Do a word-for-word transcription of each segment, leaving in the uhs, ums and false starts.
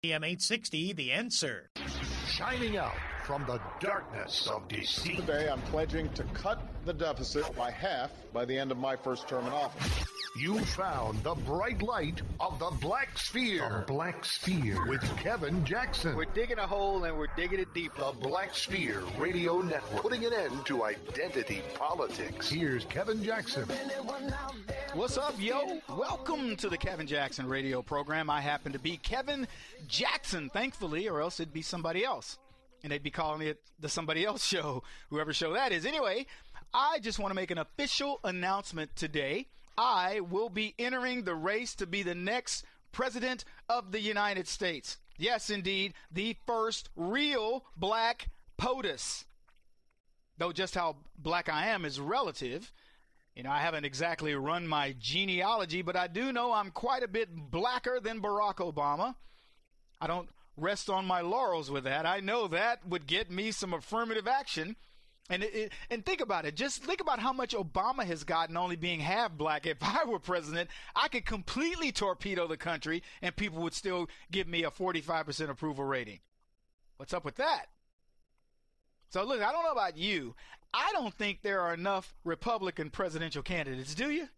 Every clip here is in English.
A M eight sixty, The Answer. Shining out from the darkness of deceit. Today, I'm pledging to cut the deficit by half by the end of my first term in office. You found the bright light of the Black Sphere. The Black Sphere with Kevin Jackson. We're digging a hole and we're digging it deep. The Black Sphere Radio Network, putting an end to identity politics. Here's Kevin Jackson. What's up, yo? Welcome to the Kevin Jackson radio program. I happen to be Kevin Jackson, thankfully, or else it'd be somebody else. And they'd be calling it the Somebody Else Show, whoever show that is. Anyway, I just want to make an official announcement today. I will be entering the race to be the next president of the United States. Yes, indeed, the first real black POTUS. Though just how black I am is relative. You know, I haven't exactly run my genealogy, but I do know I'm quite a bit blacker than Barack Obama. I don't rest on my laurels with that. I know that would get me some affirmative action. And it, it, and think about it. Just think about how much Obama has gotten only being half black. If I were president, I could completely torpedo the country and people would still give me a forty-five percent approval rating. What's up with that? So look, I don't know about you. I don't think there are enough Republican presidential candidates, do you?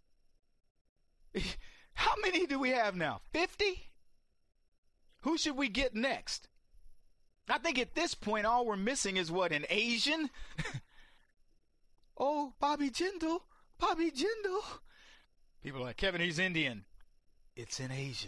How many do we have now? fifty? Who should we get next? I think at this point, all we're missing is what, an Asian? Oh, Bobby Jindal, Bobby Jindal. People are like, Kevin, he's Indian. It's in Asia.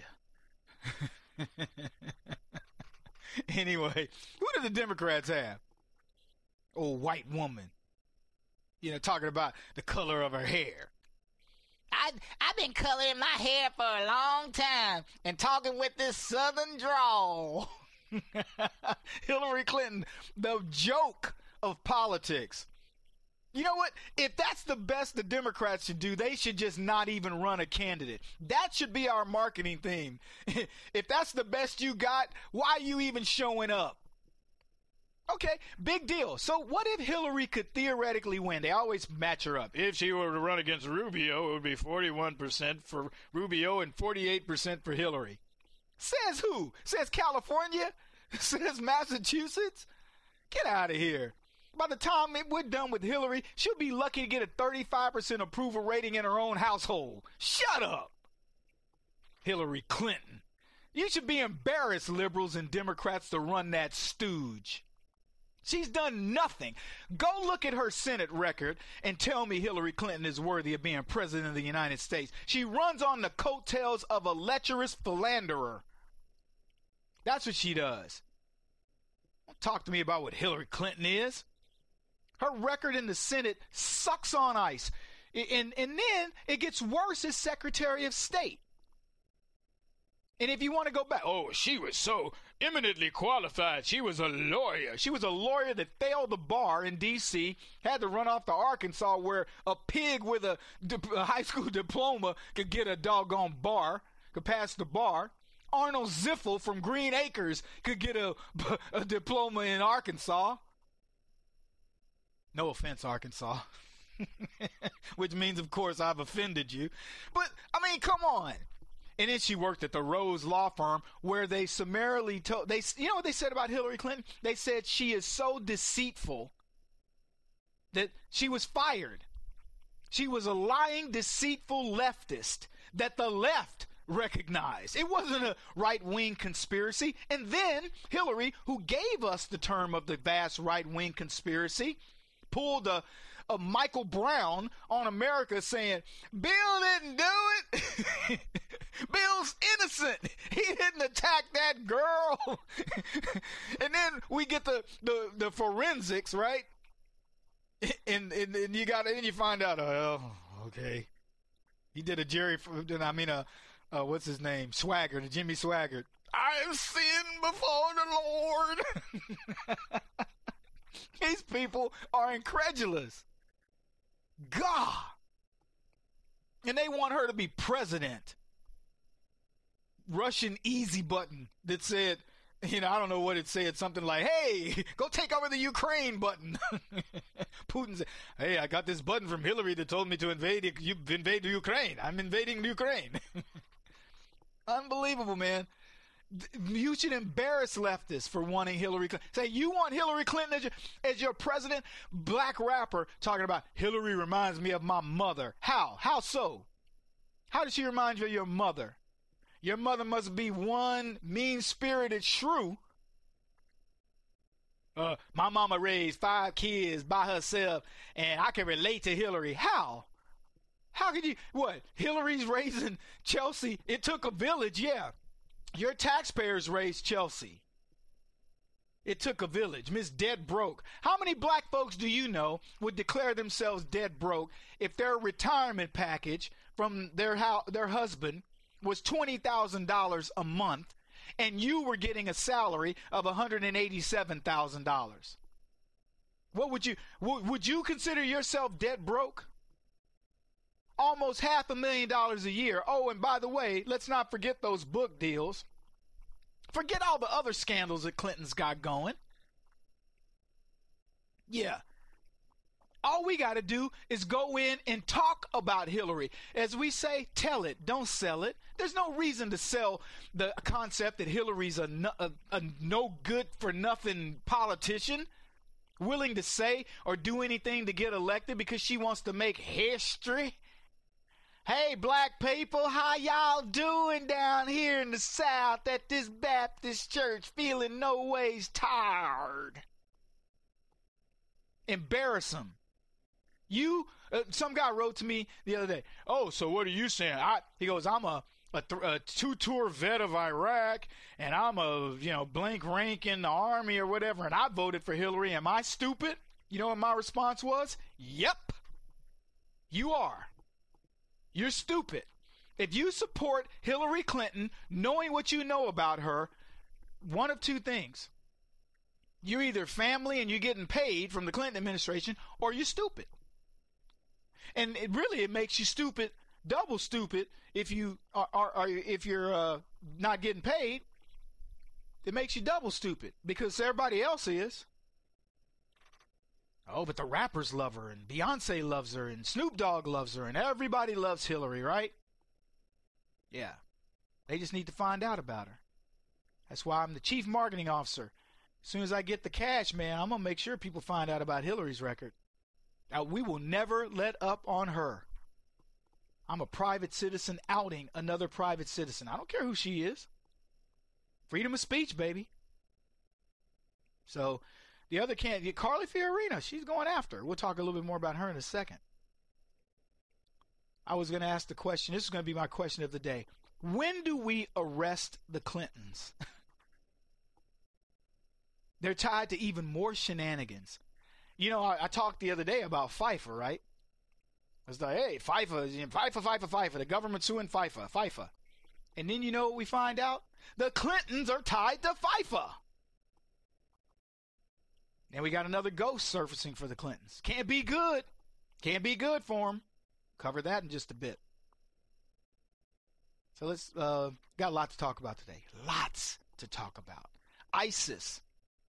Anyway, who do the Democrats have? Oh, white woman. You know, talking about the color of her hair. I, I've been coloring my hair for a long time and talking with this southern drawl. Hillary Clinton, the joke of politics. You know what? If that's the best the Democrats should do, they should just not even run a candidate. That should be our marketing theme. If that's the best you got, why are you even showing up? Okay, big deal. So what if Hillary could theoretically win? They always match her up. If she were to run against Rubio, it would be forty-one percent for Rubio and forty-eight percent for Hillary. Says who? Says California? Says Massachusetts? Get out of here. By the time we're done with Hillary, she'll be lucky to get a thirty-five percent approval rating in her own household. Shut up. Hillary Clinton. You should be embarrassed, liberals and Democrats, to run that stooge. She's done nothing. Go look at her Senate record and tell me Hillary Clinton is worthy of being president of the United States. She runs on the coattails of a lecherous philanderer. That's what she does. Don't talk to me about what Hillary Clinton is. Her record in the Senate sucks on ice. And, and then it gets worse as Secretary of State. And if you want to go back, oh, she was so eminently qualified. She was a lawyer. She was a lawyer that failed the bar in D C, had to run off to Arkansas where a pig with a, a high school diploma could get a doggone bar, could pass the bar. Arnold Ziffel from Green Acres could get a, a diploma in Arkansas. No offense, Arkansas. Which means, of course, I've offended you. But, I mean, come on. And then she worked at the Rose Law Firm where they summarily told, they, you know what they said about Hillary Clinton? They said she is so deceitful that she was fired. She was a lying, deceitful leftist that the left recognized. It wasn't a right-wing conspiracy. And then Hillary, who gave us the term of the vast right-wing conspiracy, pulled a, a Michael Brown on America saying, Bill didn't do it. Bill's innocent. He didn't attack that girl. And then we get the, the, the forensics, right? And, and, and you got, and you find out, oh, okay. He did a Jerry, I mean, a, uh, what's his name? Swaggart, Jimmy Swaggart. I have sinned before the Lord. These people are incredulous. God. And they want her to be president. Russian easy button that said, you know, I don't know what it said, something like, hey, go take over the Ukraine button. Putin said, hey, I got this button from Hillary that told me to invade, invade Ukraine. I'm invading Ukraine. Unbelievable, man. You should embarrass leftists for wanting Hillary Clinton. Say, you want Hillary Clinton as your, as your president? Black rapper talking about Hillary reminds me of my mother. How? How so? How does she remind you of your mother? Your mother must be one mean-spirited shrew. Uh, my mama raised five kids by herself, and I can relate to Hillary. How? How could you? What? Hillary's raising Chelsea. It took a village, yeah. Your taxpayers raised Chelsea. It took a village. Miss Dead Broke. How many black folks do you know would declare themselves dead broke if their retirement package from their ho- their husband was twenty thousand dollars a month and you were getting a salary of one hundred eighty-seven thousand dollars? What would you w- would you consider yourself dead broke? Almost half a million dollars a year. Oh, and by the way, let's not forget those book deals. Forget all the other scandals that Clinton's got going. Yeah. All we got to do is go in and talk about Hillary. As we say, tell it, don't sell it. There's no reason to sell the concept that Hillary's a no, a, a no good for nothing politician, willing to say or do anything to get elected because she wants to make history. Hey, black people, how y'all doing down here in the South at this Baptist church, feeling no ways tired? Embarrass them. You, uh, some guy wrote to me the other day, oh, so what are you saying? I, he goes, I'm a, a, th- a two-tour vet of Iraq, and I'm a, you know, blank rank in the Army or whatever, and I voted for Hillary. Am I stupid? You know what my response was? Yep, you are. You're stupid. If you support Hillary Clinton, knowing what you know about her, one of two things. You're either family and you're getting paid from the Clinton administration, or you're stupid. And it really, it makes you stupid, double stupid, if you are, are, are if you're uh, not getting paid. It makes you double stupid because everybody else is. Oh, but the rappers love her, and Beyonce loves her, and Snoop Dogg loves her, and everybody loves Hillary, right? Yeah. They just need to find out about her. That's why I'm the chief marketing officer. As soon as I get the cash, man, I'm going to make sure people find out about Hillary's record. Now, we will never let up on her. I'm a private citizen outing another private citizen. I don't care who she is. Freedom of speech, baby. So, the other candidate, Carly Fiorina, she's going after her. We'll talk a little bit more about her in a second. I was going to ask the question. This is going to be my question of the day. When do we arrest the Clintons? They're tied to even more shenanigans. You know, I, I talked the other day about FIFA, right? I was like, hey, FIFA, FIFA, FIFA, FIFA. The government suing FIFA, FIFA. And then you know what we find out? The Clintons are tied to FIFA. And we got another ghost surfacing for the Clintons. Can't be good. Can't be good for them. Cover that in just a bit. So let's, uh, got a lot to talk about today. Lots to talk about. ISIS.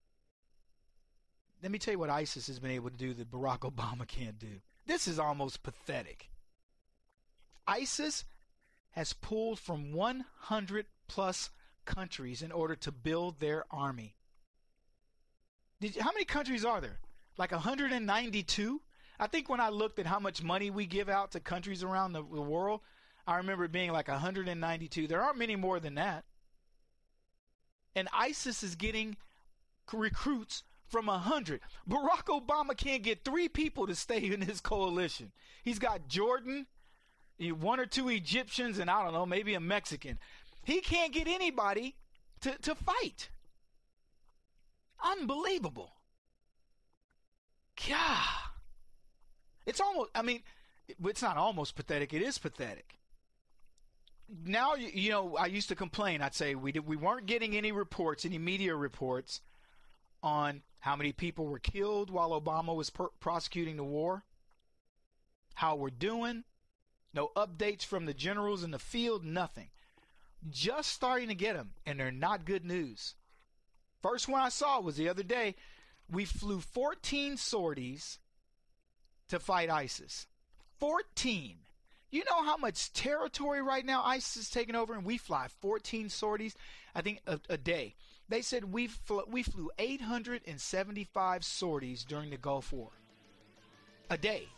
Let me tell you what ISIS has been able to do that Barack Obama can't do. This is almost pathetic. ISIS has pulled from one hundred plus countries in order to build their army. Did you, how many countries are there? Like one hundred ninety-two? I think when I looked at how much money we give out to countries around the, the world, I remember it being like one hundred ninety-two. There aren't many more than that. And ISIS is getting recruits from one hundred. Barack Obama can't get three people to stay in his coalition. He's got Jordan, one or two Egyptians, and I don't know, maybe a Mexican. He can't get anybody to, to fight. Unbelievable. God. It's almost, I mean, it's not almost pathetic. It is pathetic. Now, you know, I used to complain. I'd say we did, we weren't getting any reports, any media reports on how many people were killed while Obama was per- prosecuting the war, how we're doing, no updates from the generals in the field, nothing. Just starting to get them, and they're not good news. First one I saw was the other day. We flew fourteen sorties to fight ISIS. fourteen. You know how much territory right now ISIS is taking over, and we fly fourteen sorties, I think, a, a day. They said we flew, we flew eight hundred seventy-five sorties during the Gulf War. A day.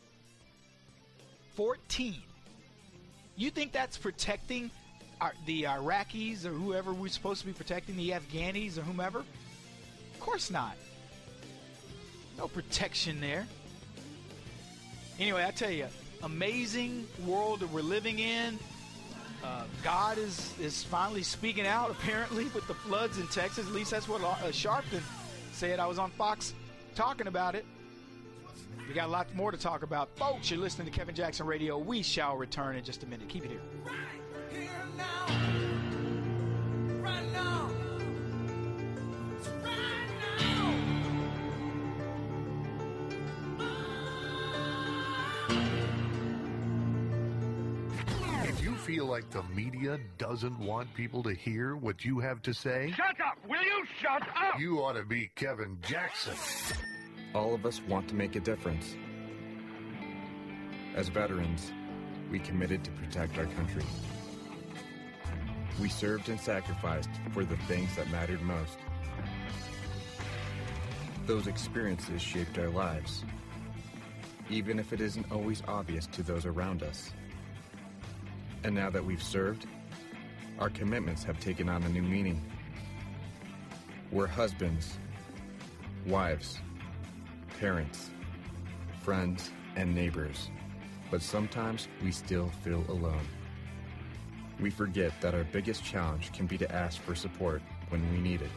fourteen. You think that's protecting our, the Iraqis or whoever we're supposed to be protecting, the Afghanis or whomever? Of course not. No protection there. Anyway, I tell you, amazing world that we're living in. Uh, God is, is finally speaking out, apparently, with the floods in Texas. At least that's what uh, Sharpton said. I was on Fox talking about it. We got a lot more to talk about. Folks, you're listening to Kevin Jackson Radio. We shall return in just a minute. Keep it here. Right here now. Right now. Right now. If you feel like the media doesn't want people to hear what you have to say, Shut up! Will you shut up? you ought to be Kevin Jackson. All of us want to make a difference. As veterans, we committed to protect our country. We served and sacrificed for the things that mattered most. Those experiences shaped our lives, even if it isn't always obvious to those around us. And now that we've served, our commitments have taken on a new meaning. We're husbands, wives, parents, friends, and neighbors. But sometimes we still feel alone. We forget that our biggest challenge can be to ask for support when we need it.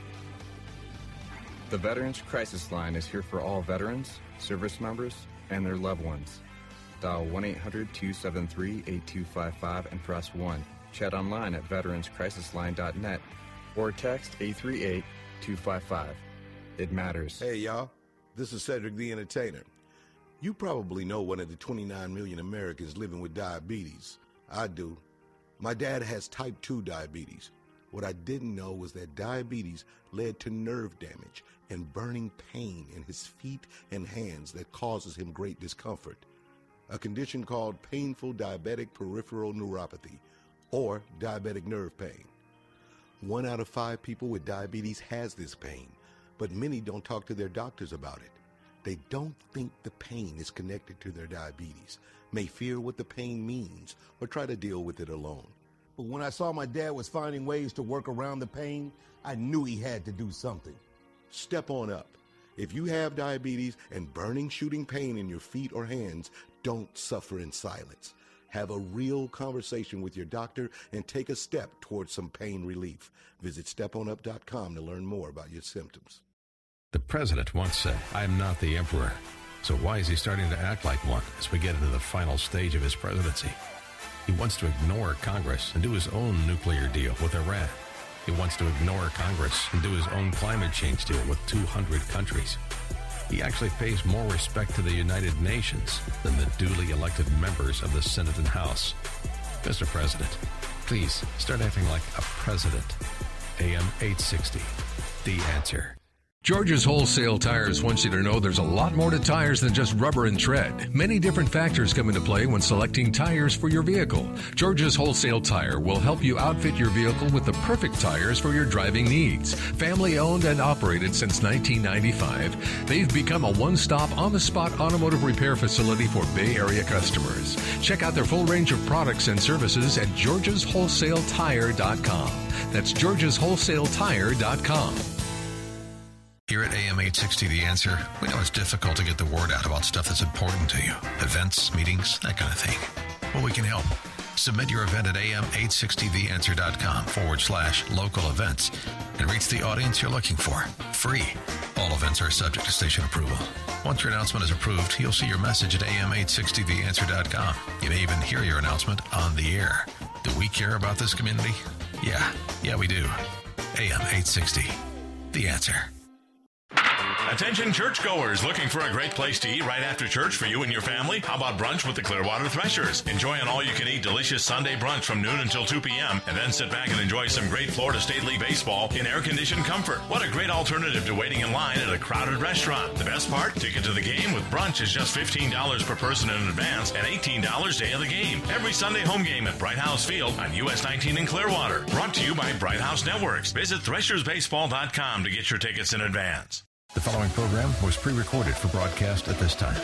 The Veterans Crisis Line is here for all veterans, service members, and their loved ones. Dial one eight hundred two seven three eight two five five and press one. Chat online at veterans crisis line dot net or text eight three eight two five five. It matters. Hey, y'all. This is Cedric the Entertainer. You probably know one of the twenty-nine million Americans living with diabetes. I do. My dad has type two diabetes. What I didn't know was that diabetes led to nerve damage and burning pain in his feet and hands that causes him great discomfort. A condition called painful diabetic peripheral neuropathy, or diabetic nerve pain. One out of five people with diabetes has this pain, but many don't talk to their doctors about it. They don't think the pain is connected to their diabetes, may fear what the pain means, or try to deal with it alone. But when I saw my dad was finding ways to work around the pain, I knew he had to do something. Step on up. If you have diabetes and burning shooting pain in your feet or hands, don't suffer in silence. Have a real conversation with your doctor and take a step towards some pain relief. Visit step on up dot com to learn more about your symptoms. The president once said, "I am not the emperor." So why is he starting to act like one as we get into the final stage of his presidency? He wants to ignore Congress and do his own nuclear deal with Iran. He wants to ignore Congress and do his own climate change deal with two hundred countries. He actually pays more respect to the United Nations than the duly elected members of the Senate and House. Mister President, please start acting like a president. A M eight sixty, The Answer. George's Wholesale Tires wants you to know there's a lot more to tires than just rubber and tread. Many different factors come into play when selecting tires for your vehicle. George's Wholesale Tire will help you outfit your vehicle with the perfect tires for your driving needs. Family owned and operated since nineteen ninety-five, they've become a one-stop, on-the-spot automotive repair facility for Bay Area customers. Check out their full range of products and services at georges wholesale tire dot com. That's georges wholesale tire dot com. Here at A M eight sixty The Answer, we know it's difficult to get the word out about stuff that's important to you. Events, meetings, that kind of thing. Well, we can help. Submit your event at A M eight sixty the answer dot com forward slash local events and reach the audience you're looking for. Free. All events are subject to station approval. Once your announcement is approved, you'll see your message at A M eight sixty the answer dot com. You may even hear your announcement on the air. Do we care about this community? Yeah. Yeah, we do. A M eight sixty The Answer. Attention churchgoers looking for a great place to eat right after church for you and your family? How about brunch with the Clearwater Threshers? Enjoy an all-you-can-eat delicious Sunday brunch from noon until two p.m. and then sit back and enjoy some great Florida State League baseball in air-conditioned comfort. What a great alternative to waiting in line at a crowded restaurant. The best part? Ticket to the game with brunch is just fifteen dollars per person in advance and eighteen dollars day of the game. Every Sunday home game at Bright House Field on U S nineteen in Clearwater. Brought to you by Bright House Networks. Visit threshers baseball dot com to get your tickets in advance. The following program was pre-recorded for broadcast at this time.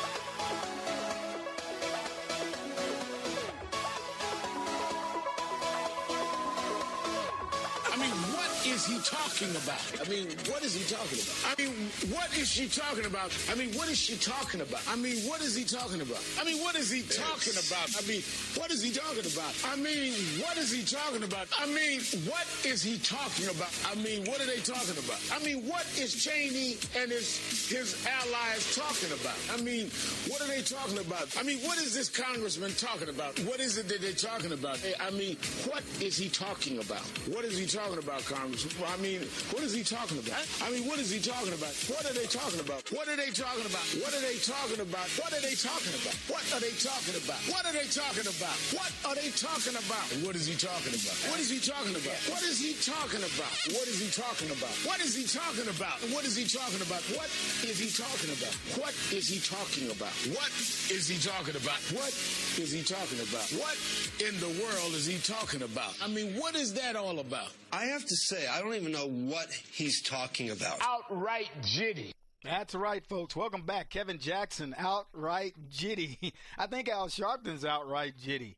I mean, what is he talking about? I mean, what is he talking about? I mean, what is she talking about? I mean, what is she talking about? I mean, what is he talking about? I mean, what is he talking about? I mean, what is he talking about? I mean, what is he talking about? I mean, what is he talking about? I mean, what are they talking about? I mean, what is Cheney and his his allies talking about? I mean, what are they talking about? I mean, what is this congressman talking about? What is it that they're talking about? I mean, what is he talking about? What is he talking about, Congressman? I mean, what is he talking about? I mean, what is he talking about? What are they talking about? What are they talking about? What are they talking about? What are they talking about? What are they talking about? What are they talking about? What are they talking about? What is he talking about? What is he talking about? What is he talking about? What is he talking about? What is he talking about? What is he talking about? What is he talking about? What is he talking about? What is he talking about? What is he talking about? What in the world is he talking about? I mean, what is that all about? I have to say, I don't even know what he's talking about. Outright jitty. That's right, folks. Welcome back. Kevin Jackson, outright jitty. I think Al Sharpton's outright jitty.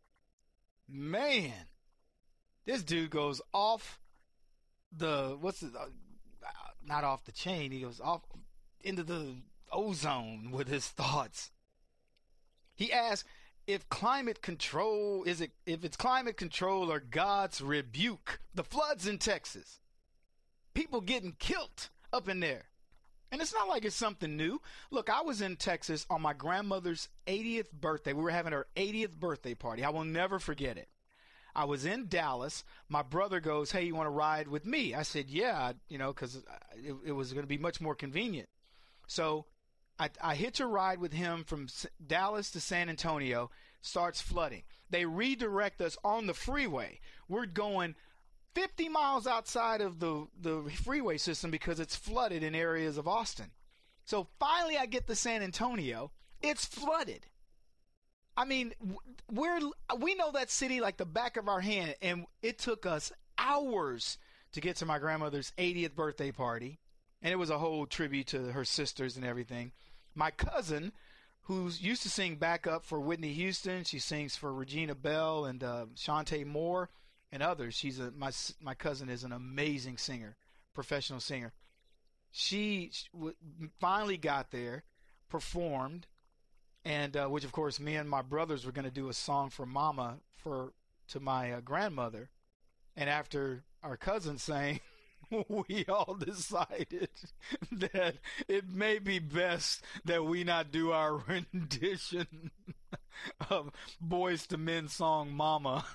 Man, this dude goes off the, what's it, uh, not off the chain. He goes off into the ozone with his thoughts. He asks if climate control, is it, if it's climate control or God's rebuke, the floods in Texas. People getting killed up in there. And it's not like it's something new. Look, I was in Texas on my grandmother's eightieth birthday. We were having her eightieth birthday party. I will never forget it. I was in Dallas. My brother goes, hey, you want to ride with me? I said, yeah, you know, because it, it was going to be much more convenient. So I, I hitch a ride with him from Dallas to San Antonio, starts flooding. They redirect us on the freeway. We're going fifty miles outside of the, the freeway system because it's flooded in areas of Austin. So finally I get to San Antonio. It's flooded. I mean, we're, we know that city like the back of our hand, and it took us hours to get to my grandmother's eightieth birthday party, and it was a whole tribute to her sisters and everything. My cousin, who's used to sing backup for Whitney Houston, she sings for Regina Bell and uh, Shantae Moore and others. She's a my my cousin is an amazing singer, professional singer. She w- finally got there, performed, and uh, which of course me and my brothers were going to do a song for Mama for to my uh, grandmother, and after our cousin sang, we all decided that it may be best that we not do our rendition of Boyz two Men song Mama.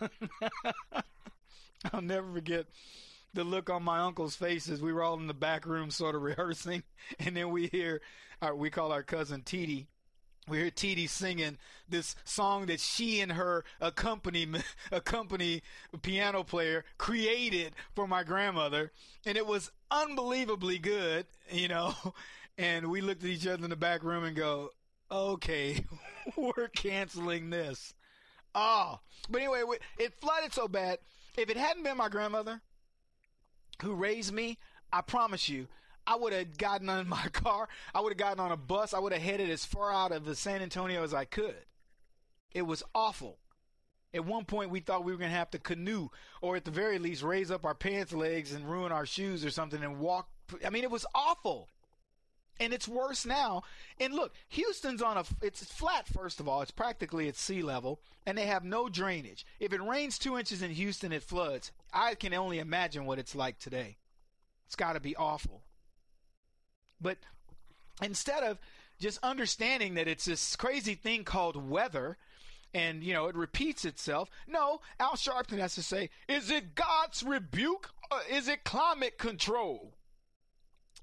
I'll never forget the look on my uncle's faces. We were all in the back room sort of rehearsing, and then we hear, our, we call our cousin Titi. We hear Titi singing this song that she and her accompaniment, accompany piano player created for my grandmother, and it was unbelievably good, you know. And we looked at each other in the back room and go, okay, we're canceling this. Oh, but anyway, it flooded so bad. If it hadn't been my grandmother who raised me, I promise you, I would have gotten in my car. I would have gotten on a bus. I would have headed as far out of the San Antonio as I could. It was awful. At one point, we thought we were going to have to canoe, or at the very least, raise up our pants legs and ruin our shoes or something and walk. I mean, it was awful. And it's worse now. And look, Houston's on a, it's flat, first of all. It's practically at sea level, and they have no drainage. If it rains two inches in Houston, it floods. I can only imagine what it's like today. It's got to be awful. But instead of just understanding that it's this crazy thing called weather, and, you know, it repeats itself, no, Al Sharpton has to say, is it God's rebuke or is it climate control?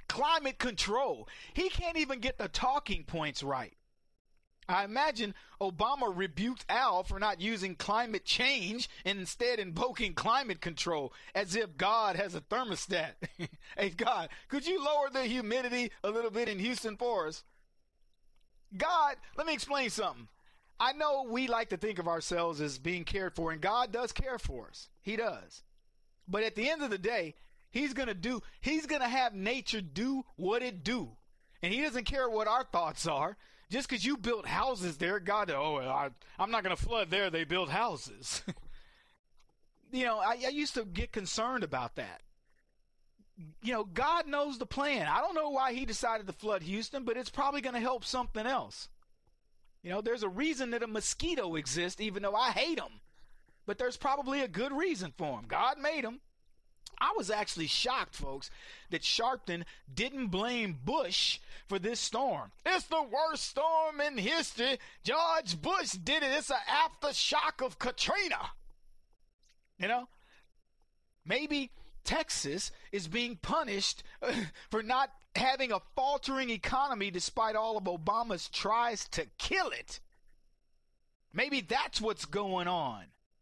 climate control. He can't even get the talking points right. I imagine Obama rebuked Al for not using climate change and instead invoking climate control, as if God has a thermostat. Hey, God, could you lower the humidity a little bit in Houston for us? God, let me explain something. I know we like to think of ourselves as being cared for, and God does care for us. He does. But at the end of the day, he's going to do, he's going to have nature do what it do. And he doesn't care what our thoughts are. Just because you built houses there, God, oh, I, I'm not going to flood there. They built houses. You know, I, I used to get concerned about that. You know, God knows the plan. I don't know why he decided to flood Houston, but it's probably going to help something else. You know, there's a reason that a mosquito exists, even though I hate them. But there's probably a good reason for them. God made them. I was actually shocked, folks, that Sharpton didn't blame Bush for this storm. It's the worst storm in history. George Bush did it. It's an aftershock of Katrina. You know, maybe Texas is being punished uh, for not having a faltering economy despite all of Obama's tries to kill it. Maybe that's what's going on.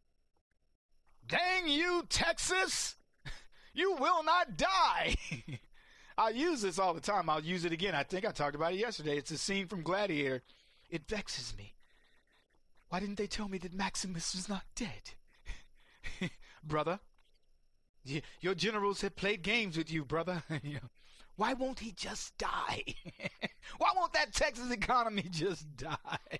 Dang you, Texas! You will not die. I use this all the time. I'll use it again. I think I talked about it yesterday. It's a scene from Gladiator. It vexes me. Why didn't they tell me that Maximus was not dead? Brother, y- your generals have played games with you, brother. You know, why won't he just die? Why won't that Texas economy just die?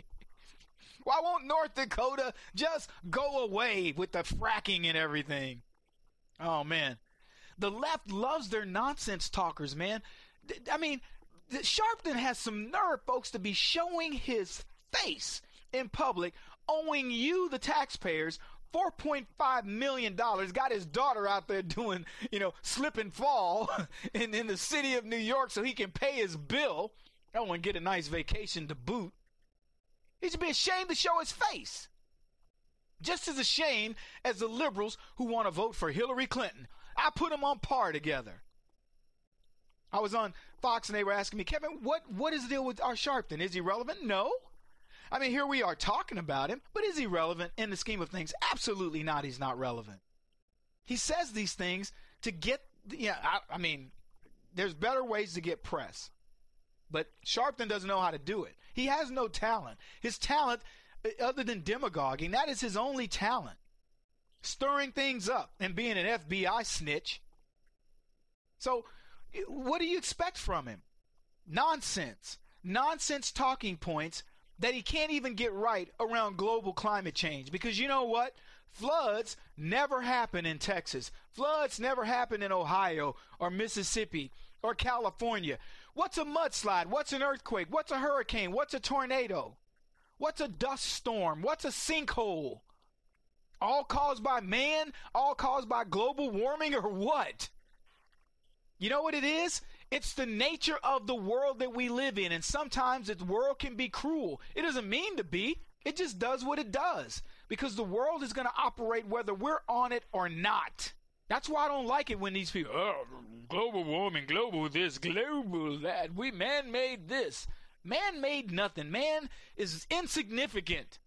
Why won't North Dakota just go away with the fracking and everything? Oh, man. The left loves their nonsense talkers, man. I mean, Sharpton has some nerve, folks, to be showing his face in public, owing you, the taxpayers, four point five million dollars. Got his daughter out there doing, you know, slip and fall in, in the city of New York so he can pay his bill. Oh, and get a nice vacation to boot. He should be ashamed to show his face. Just as ashamed as the liberals who want to vote for Hillary Clinton. I put them on par together. I was on Fox and they were asking me, Kevin, what, what is the deal with our Sharpton? Is he relevant? No. I mean, here we are talking about him, but is he relevant in the scheme of things? Absolutely not. He's not relevant. He says these things to get, yeah, I, I mean, there's better ways to get press. But Sharpton doesn't know how to do it. He has no talent. His talent, other than demagoguing, that is his only talent. Stirring things up and being an F B I snitch. So what do you expect from him? Nonsense. Nonsense talking points that he can't even get right around global climate change. Because you know what? Floods never happen in Texas. Floods never happen in Ohio or Mississippi or California. What's a mudslide? What's an earthquake? What's a hurricane? What's a tornado? What's a dust storm? What's a sinkhole? All caused by man? All caused by global warming or what? You know what it is? It's the nature of the world that we live in, and sometimes the world can be cruel. It doesn't mean to be. It just does what it does, because the world is going to operate whether we're on it or not. That's why I don't like it when these people, oh, global warming, global this, global that, we man-made this. Man-made nothing. Man is insignificant.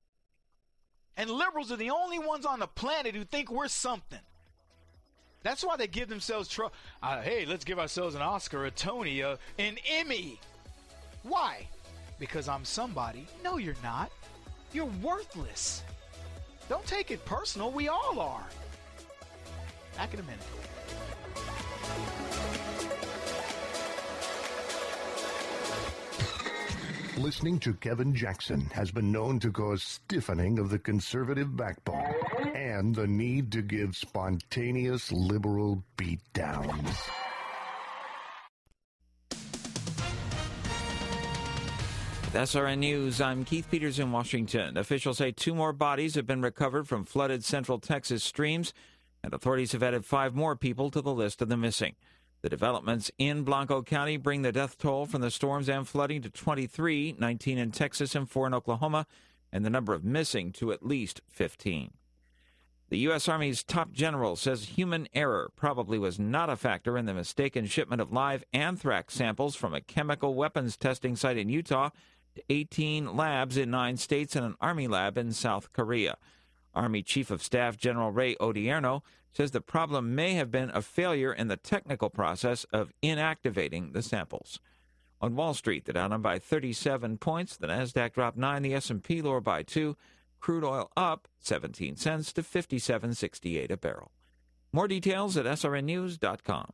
And liberals are the only ones on the planet who think we're something. That's why they give themselves trouble. Uh, hey, let's give ourselves an Oscar, a Tony, uh, an Emmy. Why? Because I'm somebody. No, you're not. You're worthless. Don't take it personal. We all are. Back in a minute. Listening to Kevin Jackson has been known to cause stiffening of the conservative backbone and the need to give spontaneous liberal beatdowns. With S R N News, I'm Keith Peters in Washington. Officials say two more bodies have been recovered from flooded central Texas streams, and authorities have added five more people to the list of the missing. The developments in Blanco County bring the death toll from the storms and flooding to twenty-three, nineteen in Texas and four in Oklahoma, and the number of missing to at least fifteen. The U S. Army's top general says human error probably was not a factor in the mistaken shipment of live anthrax samples from a chemical weapons testing site in Utah to eighteen labs in nine states and an Army lab in South Korea. Army Chief of Staff General Ray Odierno says the problem may have been a failure in the technical process of inactivating the samples. On Wall Street, the Dow down by thirty-seven points, the Nasdaq dropped nine, the S and P lower by two. Crude oil up seventeen cents to fifty-seven sixty-eight a barrel. More details at S R N news dot com.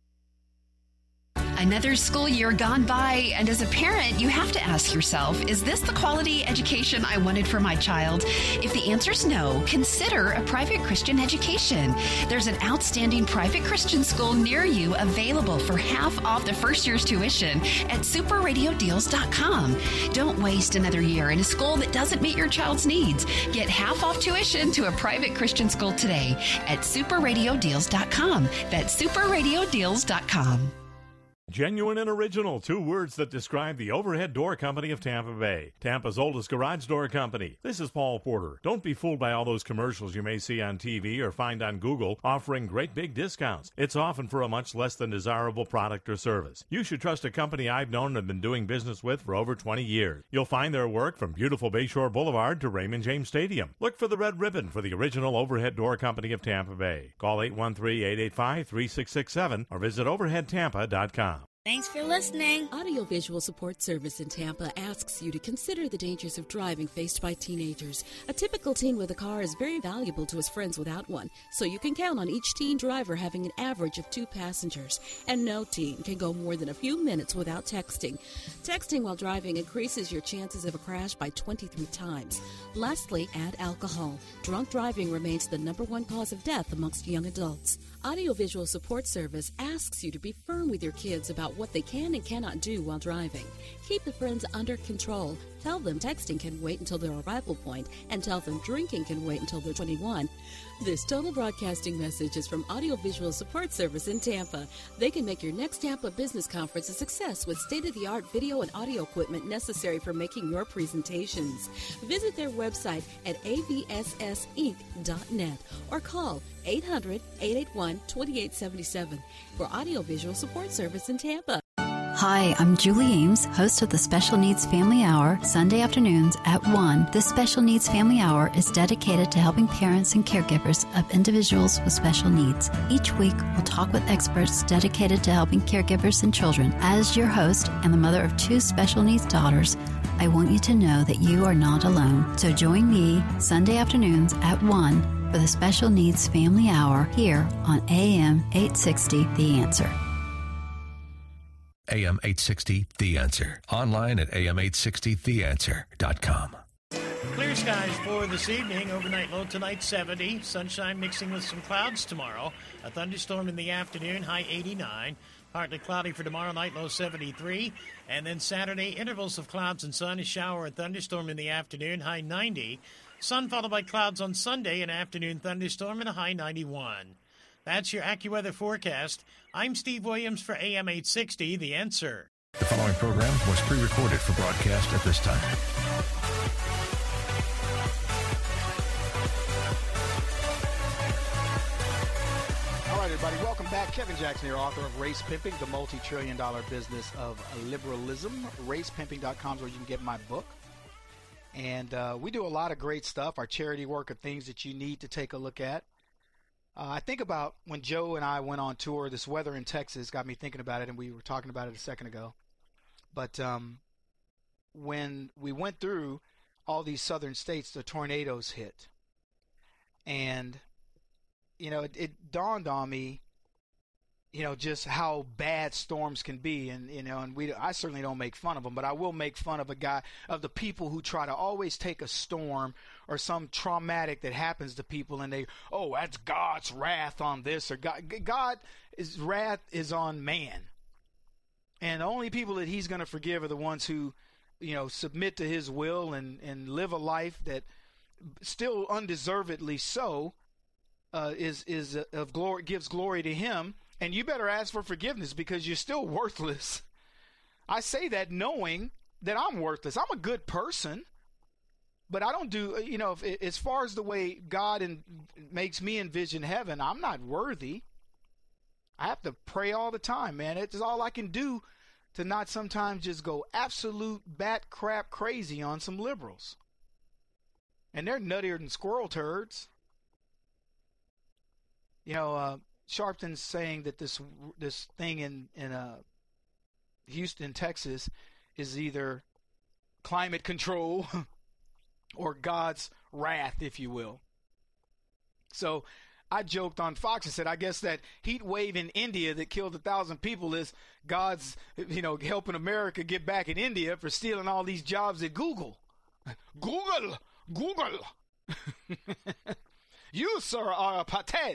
Another school year gone by, and as a parent, you have to ask yourself, is this the quality education I wanted for my child? If the answer is no, consider a private Christian education. There's an outstanding private Christian school near you available for half off the first year's tuition at super radio deals dot com. Don't waste another year in a school that doesn't meet your child's needs. Get half off tuition to a private Christian school today at super radio deals dot com. That's super radio deals dot com. Genuine and original, two words that describe the Overhead Door Company of Tampa Bay, Tampa's oldest garage door company. This is Paul Porter. Don't be fooled by all those commercials you may see on T V or find on Google offering great big discounts. It's often for a much less than desirable product or service. You should trust a company I've known and have been doing business with for over twenty years. You'll find their work from beautiful Bayshore Boulevard to Raymond James Stadium. Look for the red ribbon for the original Overhead Door Company of Tampa Bay. Call eight one three, eight eight five, three six six seven or visit overhead tampa dot com. Thanks for listening. Audiovisual Support Service in Tampa asks you to consider the dangers of driving faced by teenagers. A typical teen with a car is very valuable to his friends without one, so you can count on each teen driver having an average of two passengers. And no teen can go more than a few minutes without texting. Texting while driving increases your chances of a crash by twenty-three times. Lastly, add alcohol. Drunk driving remains the number one cause of death amongst young adults. Audiovisual Support Service asks you to be firm with your kids about what they can and cannot do while driving. Keep the friends under control. Tell them texting can wait until their arrival point, and tell them drinking can wait until they're twenty-one. This total broadcasting message is from Audiovisual Support Service in Tampa. They can make your next Tampa business conference a success with state-of-the-art video and audio equipment necessary for making your presentations. Visit their website at a v s s inc dot net or call eight hundred, eight eight one, two eight seven seven for Audiovisual Support Service in Tampa. Hi, I'm Julie Ames, host of the Special Needs Family Hour, Sunday afternoons at one. This Special Needs Family Hour is dedicated to helping parents and caregivers of individuals with special needs. Each week, we'll talk with experts dedicated to helping caregivers and children. As your host and the mother of two special needs daughters, I want you to know that you are not alone. So join me Sunday afternoons at one for the Special Needs Family Hour here on A M eight sixty The Answer. A M eight sixty The Answer. Online at a m eight sixty the answer dot com. Clear skies for this evening. Overnight low tonight seventy. Sunshine mixing with some clouds tomorrow. A thunderstorm in the afternoon, high eighty-nine. Partly cloudy for tomorrow night, low seventy-three. And then Saturday, intervals of clouds and sun, a shower and thunderstorm in the afternoon, high ninety. Sun followed by clouds on Sunday, an afternoon thunderstorm and a high ninety-one. That's your AccuWeather forecast. I'm Steve Williams for A M eight sixty, The Answer. The following program was pre-recorded for broadcast at this time. All right, everybody, welcome back. Kevin Jackson here, author of Race Pimping, the multi-trillion dollar business of liberalism. race pimping dot com is where you can get my book. And uh, we do a lot of great stuff. Our charity work are things that you need to take a look at. Uh, I think about when Joe and I went on tour, this weather in Texas got me thinking about it, and we were talking about it a second ago. But um, when we went through all these southern states, the tornadoes hit. And, you know, it, it dawned on me, you know, just how bad storms can be. And, you know, and we, I certainly don't make fun of them, but I will make fun of a guy, of the people who try to always take a storm or some traumatic that happens to people and they, oh, that's God's wrath on this, or God, God's wrath is on man. And the only people that he's going to forgive are the ones who, you know, submit to his will and, and live a life that still undeservedly so uh, is, is uh, of glory, gives glory to him. And you better ask for forgiveness because you're still worthless. I say that knowing that I'm worthless. I'm a good person. But I don't do, you know, if, as far as the way God in, makes me envision heaven, I'm not worthy. I have to pray all the time, man. It's all I can do to not sometimes just go absolute bat crap crazy on some liberals. And they're nuttier than squirrel turds. You know, uh, Sharpton's saying that this this thing in, in uh, Houston, Texas, is either climate control or God's wrath, if you will. So I joked on Fox and said, I guess that heat wave in India that killed a thousand people is God's, you know, helping America get back at India for stealing all these jobs at Google. Google, Google. You, sir, are a Patel.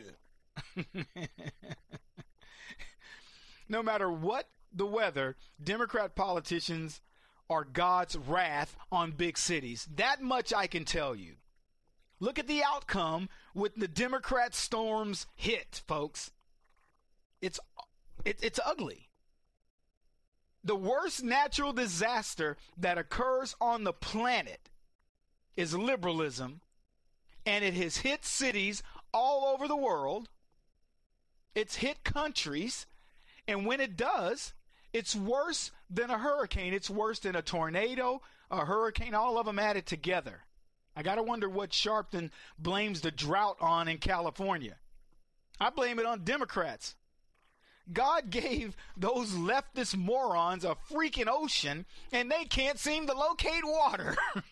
No matter what the weather, Democrat politicians are God's wrath on big cities. That much I can tell you. Look at the outcome with the Democrat storms hit, folks. It's it, it's ugly. The worst natural disaster that occurs on the planet is liberalism, and it has hit cities all over the world. It's hit countries, and when it does, it's worse than a hurricane. It's worse than a tornado, a hurricane, all of them added together. I got to wonder what Sharpton blames the drought on in California. I blame it on Democrats. God gave those leftist morons a freaking ocean, and they can't seem to locate water.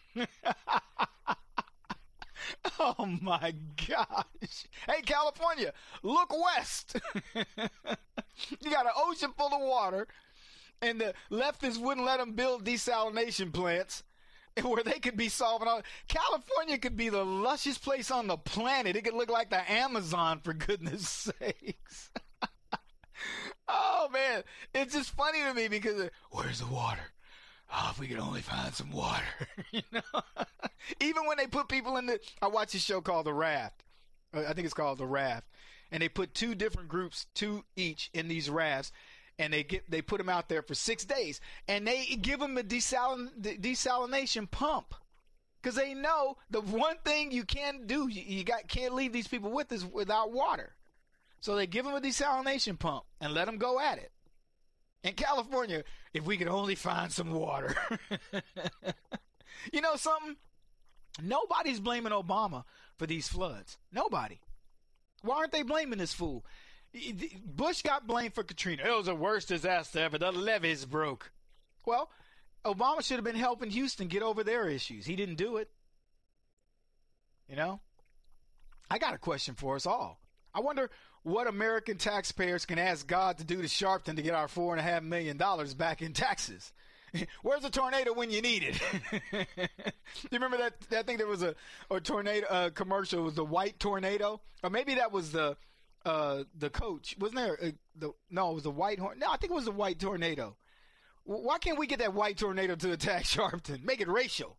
Oh, my gosh. Hey, California, look west. You got an ocean full of water, and the leftists wouldn't let them build desalination plants where they could be solving all. California could be the luscious place on the planet. It could look like the Amazon, for goodness sakes. Oh, man. It's just funny to me because, of, where's the water? Oh, if we could only find some water. You know? Even when they put people in the, I watched a show called The Raft. I think it's called The Raft. And they put two different groups, two each, in these rafts. And they get they put them out there for six days. And they give them a desalin, desalination pump. Because they know the one thing you can't do, you, you got can't leave these people with is without water. So they give them a desalination pump and let them go at it. In California, if we could only find some water. You know something? Nobody's blaming Obama for these floods. Nobody. Why aren't they blaming this fool? Bush got blamed for Katrina. It was the worst disaster ever. The levees broke. Well, Obama should have been helping Houston get over their issues. He didn't do it. You know? I got a question for us all. I wonder what American taxpayers can ask God to do to Sharpton to get our four and a half million dollars back in taxes. Where's the tornado when you need it? You remember that? I think there was a, a tornado uh, commercial. It was the white tornado, or maybe that was the uh, the coach. Wasn't there? A, the no, it was the white horn. No, I think it was the white tornado. Why can't we get that white tornado to attack Sharpton? Make it racial.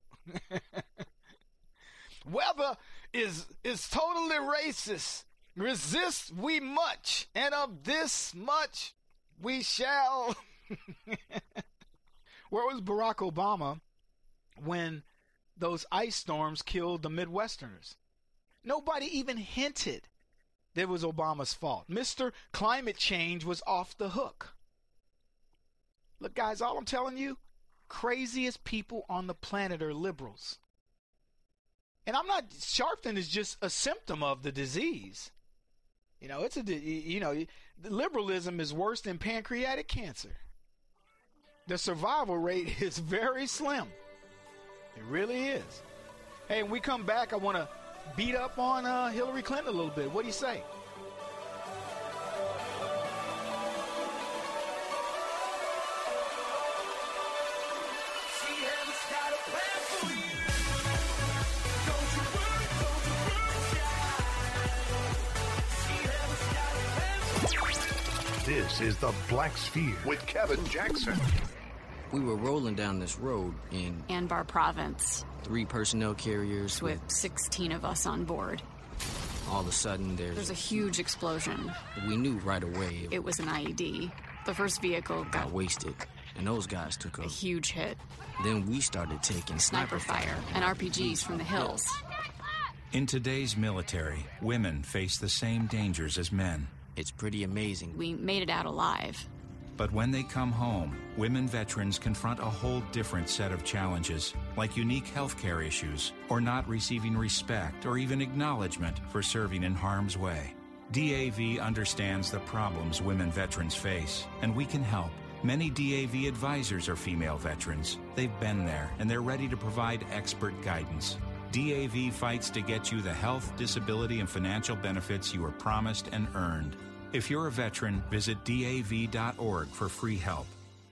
Weather is is totally racist. Resist we much, and of this much we shall. Where was Barack Obama when those ice storms killed the Midwesterners? Nobody even hinted that it was Obama's fault. Mister Climate Change was off the hook. Look, guys, all I'm telling you, craziest people on the planet are liberals. And I'm not, Sharpton is just a symptom of the disease. You know, it's a, you know, liberalism is worse than pancreatic cancer. The survival rate is very slim. It really is. Hey, when we come back, I want to beat up on uh, Hillary Clinton a little bit. What do you say? This is the Black Sphere with Kevin Jackson. We were rolling down this road in Anbar Province. Three personnel carriers with sixteen of us on board. All of a sudden, there's... There's a huge explosion. We knew right away. It was an I E D. The first vehicle got... got wasted. and those guys took A a... huge hit. Then we started taking Sniper fire and R P Gs from the hills. In today's military, women face the same dangers as men. It's pretty amazing. We made it out alive. But when they come home, women veterans confront a whole different set of challenges, like unique health care issues, or not receiving respect or even acknowledgement for serving in harm's way. D A V understands the problems women veterans face, and we can help. Many D A V advisors are female veterans. They've been there, and they're ready to provide expert guidance. D A V fights to get you the health, disability, and financial benefits you were promised and earned. If you're a veteran, visit D A V dot org for free help.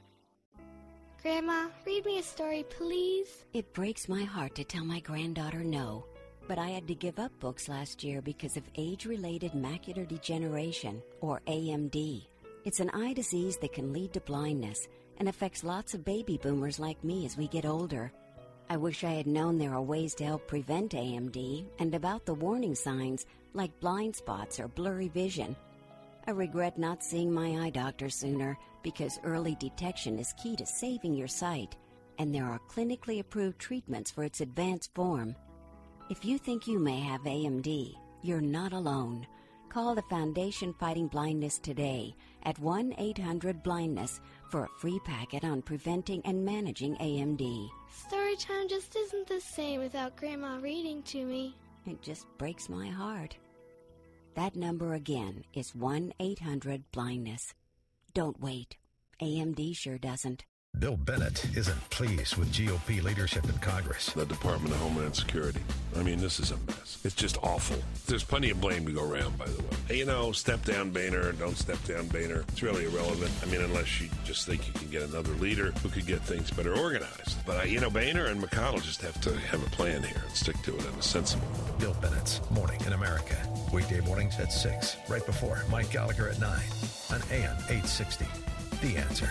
Grandma, read me a story, please. It breaks my heart to tell my granddaughter no, but I had to give up books last year because of age-related macular degeneration, or A M D. It's an eye disease that can lead to blindness and affects lots of baby boomers like me as we get older. I wish I had known there are ways to help prevent A M D and about the warning signs like blind spots or blurry vision. I regret not seeing my eye doctor sooner because early detection is key to saving your sight, and there are clinically approved treatments for its advanced form. If you think you may have A M D, you're not alone. Call the Foundation Fighting Blindness today at one eight hundred blindness for a free packet on preventing and managing A M D. Storytime just isn't the same without Grandma reading to me. It just breaks my heart. That number again is one eight hundred blindness. Don't wait. A M D sure doesn't. Bill Bennett isn't pleased with G O P leadership in Congress. The Department of Homeland Security. I mean, this is a mess. It's just awful. There's plenty of blame to go around, by the way. Hey, you know, step down Boehner, don't step down Boehner. It's really irrelevant. I mean, unless you just think you can get another leader who could get things better organized. But, uh, you know, Boehner and McConnell just have to have a plan here and stick to it in a sensible. Bill Bennett's Morning in America. Weekday mornings at six, right before Mike Gallagher at nine on A M eight sixty. The Answer.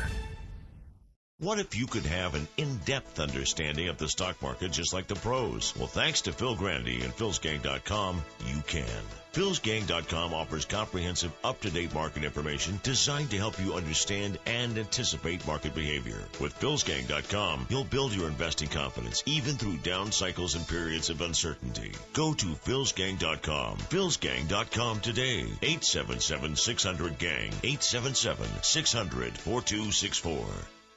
What if you could have an in-depth understanding of the stock market just like the pros? Well, thanks to Phil Grandy and Phils Gang dot com, you can. Phils Gang dot com offers comprehensive, up-to-date market information designed to help you understand and anticipate market behavior. With Phils Gang dot com, you'll build your investing confidence even through down cycles and periods of uncertainty. Go to Phils Gang dot com. Phils Gang dot com today. eight seven seven, six hundred, gang. eight seven seven, six hundred, four two six four.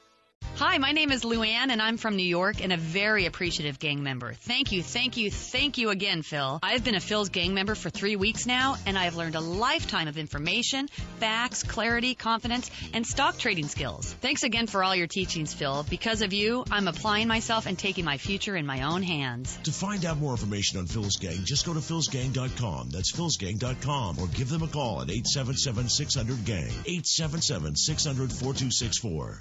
Hi, my name is Luann, and I'm from New York and a very appreciative gang member. Thank you, thank you, thank you again, Phil. I've been a Phil's gang member for three weeks now, and I've learned a lifetime of information, facts, clarity, confidence, and stock trading skills. Thanks again for all your teachings, Phil. Because of you, I'm applying myself and taking my future in my own hands. To find out more information on Phil's Gang, just go to Phils Gang dot com. That's Phils Gang dot com, or give them a call at eight seven seven, six hundred, gang. eight seven seven, six hundred, four two six four.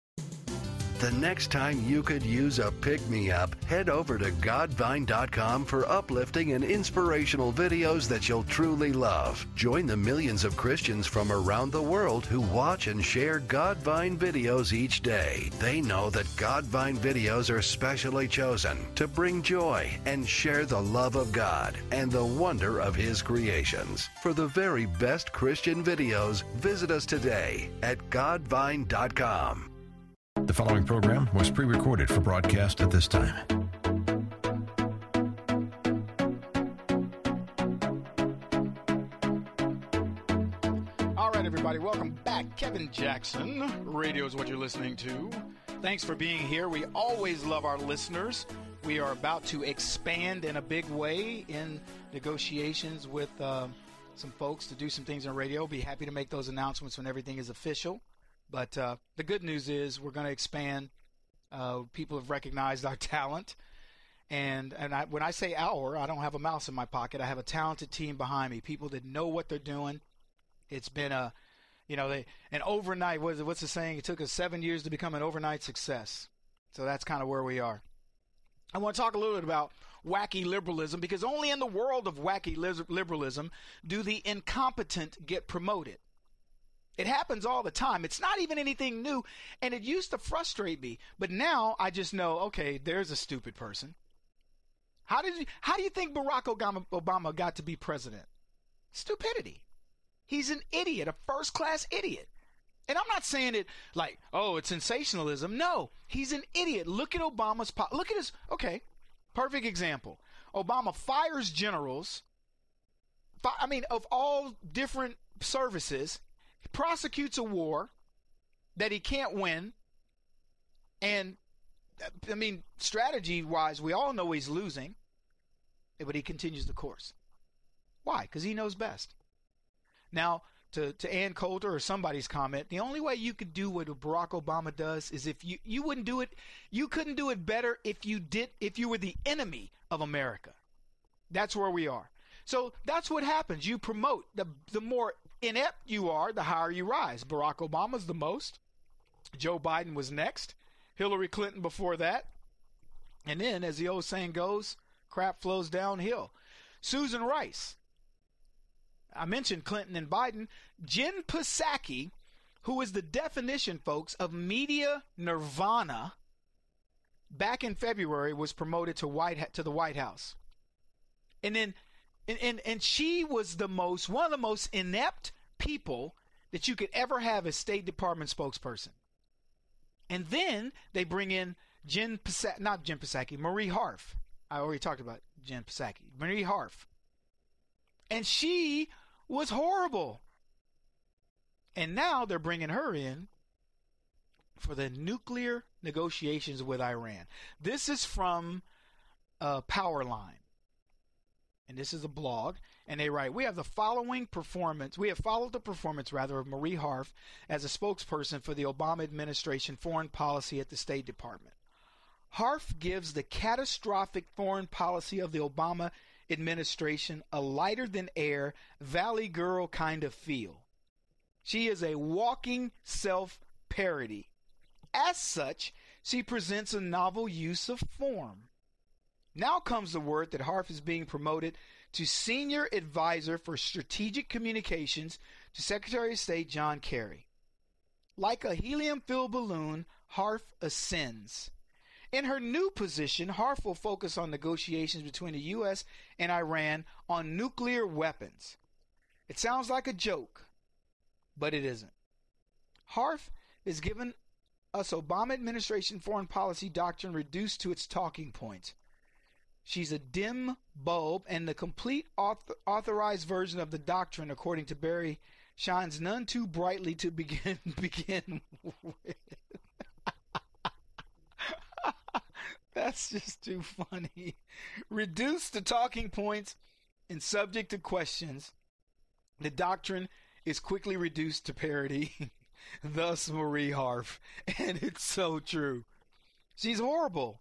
The next time you could use a pick-me-up, head over to Godvine dot com for uplifting and inspirational videos that you'll truly love. Join the millions of Christians from around the world who watch and share Godvine videos each day. They know that Godvine videos are specially chosen to bring joy and share the love of God and the wonder of His creations. For the very best Christian videos, visit us today at Godvine dot com. The following program was pre-recorded for broadcast at this time. All right, everybody, welcome back. Kevin Jackson, radio is what you're listening to. Thanks for being here. We always love our listeners. We are about to expand in a big way in negotiations with uh, some folks to do some things on radio. Be happy to make those announcements when everything is official. But uh, the good news is we're going to expand. Uh, people have recognized our talent. And and I, when I say our, I don't have a mouse in my pocket. I have a talented team behind me, people that know what they're doing. It's been a, you know, they, an overnight, what is it, what's the saying? It took us seven years to become an overnight success. So that's kind of where we are. I want to talk a little bit about wacky liberalism, because only in the world of wacky liberalism do the incompetent get promoted. It happens all the time. It's not even anything new, and it used to frustrate me. But now I just know, okay, there's a stupid person. How did you, how do you think Barack Obama, Obama got to be president? Stupidity. He's an idiot, a first-class idiot. And I'm not saying it like, oh, it's sensationalism. No, he's an idiot. Look at Obama's, po- look at his, okay, perfect example. Obama fires generals, fi- I mean, of all different services, he prosecutes a war that he can't win. And, I mean, strategy-wise, we all know he's losing, but he continues the course. Why? Because he knows best. Now, to, to Ann Coulter or somebody's comment, the only way you could do what Barack Obama does is if you, you wouldn't do it, you couldn't do it better if you did, if you were the enemy of America. That's where we are. So that's what happens. You promote. The, the more inept you are, the higher you rise. Barack Obama's the most. Joe Biden was next. Hillary Clinton before that. And then, as the old saying goes, crap flows downhill. Susan Rice. I mentioned Clinton and Biden. Jen Psaki, who is the definition, folks, of media nirvana, back in February was promoted to White to the White House. And then and, and, and she was the most one of the most inept people that you could ever have as State Department spokesperson. And then they bring in Jen Psaki, not Jen Psaki, Marie Harf. I already talked about Jen Psaki. Marie Harf. And she was horrible. And now they're bringing her in for the nuclear negotiations with Iran. This is from uh, Powerline. And this is a blog. And they write, we have the following performance. We have followed the performance, rather, of Marie Harf as a spokesperson for the Obama administration foreign policy at the State Department. Harf gives the catastrophic foreign policy of the Obama administration a lighter-than-air, Valley Girl kind of feel. She is a walking self-parody. As such, she presents a novel use of form. Now comes the word that Harf is being promoted to Senior Advisor for Strategic Communications to Secretary of State John Kerry. Like a helium-filled balloon, Harf ascends. In her new position, Harf will focus on negotiations between the U S and Iran on nuclear weapons. It sounds like a joke, but it isn't. Harf is given us Obama administration foreign policy doctrine reduced to its talking points. She's a dim bulb, and the complete author- authorized version of the doctrine, according to Barry, shines none too brightly to begin begin with. That's just too funny. Reduced to talking points and subject to questions, the doctrine is quickly reduced to parody. Thus, Marie Harf. And it's so true. She's horrible.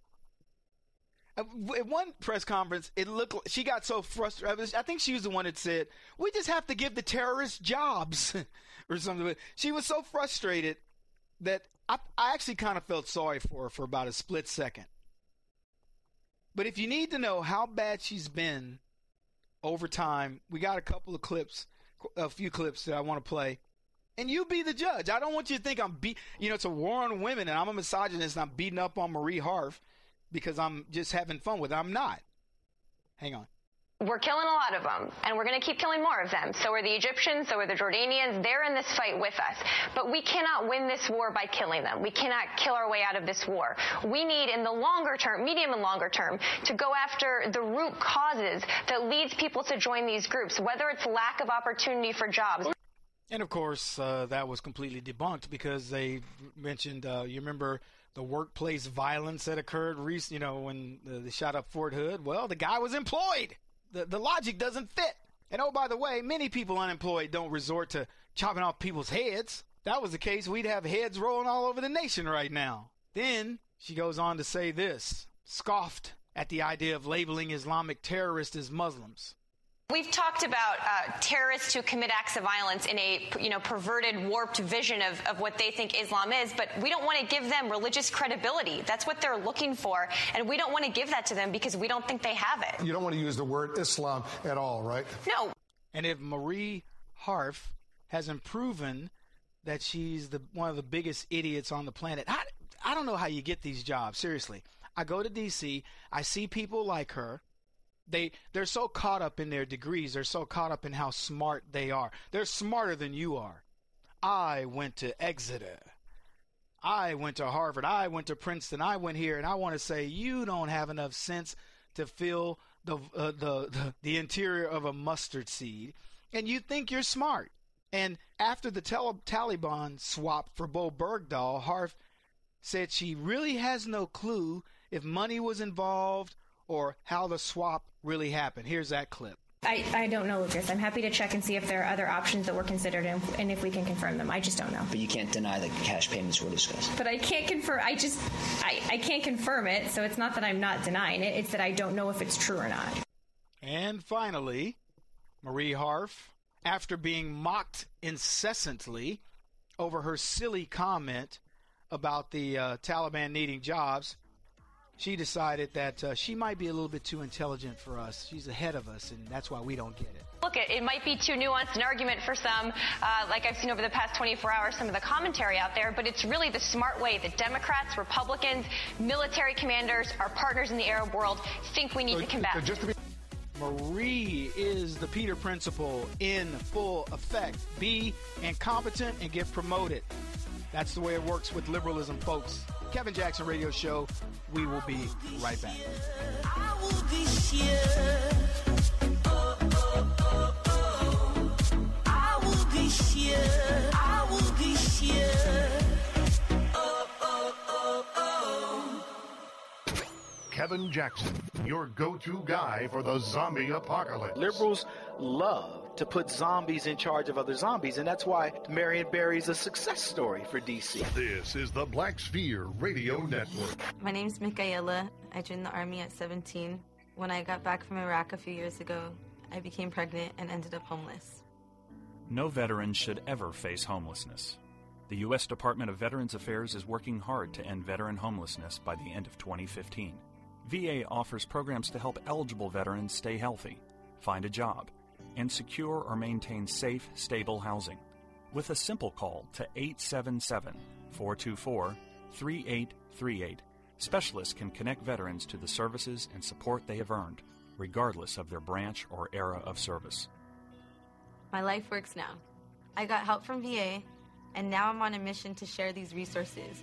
At one press conference, it looked like she got so frustrated. I think she was the one that said, we just have to give the terrorists jobs or something. She was so frustrated that I, I actually kind of felt sorry for her for about a split second. But if you need to know how bad she's been over time, we got a couple of clips, a few clips that I want to play. And you be the judge. I don't want you to think I'm, be, you know, it's a war on women and I'm a misogynist and I'm beating up on Marie Harf because I'm just having fun with it. I'm not. Hang on. We're killing a lot of them, and we're going to keep killing more of them. So are the Egyptians, so are the Jordanians. They're in this fight with us. But we cannot win this war by killing them. We cannot kill our way out of this war. We need, in the longer term, medium and longer term, to go after the root causes that leads people to join these groups, whether it's lack of opportunity for jobs. And, of course, uh, that was completely debunked because they mentioned, uh, you remember the workplace violence that occurred recently, you know, when uh, they shot up Fort Hood? Well, the guy was employed. The, the logic doesn't fit. And, oh, by the way, many people unemployed don't resort to chopping off people's heads. If that was the case, we'd have heads rolling all over the nation right now. Then she goes on to say this, scoffed at the idea of labeling Islamic terrorists as Muslims. We've talked about uh, terrorists who commit acts of violence in a, you know, perverted, warped vision of, of what they think Islam is, but we don't want to give them religious credibility. That's what they're looking for, and we don't want to give that to them because we don't think they have it. You don't want to use the word Islam at all, right? No. And if Marie Harf hasn't proven that she's the one of the biggest idiots on the planet, I, I don't know how you get these jobs, seriously. I go to D C, I see people like her. They, they're so caught up in their degrees. They're so caught up in how smart they are. They're smarter than you are. I went to Exeter. I went to Harvard. I went to Princeton. I went here. And I want to say you don't have enough sense to feel the, uh, the, the, the interior of a mustard seed. And you think you're smart. And after the tel- Taliban swap for Bo Bergdahl, Harf said she really has no clue if money was involved or how the swap really happened. Here's that clip. I, I don't know, Lucas. I'm happy to check and see if there are other options that were considered and, and if we can confirm them. I just don't know. But you can't deny that cash payments were discussed. But I can't confirm. I just, I, I can't confirm it. So it's not that I'm not denying it. It's that I don't know if it's true or not. And finally, Marie Harf, after being mocked incessantly over her silly comment about the uh, Taliban needing jobs, she decided that uh, she might be a little bit too intelligent for us. She's ahead of us, and that's why we don't get it. Look, it, it might be too nuanced an argument for some, uh, like I've seen over the past twenty-four hours, some of the commentary out there, but it's really the smart way that Democrats, Republicans, military commanders, our partners in the Arab world think we need so, to combat. So just to be- Marie is the Peter Principle in full effect. Be incompetent and get promoted. That's the way it works with liberalism, folks. Kevin Jackson Radio Show. We will be right back. I will be here. Oh, oh, oh, oh. I will be here. I will be here. Oh, oh, oh, oh. Kevin Jackson, your go-to guy for the zombie apocalypse. Liberals love to put zombies in charge of other zombies, and that's why Marion Barry's a success story for D C. This is the Black Sphere Radio Network. My name's Michaela. I joined the Army at seventeen. When I got back from Iraq a few years ago, I became pregnant and ended up homeless. No veteran should ever face homelessness. The U S Department of Veterans Affairs is working hard to end veteran homelessness by the end of twenty fifteen. V A offers programs to help eligible veterans stay healthy, find a job, and secure or maintain safe, stable housing. With a simple call to eight seven seven, four two four, three eight three eight, specialists can connect veterans to the services and support they have earned, regardless of their branch or era of service. My life works now. I got help from V A, and now I'm on a mission to share these resources.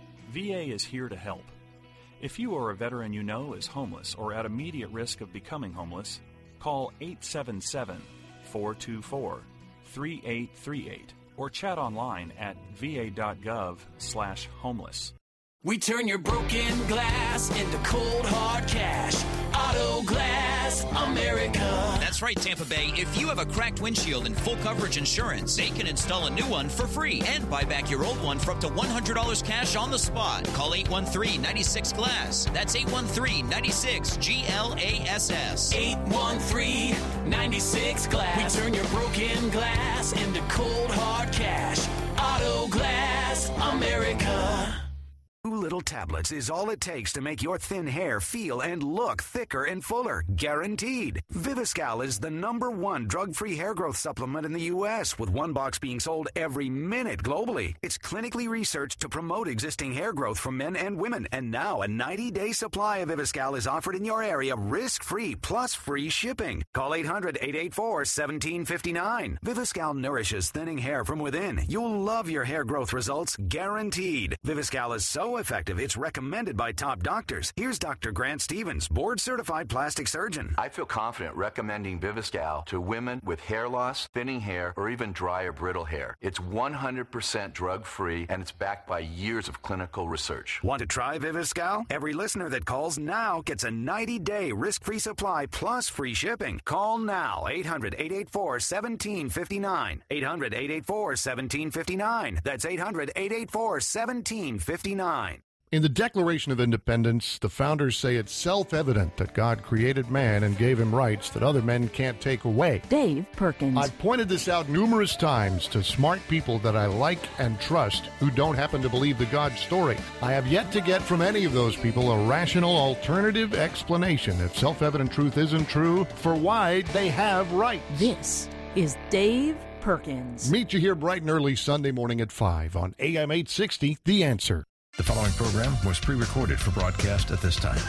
V A is here to help. If you or a veteran you know is homeless or at immediate risk of becoming homeless, call eight seven seven, four two four, three eight three eight or chat online at va.gov slash homeless. We turn your broken glass into cold hard cash. Auto Glass America. That's right, Tampa Bay. If you have a cracked windshield and full coverage insurance, they can install a new one for free and buy back your old one for up to one hundred dollars cash on the spot. Call eight one three, nine six, glass. That's eight one three, nine six, G L A S S. eight one three, nine six, glass. We turn your broken glass into cold hard cash. Auto Glass America. Two little tablets is all it takes to make your thin hair feel and look thicker and fuller, guaranteed. Viviscal is the number one drug-free hair growth supplement in the U S, with one box being sold every minute globally. It's clinically researched to promote existing hair growth for men and women, and now a ninety-day supply of Viviscal is offered in your area risk-free plus free shipping. Call eight hundred, eight eight four, one seven five nine. Viviscal nourishes thinning hair from within. You'll love your hair growth results, guaranteed. Viviscal is so effective, it's recommended by top doctors. Here's Doctor Grant Stevens, board-certified plastic surgeon. I feel confident recommending Viviscal to women with hair loss, thinning hair, or even dry or brittle hair. It's one hundred percent drug-free, and it's backed by years of clinical research. Want to try Viviscal? Every listener that calls now gets a ninety-day risk-free supply plus free shipping. Call now, eight hundred, eight eight four, one seven five nine. eight hundred, eight eight four, one seven five nine. That's eight hundred, eight eight four, one seven five nine. In the Declaration of Independence, the founders say it's self-evident that God created man and gave him rights that other men can't take away. Dave Perkins. I've pointed this out numerous times to smart people that I like and trust who don't happen to believe the God story. I have yet to get from any of those people a rational alternative explanation, if self-evident truth isn't true, for why they have rights. This is Dave Perkins. Meet you here bright and early Sunday morning at five on A M eight sixty, The Answer. The following program was pre-recorded for broadcast at this time.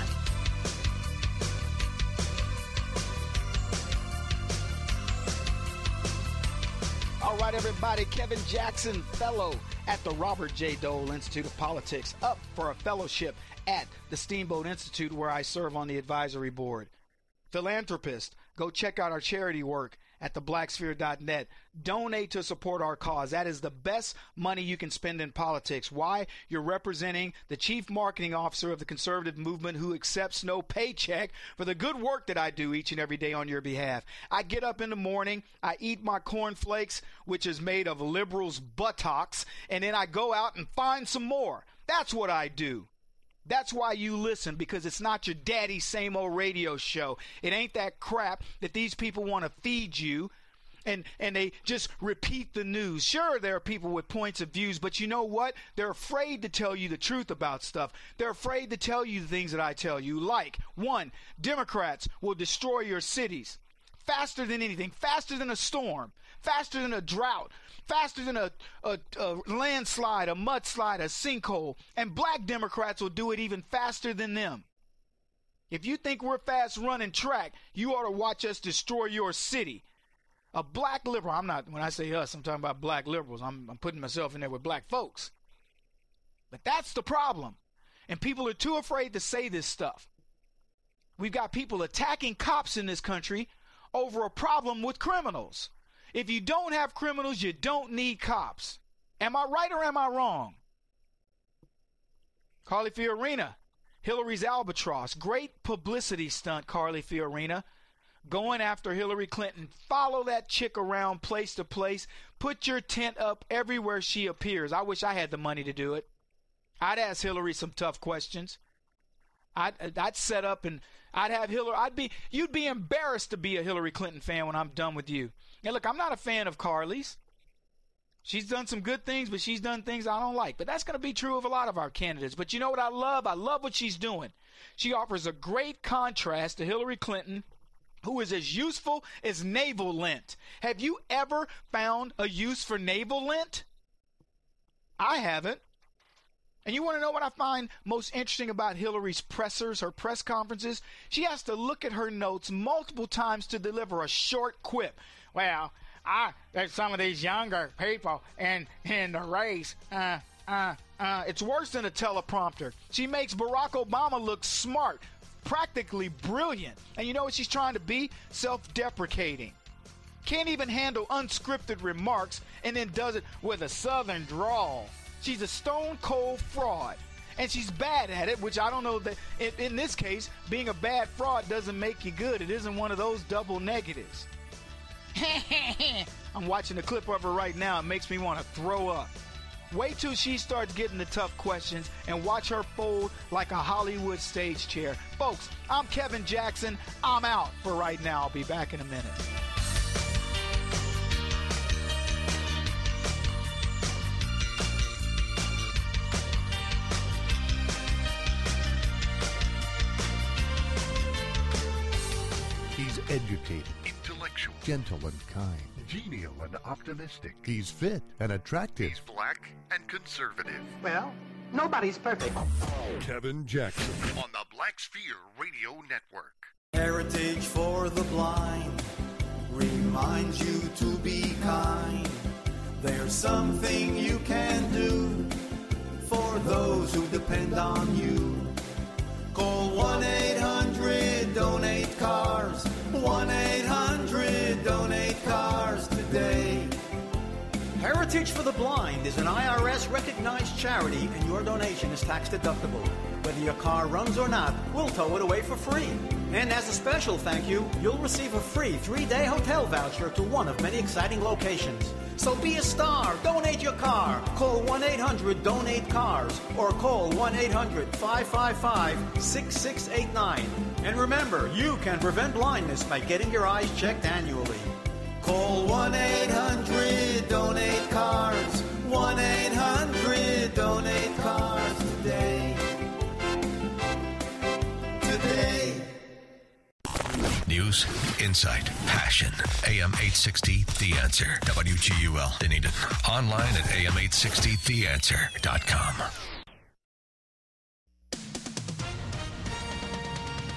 All right, everybody. Kevin Jackson, fellow at the Robert J. Dole Institute of Politics, up for a fellowship at the Steamboat Institute, where I serve on the advisory board. Philanthropist, go check out our charity work at the black sphere dot net. Donate to support our cause. That is the best money you can spend in politics. Why? You're representing the chief marketing officer of the conservative movement who accepts no paycheck for the good work that I do each and every day on your behalf. I get up in the morning, I eat my cornflakes, which is made of liberals' buttocks, and then I go out and find some more. That's what I do. That's why you listen, because it's not your daddy's same old radio show. It ain't that crap that these people want to feed you, and, and they just repeat the news. Sure, there are people with points of views, but you know what? They're afraid to tell you the truth about stuff. They're afraid to tell you the things that I tell you. Like, one, Democrats will destroy your cities faster than anything, faster than a storm, faster than a drought, faster than a, a, a landslide, a mudslide, a sinkhole. And black Democrats will do it even faster than them. If you think we're fast running track, you ought to watch us destroy your city. A black liberal, I'm not, when I say us, I'm talking about black liberals. I'm, I'm putting myself in there with black folks. But that's the problem. And people are too afraid to say this stuff. We've got people attacking cops in this country over a problem with criminals. If you don't have criminals, you don't need cops. Am I right or am I wrong? Carly Fiorina, Hillary's albatross. Great publicity stunt, Carly Fiorina. Going after Hillary Clinton. Follow that chick around place to place. Put your tent up everywhere she appears. I wish I had the money to do it. I'd ask Hillary some tough questions. I'd, I'd set up and I'd have Hillary. I'd be. You'd be embarrassed to be a Hillary Clinton fan when I'm done with you. Now, look, I'm not a fan of Carly's. She's done some good things, but she's done things I don't like. But that's going to be true of a lot of our candidates. But you know what I love? I love what she's doing. She offers a great contrast to Hillary Clinton, who is as useful as navel lint. Have you ever found a use for navel lint? I haven't. And you want to know what I find most interesting about Hillary's pressers, her press conferences? She has to look at her notes multiple times to deliver a short quip. Well, I, there's some of these younger people in, in the race. Uh, uh, uh. It's worse than a teleprompter. She makes Barack Obama look smart, practically brilliant. And you know what she's trying to be? Self-deprecating. Can't even handle unscripted remarks and then does it with a southern drawl. She's a stone-cold fraud, and she's bad at it, which I don't know that, in, in this case, being a bad fraud doesn't make you good. It isn't one of those double negatives. I'm watching a clip of her right now. It makes me want to throw up. Wait till she starts getting the tough questions and watch her fold like a Hollywood stage chair. Folks, I'm Kevin Jackson. I'm out for right now. I'll be back in a minute. He's educated, intellectual, gentle and kind, genial and optimistic. He's fit and attractive. He's black and conservative. Well, nobody's perfect. Kevin Jackson on the Black Sphere Radio Network. Heritage for the blind reminds you to be kind. There's something you can do for those who depend on you. Call one eight hundred donate cars. one eight hundred donate cars today. Heritage for the Blind is an I R S-recognized charity, and your donation is tax-deductible. Whether your car runs or not, we'll tow it away for free. And as a special thank you, you'll receive a free three-day hotel voucher to one of many exciting locations. So be a star. Donate your car. Call one eight hundred donate cars or call one eight hundred five five five six six eight nine. And remember, you can prevent blindness by getting your eyes checked annually. Call one eight hundred donate cars. one eight hundred donate cars today. Today. News, insight, passion. A M eight sixty, The Answer. W G U L, Dunedin. Online at A M eight sixty the answer dot com.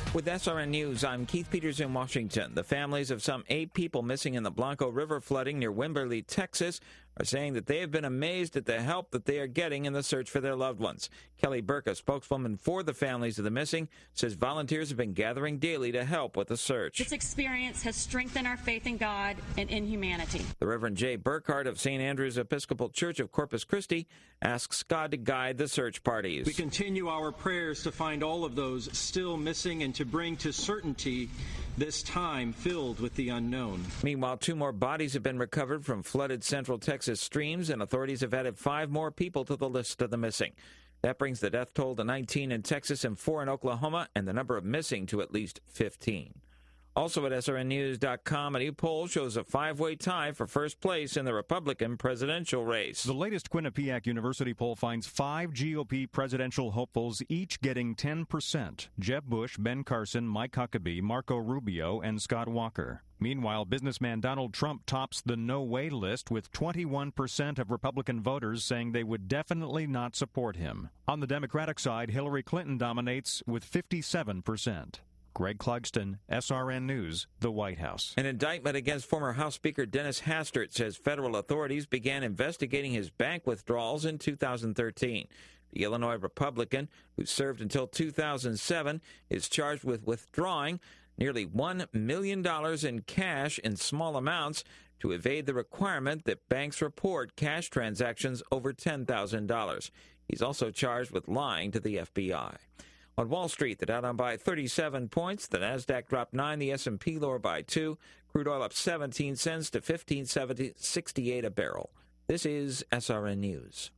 With S R N News, I'm Keith Peters in Washington. The families of some eight people missing in the Blanco River flooding near Wimberley, Texas, are saying that they have been amazed at the help that they are getting in the search for their loved ones. Kelly Burke, a spokeswoman for the families of the missing, says volunteers have been gathering daily to help with the search. This experience has strengthened our faith in God and in humanity. The Reverend Jay Burkhart of Saint Andrew's Episcopal Church of Corpus Christi asks God to guide the search parties. We continue our prayers to find all of those still missing and to bring to certainty this time filled with the unknown. Meanwhile, two more bodies have been recovered from flooded Central Texas streams, and authorities have added five more people to the list of the missing. That brings the death toll to nineteen in Texas and four in Oklahoma, and the number of missing to at least fifteen. Also at S R N News dot com, a new poll shows a five-way tie for first place in the Republican presidential race. The latest Quinnipiac University poll finds five G O P presidential hopefuls, each getting ten percent. Jeb Bush, Ben Carson, Mike Huckabee, Marco Rubio, and Scott Walker. Meanwhile, businessman Donald Trump tops the no-way list with twenty-one percent of Republican voters saying they would definitely not support him. On the Democratic side, Hillary Clinton dominates with fifty-seven percent. Greg Clugston, S R N News, the White House. An indictment against former House Speaker Dennis Hastert says federal authorities began investigating his bank withdrawals in two thousand thirteen. The Illinois Republican, who served until two thousand seven, is charged with withdrawing nearly one million dollars in cash in small amounts to evade the requirement that banks report cash transactions over ten thousand dollars. He's also charged with lying to the F B I. On Wall Street, the Dow down by thirty-seven points, the Nasdaq dropped nine, the S and P lower by two, crude oil up seventeen cents to fifteen sixty-eight a barrel. This is S R N News.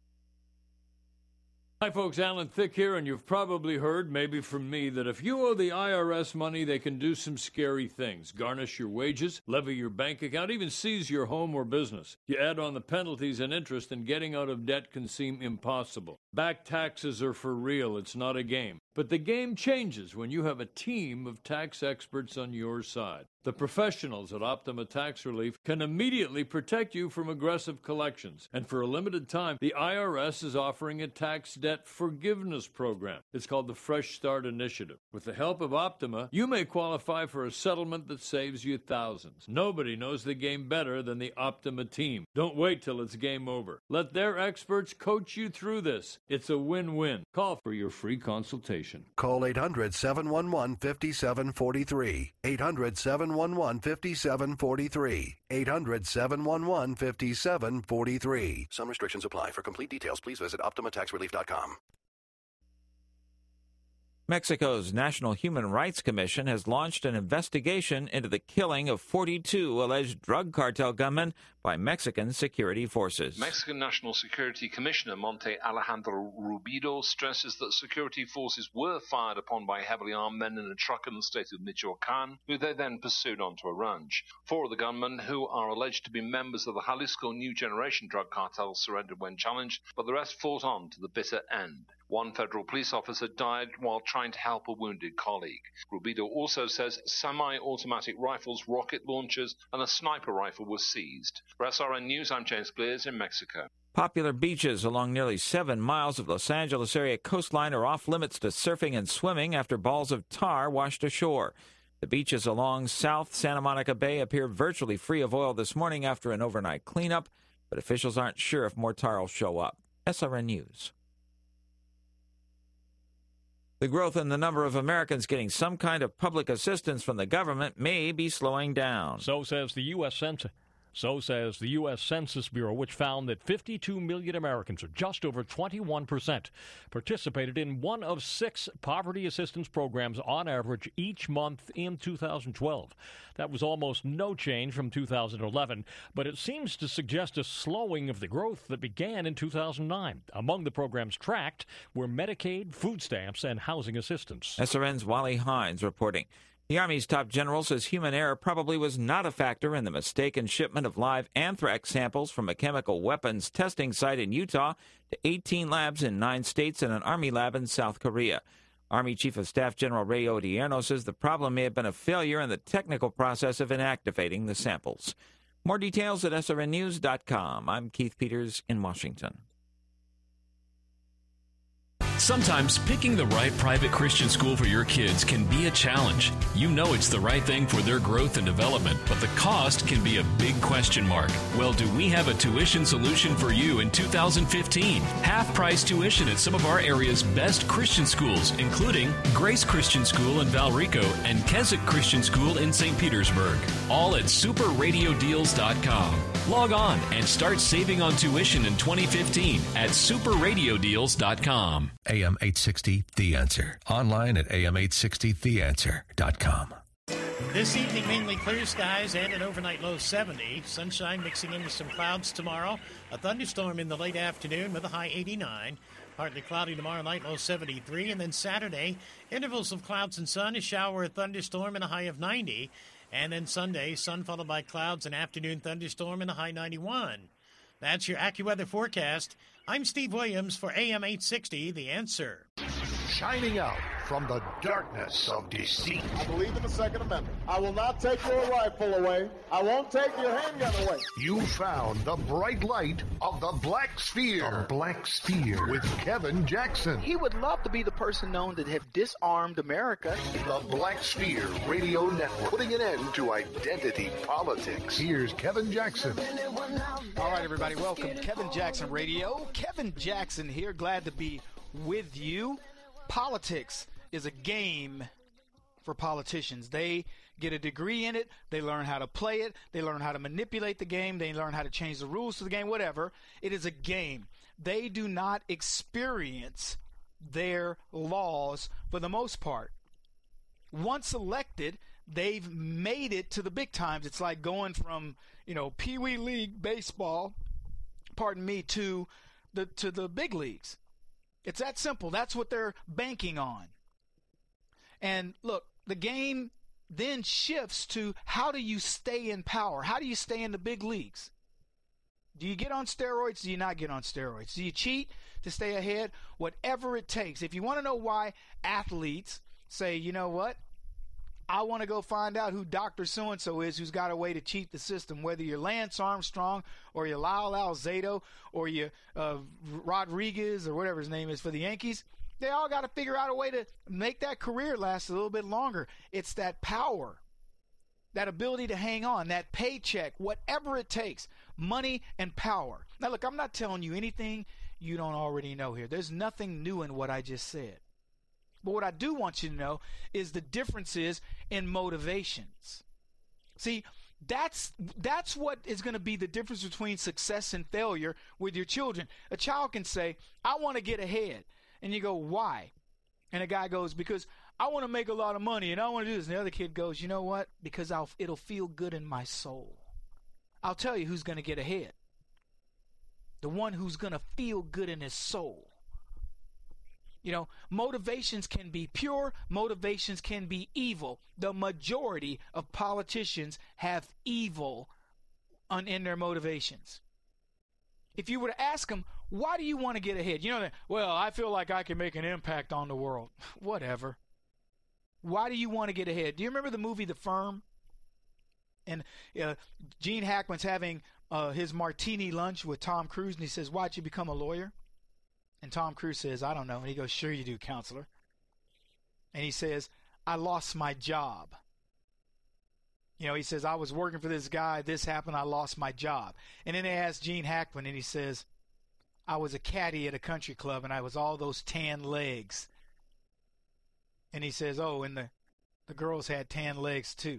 Hi, folks. Alan Thicke here, and you've probably heard, maybe from me, that if you owe the I R S money, they can do some scary things. Garnish your wages, levy your bank account, even seize your home or business. You add on the penalties and interest, and getting out of debt can seem impossible. Back taxes are for real. It's not a game. But the game changes when you have a team of tax experts on your side. The professionals at Optima Tax Relief can immediately protect you from aggressive collections. And for a limited time, the I R S is offering a tax debt forgiveness program. It's called the Fresh Start Initiative. With the help of Optima, you may qualify for a settlement that saves you thousands. Nobody knows the game better than the Optima team. Don't wait till it's game over. Let their experts coach you through this. It's a win-win. Call for your free consultation. Call eight hundred, seven one one, five seven four three. eight hundred, seven one one, five seven four three. eight hundred, seven one one, five seven four three. Some restrictions apply. For complete details, please visit Optima Tax Relief dot com. Mexico's National Human Rights Commission has launched an investigation into the killing of forty-two alleged drug cartel gunmen by Mexican security forces. Mexican National Security Commissioner Monte Alejandro Rubido stresses that security forces were fired upon by heavily armed men in a truck in the state of Michoacan, who they then pursued onto a ranch. Four of the gunmen, who are alleged to be members of the Jalisco New Generation drug cartel, surrendered when challenged, but the rest fought on to the bitter end. One federal police officer died while trying to help a wounded colleague. Rubido also says semi-automatic rifles, rocket launchers, and a sniper rifle were seized. For S R N News, I'm James Clears in Mexico. Popular beaches along nearly seven miles of Los Angeles area coastline are off limits to surfing and swimming after balls of tar washed ashore. The beaches along South Santa Monica Bay appear virtually free of oil this morning after an overnight cleanup, but officials aren't sure if more tar will show up. S R N News. The growth in the number of Americans getting some kind of public assistance from the government may be slowing down. So says the U S Census. So says the U S Census Bureau, which found that fifty-two million Americans, or just over twenty-one percent, participated in one of six poverty assistance programs on average each month in two thousand twelve. That was almost no change from two thousand eleven, but it seems to suggest a slowing of the growth that began in two thousand nine. Among the programs tracked were Medicaid, food stamps, and housing assistance. S R N's Wally Hines reporting. The Army's top general says human error probably was not a factor in the mistaken shipment of live anthrax samples from a chemical weapons testing site in Utah to eighteen labs in nine states and an Army lab in South Korea. Army Chief of Staff General Ray Odierno says the problem may have been a failure in the technical process of inactivating the samples. More details at S R N News dot com. I'm Keith Peters in Washington. Sometimes picking the right private Christian school for your kids can be a challenge. You know it's the right thing for their growth and development, but the cost can be a big question mark. Well, do we have a tuition solution for you in two thousand fifteen? Half-price tuition at some of our area's best Christian schools, including Grace Christian School in Valrico and Keswick Christian School in Saint Petersburg. All at super radio deals dot com. Log on and start saving on tuition in twenty fifteen at super radio deals dot com. A M eight sixty, The Answer. Online at A M eight sixty the answer dot com. This evening, mainly clear skies and an overnight low seventy. Sunshine mixing in with some clouds tomorrow. A thunderstorm in the late afternoon with a high eighty-nine. Partly cloudy tomorrow night, low seventy-three. And then Saturday, intervals of clouds and sun, a shower, a thunderstorm, and a high of ninety. And then Sunday, sun followed by clouds, an afternoon thunderstorm, and a high ninety-one. That's your AccuWeather forecast. I'm Steve Williams for A M eight sixty, The Answer. Shining out from the darkness of deceit. I believe in the Second Amendment. I will not take your rifle away. I won't take your handgun away. You found the bright light of the Black Sphere. The Black Sphere with Kevin Jackson. He would love to be the person known to have disarmed America. The Black Sphere Radio Network, putting an end to identity politics. Here's Kevin Jackson. All right, everybody, welcome to Kevin Jackson Radio. Kevin Jackson here, glad to be with you. Politics is a game for politicians. They get a degree in it. They learn how to play it. They learn how to manipulate the game. They learn how to change the rules to the game, whatever. It is a game. They do not experience their laws for the most part. Once elected, they've made it to the big times. It's like going from, you know, Pee Wee League baseball, pardon me, to the to the big leagues. It's that simple. That's what they're banking on. And look, the game then shifts to how do you stay in power? How do you stay in the big leagues? Do you get on steroids? Do you not get on steroids? Do you cheat to stay ahead? Whatever it takes. If you want to know why athletes say, you know what? I want to go find out who Doctor So-and-so is who's got a way to cheat the system, whether you're Lance Armstrong or you're Lyle Alzado or you're uh, Rodriguez or whatever his name is for the Yankees. They all got to figure out a way to make that career last a little bit longer. It's that power, that ability to hang on, that paycheck, whatever it takes, money and power. Now, look, I'm not telling you anything you don't already know here. There's nothing new in what I just said. But what I do want you to know is the differences in motivations. See, that's that's what is going to be the difference between success and failure with your children. A child can say, I want to get ahead. And you go, why? And a guy goes, because I want to make a lot of money and I want to do this. And the other kid goes, you know what? Because I'll, it'll feel good in my soul. I'll tell you who's going to get ahead. The one who's going to feel good in his soul. You know, motivations can be pure, motivations can be evil. The majority of politicians have evil on, in their motivations. If you were to ask them, why do you want to get ahead? You know, well, I feel like I can make an impact on the world. Whatever. Why do you want to get ahead? Do you remember the movie The Firm? And uh, Gene Hackman's having uh, his martini lunch with Tom Cruise, and he says, why'd you become a lawyer? And Tom Cruise says, I don't know. And he goes, sure you do, counselor. And he says, I lost my job. You know, he says, I was working for this guy. This happened. I lost my job. And then they asked Gene Hackman, and he says, I was a caddy at a country club, and I was all those tan legs. And he says, oh, and the, the girls had tan legs too.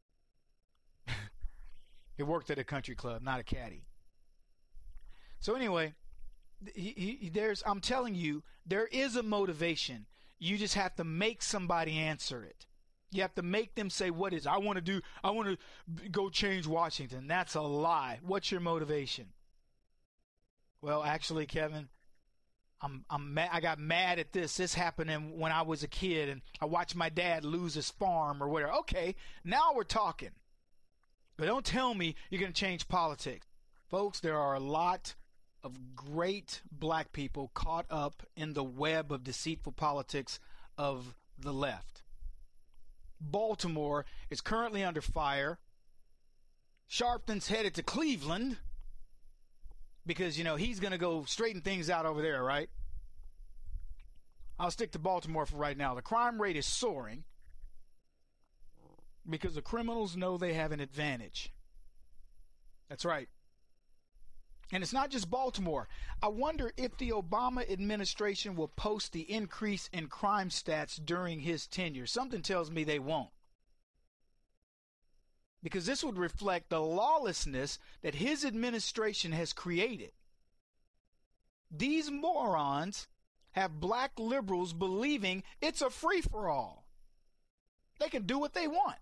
He worked at a country club, not a caddy. So anyway, He, he, there's, I'm telling you, there is a motivation. You just have to make somebody answer it. You have to make them say, what is, I want to do, I want to go change Washington. That's a lie. What's your motivation? Well, actually, Kevin, I'm, I'm mad, I got mad at this. This happened when I was a kid, and I watched my dad lose his farm or whatever. Okay, now we're talking. But don't tell me you're going to change politics. Folks, there are a lot of great black people caught up in the web of deceitful politics of the left. Baltimore is currently under fire. Sharpton's headed to Cleveland because, you know, he's going to go straighten things out over there, right? I'll stick to Baltimore for right now. The crime rate is soaring because the criminals know they have an advantage. That's right. And it's not just Baltimore. I wonder if the Obama administration will post the increase in crime stats during his tenure. Something tells me they won't. Because this would reflect the lawlessness that his administration has created. These morons have black liberals believing it's a free-for-all. They can do what they want.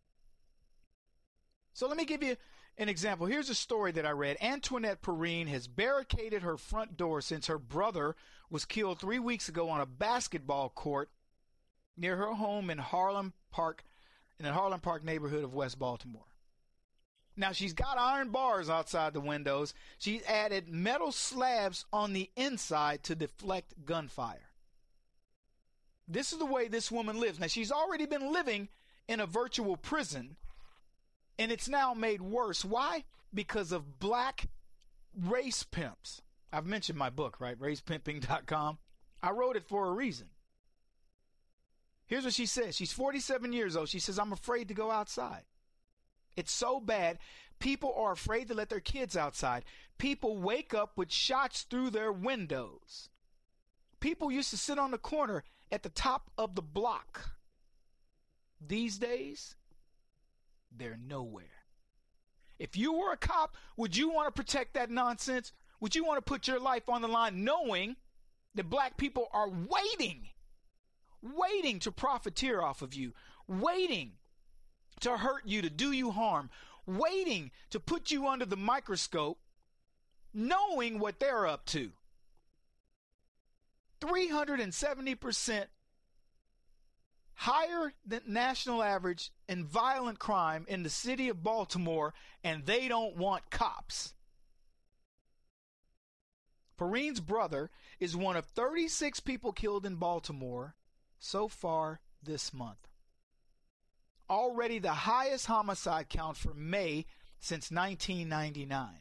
So let me give you an example. Here's a story that I read. Antoinette Perrine has barricaded her front door since her brother was killed three weeks ago on a basketball court near her home in Harlem Park, in the Harlem Park neighborhood of West Baltimore. Now, she's got iron bars outside the windows. She's added metal slabs on the inside to deflect gunfire. This is the way this woman lives. Now, she's already been living in a virtual prison, and it's now made worse. Why? Because of black race pimps. I've mentioned my book, right? race pimping dot com. I wrote it for a reason. Here's what she says. She's forty-seven years old. She says, I'm afraid to go outside. It's so bad. People are afraid to let their kids outside. People wake up with shots through their windows. People used to sit on the corner at the top of the block. These days, they're nowhere. If you were a cop, would you want to protect that nonsense? Would you want to put your life on the line knowing that black people are waiting, waiting to profiteer off of you, waiting to hurt you, to do you harm, waiting to put you under the microscope, knowing what they're up to? three hundred seventy percent higher than national average in violent crime in the city of Baltimore, and they don't want cops. Perrine's brother is one of thirty-six people killed in Baltimore so far this month. Already the highest homicide count for May since nineteen ninety-nine.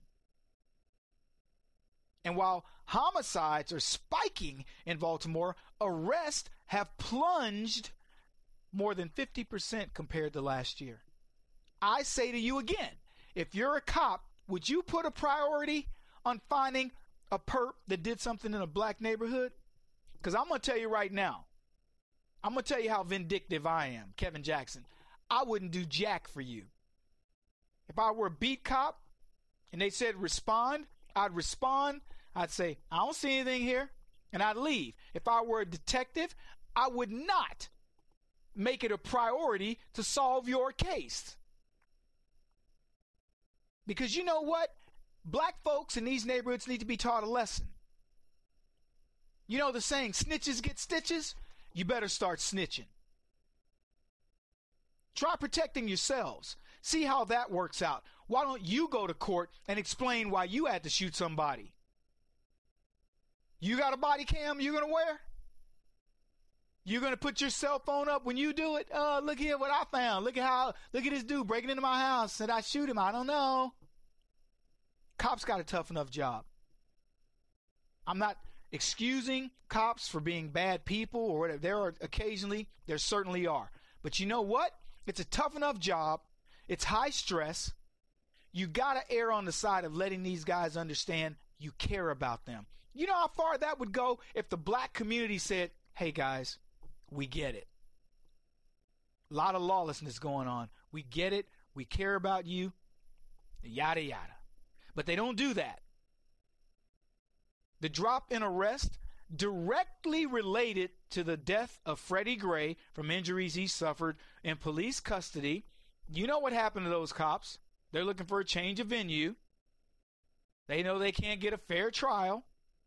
And while homicides are spiking in Baltimore, arrests have plunged more than fifty percent compared to last year. I say to you again, if you're a cop, would you put a priority on finding a perp that did something in a black neighborhood? Because I'm going to tell you right now, I'm going to tell you how vindictive I am, Kevin Jackson. I wouldn't do jack for you. If I were a beat cop and they said respond, I'd respond. I'd say, I don't see anything here, and I'd leave. If I were a detective, I would not make it a priority to solve your case. Because you know what? Black folks in these neighborhoods need to be taught a lesson. You know the saying, snitches get stitches? You better start snitching. Try protecting yourselves. See how that works out. Why don't you go to court and explain why you had to shoot somebody? You got a body cam you're going to wear? You're going to put your cell phone up when you do it? Oh, look here what I found. Look at how, look at this dude breaking into my house. Said I shoot him. I don't know. Cops got a tough enough job. I'm not excusing cops for being bad people or whatever. There are occasionally, there certainly are. But you know what? It's a tough enough job. It's high stress. You got to err on the side of letting these guys understand you care about them. You know how far that would go if the black community said, hey guys, we get it. A lot of lawlessness going on. We get it. We care about you. Yada, yada. But they don't do that. The drop in arrest directly related to the death of Freddie Gray from injuries he suffered in police custody. You know what happened to those cops? They're looking for a change of venue. They know they can't get a fair trial.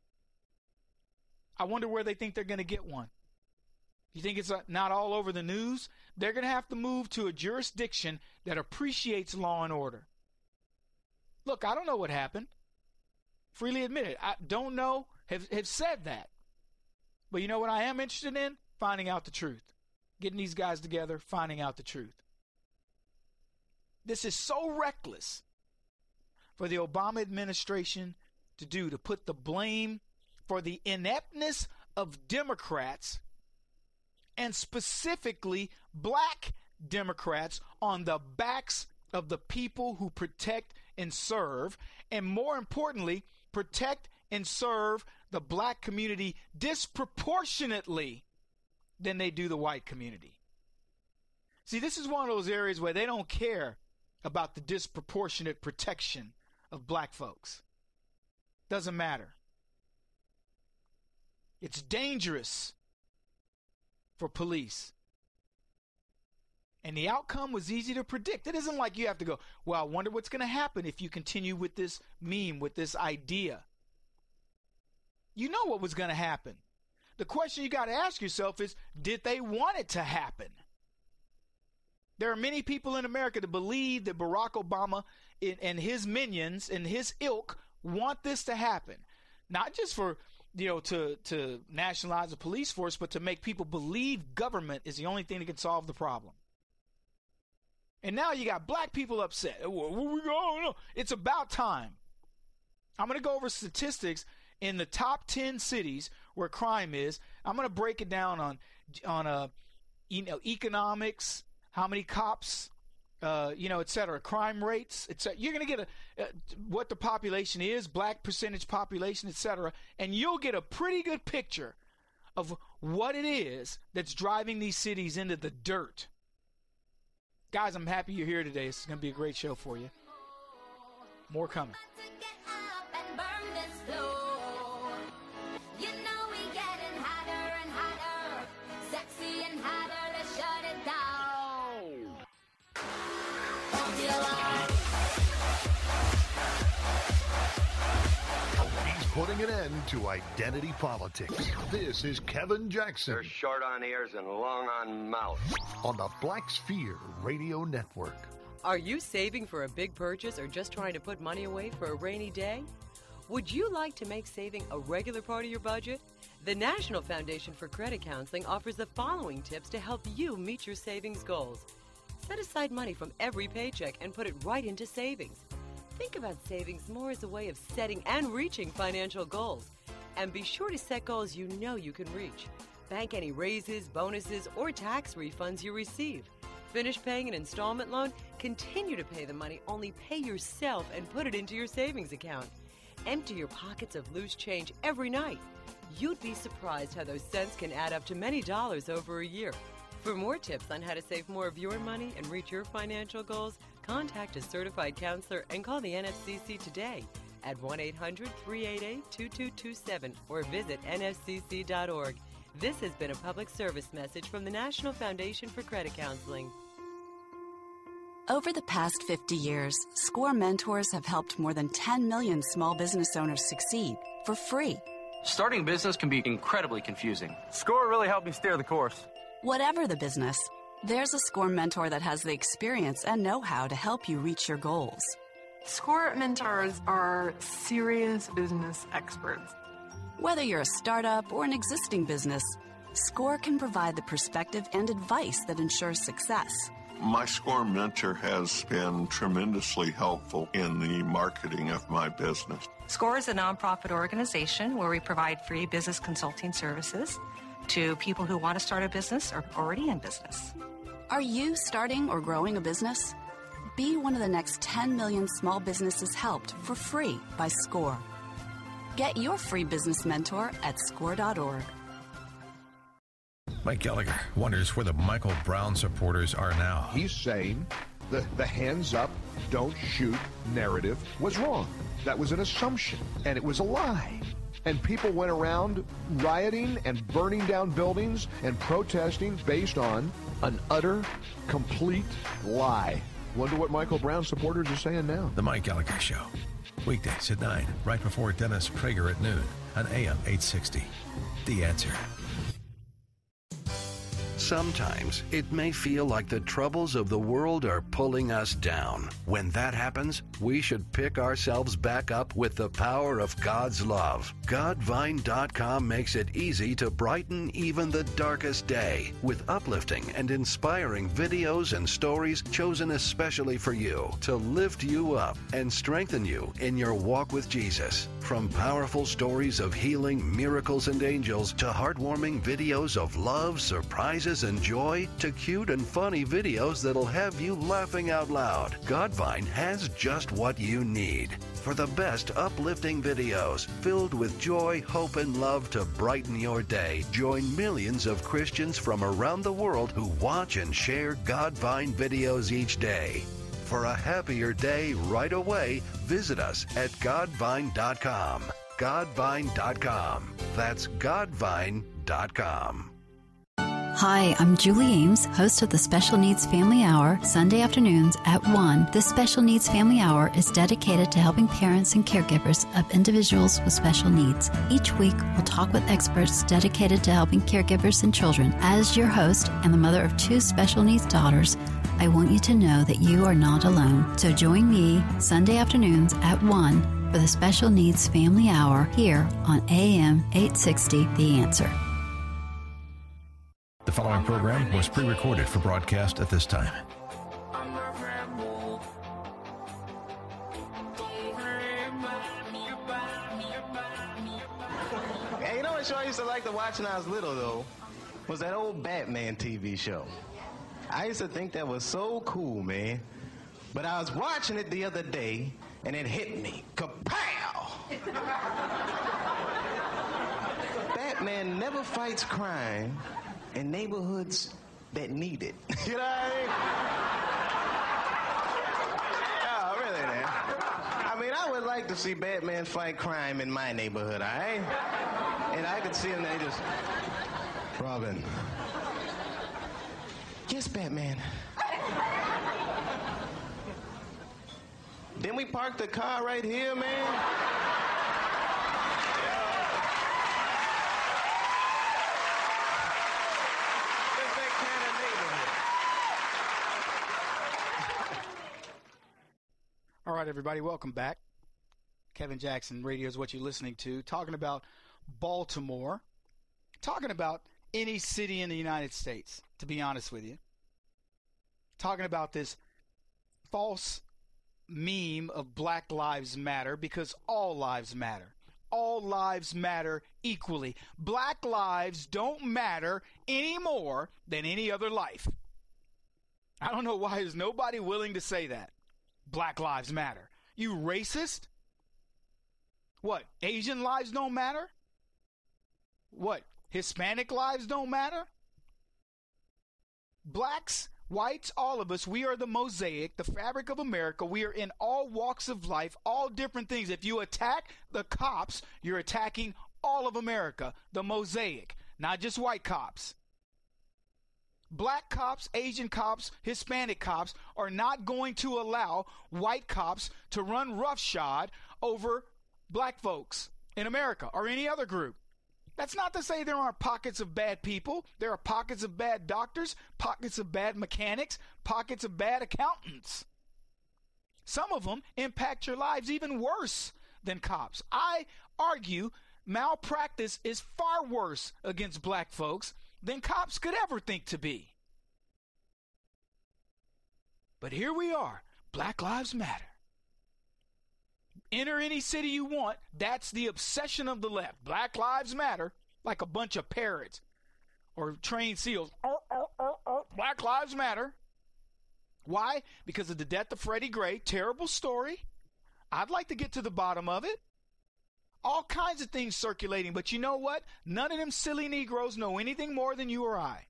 I wonder where they think they're going to get one. You think it's not all over the news? They're going to have to move to a jurisdiction that appreciates law and order. Look, I don't know what happened. Freely admit it. I don't know, have, have said that. But you know what I am interested in? Finding out the truth. Getting these guys together, finding out the truth. This is so reckless for the Obama administration to do, to put the blame for the ineptness of Democrats and specifically black Democrats on the backs of the people who protect and serve, and more importantly, protect and serve the black community disproportionately than they do the white community. See, this is one of those areas where they don't care about the disproportionate protection of black folks. Doesn't matter. It's dangerous for police. And the outcome was easy to predict. It isn't like you have to go, well, I wonder what's going to happen if you continue with this meme, with this idea. You know what was going to happen. The question you got to ask yourself is, did they want it to happen? There are many people in America that believe that Barack Obama and his minions and his ilk want this to happen. Not just for, you know, to, to nationalize the police force, but to make people believe government is the only thing that can solve the problem. And now you got black people upset. Where we going? It's about time. I'm going to go over statistics in the top ten cities where crime is. I'm going to break it down on on uh, you know, economics, how many cops, uh, you know, et cetera, crime rates, et cetera. You're going to get a uh, what the population is, black percentage population, et cetera, and you'll get a pretty good picture of what it is that's driving these cities into the dirt. Guys, I'm happy you're here today. This is going to be a great show for you. More coming. Putting an end to identity politics. This is Kevin Jackson. They're short on ears and long on mouth. On the Black Sphere Radio Network. Are you saving for a big purchase or just trying to put money away for a rainy day? Would you like to make saving a regular part of your budget? The National Foundation for Credit Counseling offers the following tips to help you meet your savings goals. Set aside money from every paycheck and put it right into savings. Think about savings more as a way of setting and reaching financial goals. And be sure to set goals you know you can reach. Bank any raises, bonuses, or tax refunds you receive. Finish paying an installment loan, continue to pay the money, only pay yourself and put it into your savings account. Empty your pockets of loose change every night. You'd be surprised how those cents can add up to many dollars over a year. For more tips on how to save more of your money and reach your financial goals, contact a certified counselor and call the N F C C today at one eight hundred, three eight eight, two two two seven or visit N F C C dot org. This has been a public service message from the National Foundation for Credit Counseling. Over the past fifty years, SCORE mentors have helped more than ten million small business owners succeed for free. Starting a business can be incredibly confusing. SCORE really helped me steer the course. Whatever the business, there's a SCORE mentor that has the experience and know-how to help you reach your goals. SCORE mentors are serious business experts. Whether you're a startup or an existing business, SCORE can provide the perspective and advice that ensures success. My SCORE mentor has been tremendously helpful in the marketing of my business. SCORE is a nonprofit organization where we provide free business consulting services to people who want to start a business or already in business. Are you starting or growing a business? Be one of the next ten million small businesses helped for free by SCORE. Get your free business mentor at score dot org. Mike Gallagher wonders where the Michael Brown supporters are now. He's saying the, the hands up, don't shoot narrative was wrong. That was an assumption, and it was a lie. And people went around rioting and burning down buildings and protesting based on an utter, complete lie. Wonder what Michael Brown supporters are saying now. The Mike Gallagher Show. Weekdays at nine, right before Dennis Prager at noon on A M eight sixty. The Answer. Sometimes it may feel like the troubles of the world are pulling us down. When that happens, we should pick ourselves back up with the power of God's love. God Vine dot com makes it easy to brighten even the darkest day with uplifting and inspiring videos and stories chosen especially for you to lift you up and strengthen you in your walk with Jesus. From powerful stories of healing, miracles, and angels to heartwarming videos of love, surprises, and joy to cute and funny videos that'll have you laughing out loud, Godvine has just what you need. For the best uplifting videos filled with joy, hope, and love to brighten your day, join millions of Christians from around the world who watch and share Godvine videos each day. For a happier day right away, visit us at Godvine dot com. Godvine dot com. That's Godvine dot com. Hi, I'm Julie Ames, host of the Special Needs Family Hour, Sunday afternoons at one. This Special Needs Family Hour is dedicated to helping parents and caregivers of individuals with special needs. Each week, we'll talk with experts dedicated to helping caregivers and children. As your host and the mother of two special needs daughters, I want you to know that you are not alone. So join me Sunday afternoons at one for the Special Needs Family Hour here on A M eight sixty The Answer. The following program was pre-recorded for broadcast at this time. Hey, you know what show I used to like to watch when I was little, though? Was that old Batman T V show. I used to think that was so cool, man. But I was watching it the other day, and it hit me. Kapow! Batman never fights crime in neighborhoods that need it. You know what I mean? Oh, really, man. I mean, I would like to see Batman fight crime in my neighborhood, all right? And I could see him, they just... Robin. Yes, Batman. Then we parked the car right here, man. All right, everybody, welcome back. Kevin Jackson Radio is what you're listening to. Talking about Baltimore. Talking about any city in the United States, to be honest with you. Talking about this false meme of Black Lives Matter, because all lives matter. All lives matter equally. Black lives don't matter any more than any other life. I don't know why is nobody willing to say that. Black lives matter. You racist? What, Asian lives don't matter? What, Hispanic lives don't matter? Blacks, whites, all of us, we are the mosaic, the fabric of America. We are in all walks of life, all different things. If you attack the cops, you're attacking all of America, the mosaic, not just white cops. Black cops, Asian cops, Hispanic cops are not going to allow white cops to run roughshod over black folks in America or any other group. That's not to say there aren't pockets of bad people. There are pockets of bad doctors, pockets of bad mechanics, pockets of bad accountants. Some of them impact your lives even worse than cops. I argue malpractice is far worse against black folks than cops could ever think to be. But here we are. Black Lives Matter. Enter any city you want. That's the obsession of the left. Black Lives Matter, like a bunch of parrots or trained seals. Oh, oh, oh, oh. Black Lives Matter. Why? Because of the death of Freddie Gray. Terrible story. I'd like to get to the bottom of it. All kinds of things circulating, but you know what? None of them silly Negroes know anything more than you or I.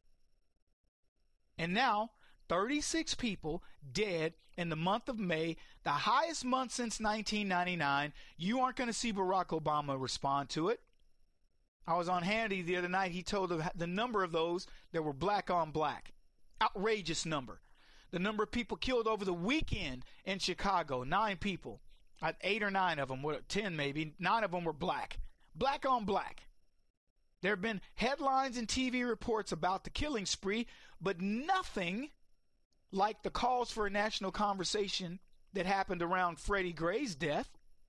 And now, thirty-six people dead in the month of May, the highest month since nineteen ninety-nine. You aren't going to see Barack Obama respond to it. I was on Hannity the other night. He told the, the number of those that were black on black. Outrageous number. The number of people killed over the weekend in Chicago, nine people. Eight or nine of them, ten maybe, nine of them were black. Black on black. There have been headlines and T V reports about the killing spree, but nothing like the calls for a national conversation that happened around Freddie Gray's death.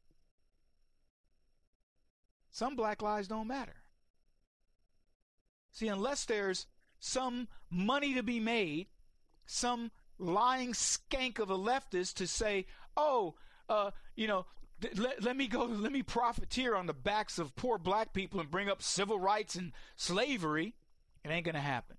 Some black lives don't matter. See, unless there's some money to be made, some lying skank of a leftist to say, oh, uh, you know, th- let, let me go, let me profiteer on the backs of poor black people and bring up civil rights and slavery, it ain't going to happen.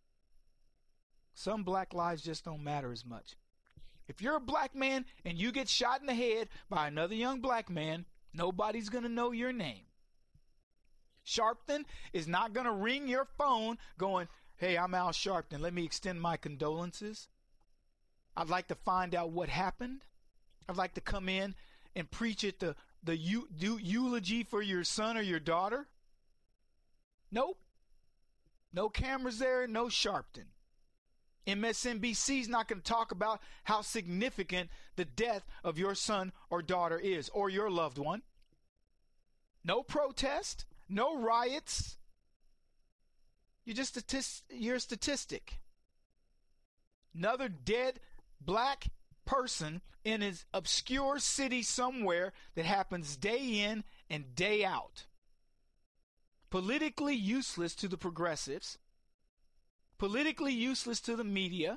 Some black lives just don't matter as much. If you're a black man and you get shot in the head by another young black man, nobody's going to know your name. Sharpton is not going to ring your phone going, hey, I'm Al Sharpton. Let me extend my condolences. I'd like to find out what happened. I'd like to come in and preach at the, the eu- eulogy for your son or your daughter. Nope. No cameras there, no Sharpton. M S N B C's not going to talk about how significant the death of your son or daughter is, or your loved one. No protest, no riots. You're just a tis- you're a statistic. Another dead black person in his obscure city somewhere that happens day in and day out. Politically useless to the progressives. Politically useless to the media.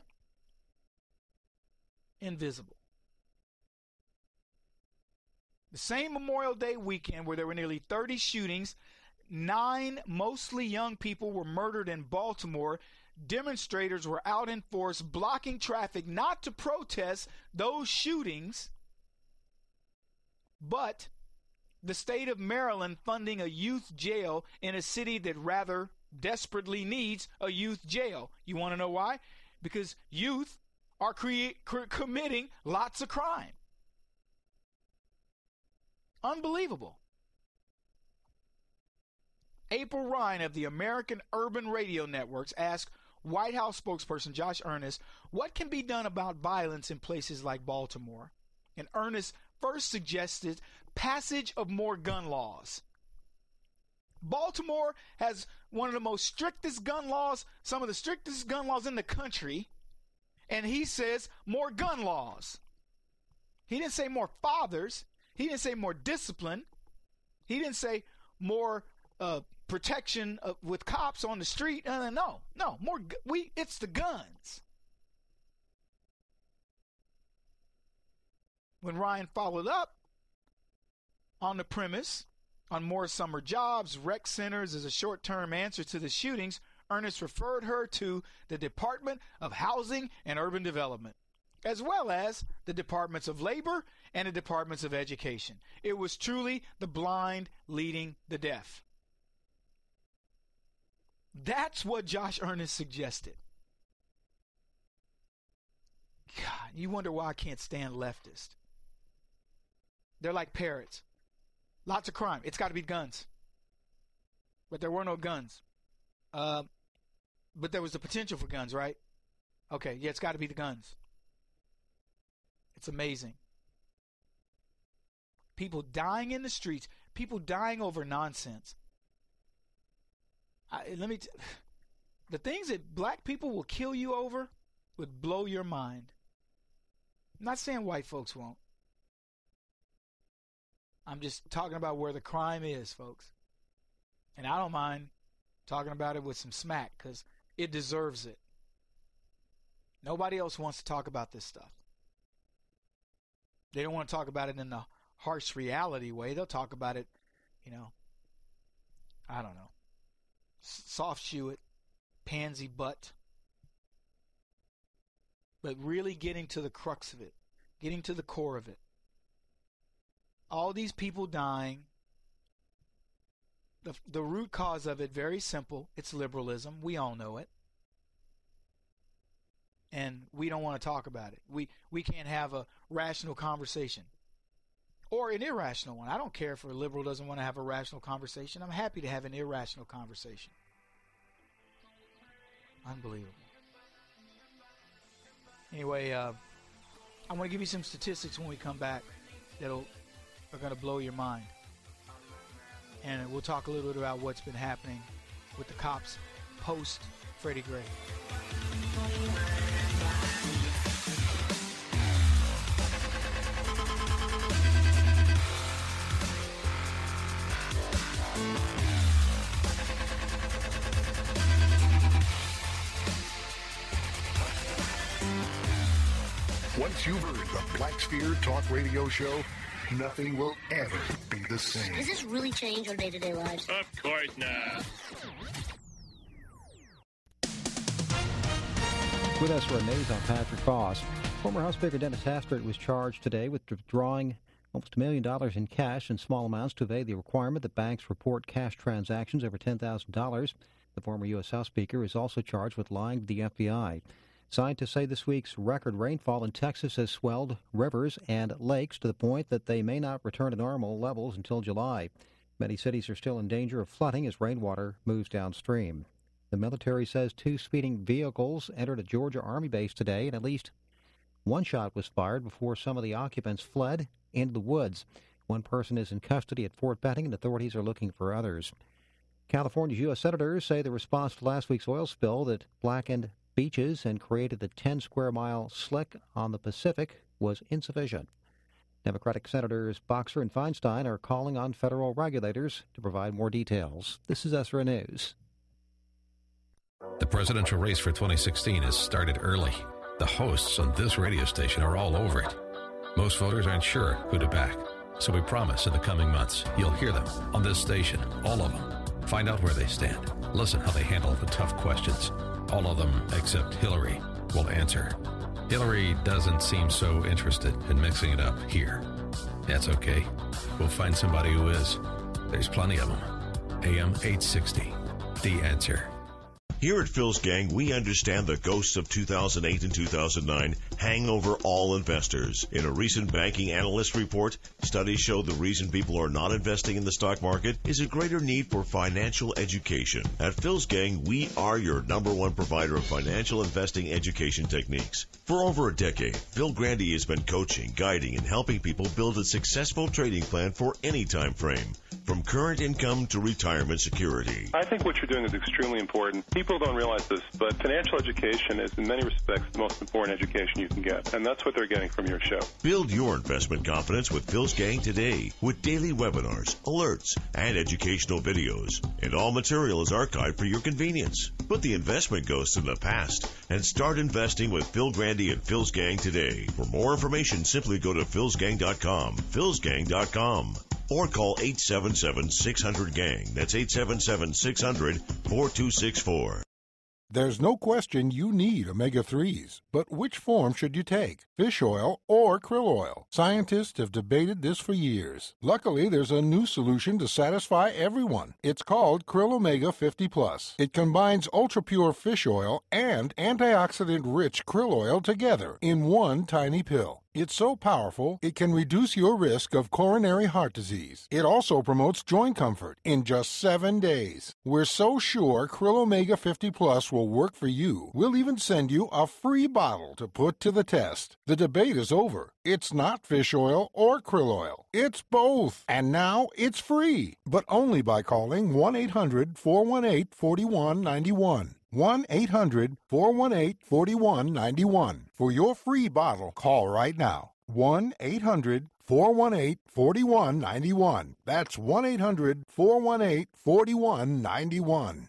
Invisible. The same Memorial Day weekend where there were nearly thirty shootings, nine mostly young people were murdered in Baltimore. Demonstrators were out in force blocking traffic not to protest those shootings, but the state of Maryland funding a youth jail in a city that rather desperately needs a youth jail. You want to know why? Because youth are cre- cr- committing lots of crime. Unbelievable. April Ryan of the American Urban Radio Networks asked White House spokesperson Josh Earnest what can be done about violence in places like Baltimore. And Earnest first suggested passage of more gun laws. Baltimore has one of the most strictest gun laws, some of the strictest gun laws in the country, and he says more gun laws. He didn't say more fathers. He didn't say more discipline. He didn't say more uh, protection uh, with cops on the street. Uh, no, no, more. Gu- we it's the guns. When Ryan followed up on the premise on more summer jobs, rec centers as a short-term answer to the shootings, Earnest referred her to the Department of Housing and Urban Development, as well as the Departments of Labor and the Departments of Education. It was truly the blind leading the deaf. That's what Josh Earnest suggested. God, you wonder why I can't stand leftists. They're like parrots. Lots of crime. It's got to be guns. But there were no guns. Uh, but there was the potential for guns, right? Okay, yeah, it's got to be the guns. It's amazing. People dying in the streets. People dying over nonsense. I, let me. T- the things that black people will kill you over would blow your mind. I'm not saying white folks won't. I'm just talking about where the crime is, folks. And I don't mind talking about it with some smack because it deserves it. Nobody else wants to talk about this stuff. They don't want to talk about it in the harsh reality way. They'll talk about it, you know, I don't know, soft shoe it, pansy butt. But really getting to the crux of it, getting to the core of it. All these people dying, the, the root cause of it, very simple. It's liberalism. We all know it. And we don't want to talk about it. We we can't have a rational conversation. Or an irrational one. I don't care if a liberal doesn't want to have a rational conversation. I'm happy to have an irrational conversation. Unbelievable. Anyway, uh, I want to give you some statistics when we come back that'll are going to blow your mind. And we'll talk a little bit about what's been happening with the cops post Freddie Gray. Once you've heard the Black Sphere Talk Radio Show, nothing will ever be the same. Does this really change our day-to-day lives? Of course not. With us for a news, I'm Patrick Foss. Former House Speaker Dennis Hastert was charged today with withdrawing almost a million dollars in cash in small amounts to evade the requirement that banks report cash transactions over ten thousand dollars. The former U S. House Speaker is also charged with lying to the F B I. Scientists say this week's record rainfall in Texas has swelled rivers and lakes to the point that they may not return to normal levels until July. Many cities are still in danger of flooding as rainwater moves downstream. The military says two speeding vehicles entered a Georgia Army base today, and at least one shot was fired before some of the occupants fled into the woods. One person is in custody at Fort Benning, and authorities are looking for others. California's U S senators say the response to last week's oil spill that blackened beaches and created the ten square mile slick on the Pacific was insufficient. Democratic Senators Boxer and Feinstein are calling on federal regulators to provide more details. This is S R N News. The presidential race for twenty sixteen has started early. The hosts on this radio station are all over it. Most voters aren't sure who to back, so we promise in the coming months you'll hear them on this station, all of them. Find out where they stand. Listen how they handle the tough questions. All of them, except Hillary, will answer. Hillary doesn't seem so interested in mixing it up here. That's okay. We'll find somebody who is. There's plenty of them. A M eight sixty, The Answer. Here at Phil's Gang, we understand the ghosts of two thousand eight and two thousand nine hang over all investors. In a recent banking analyst report, studies show the reason people are not investing in the stock market is a greater need for financial education. At Phil's Gang, we are your number one provider of financial investing education techniques. For over a decade, Phil Grandy has been coaching, guiding, and helping people build a successful trading plan for any time frame, from current income to retirement security. I think what you're doing is extremely important. People don't realize this, but financial education is in many respects the most important education you can get, and that's what they're getting from your show. Build your investment confidence with Phil's Gang today with daily webinars, alerts, and educational videos. And all material is archived for your convenience. Put the investment ghosts in the past and start investing with Phil Grandy and Phil's Gang today. For more information, simply go to phils gang dot com, phils gang dot com. Or call eight seven seven, six hundred, gang. That's eight seven seven, six hundred, four two six four. There's no question you need omega threes, but which form should you take, fish oil or krill oil? Scientists have debated this for years. Luckily, there's a new solution to satisfy everyone. It's called Krill Omega fifty plus. It combines ultra-pure fish oil and antioxidant-rich krill oil together in one tiny pill. It's so powerful, it can reduce your risk of coronary heart disease. It also promotes joint comfort in just seven days. We're so sure Krill Omega fifty plus will work for you, we'll even send you a free bottle to put to the test. The debate is over. It's not fish oil or krill oil. It's both. And now it's free, but only by calling one eight hundred, four one eight, four one nine one. one eight hundred, four one eight, four one nine one. For your free bottle, call right now. one eight hundred, four one eight, four one nine one. That's one eight hundred, four one eight, four one nine one.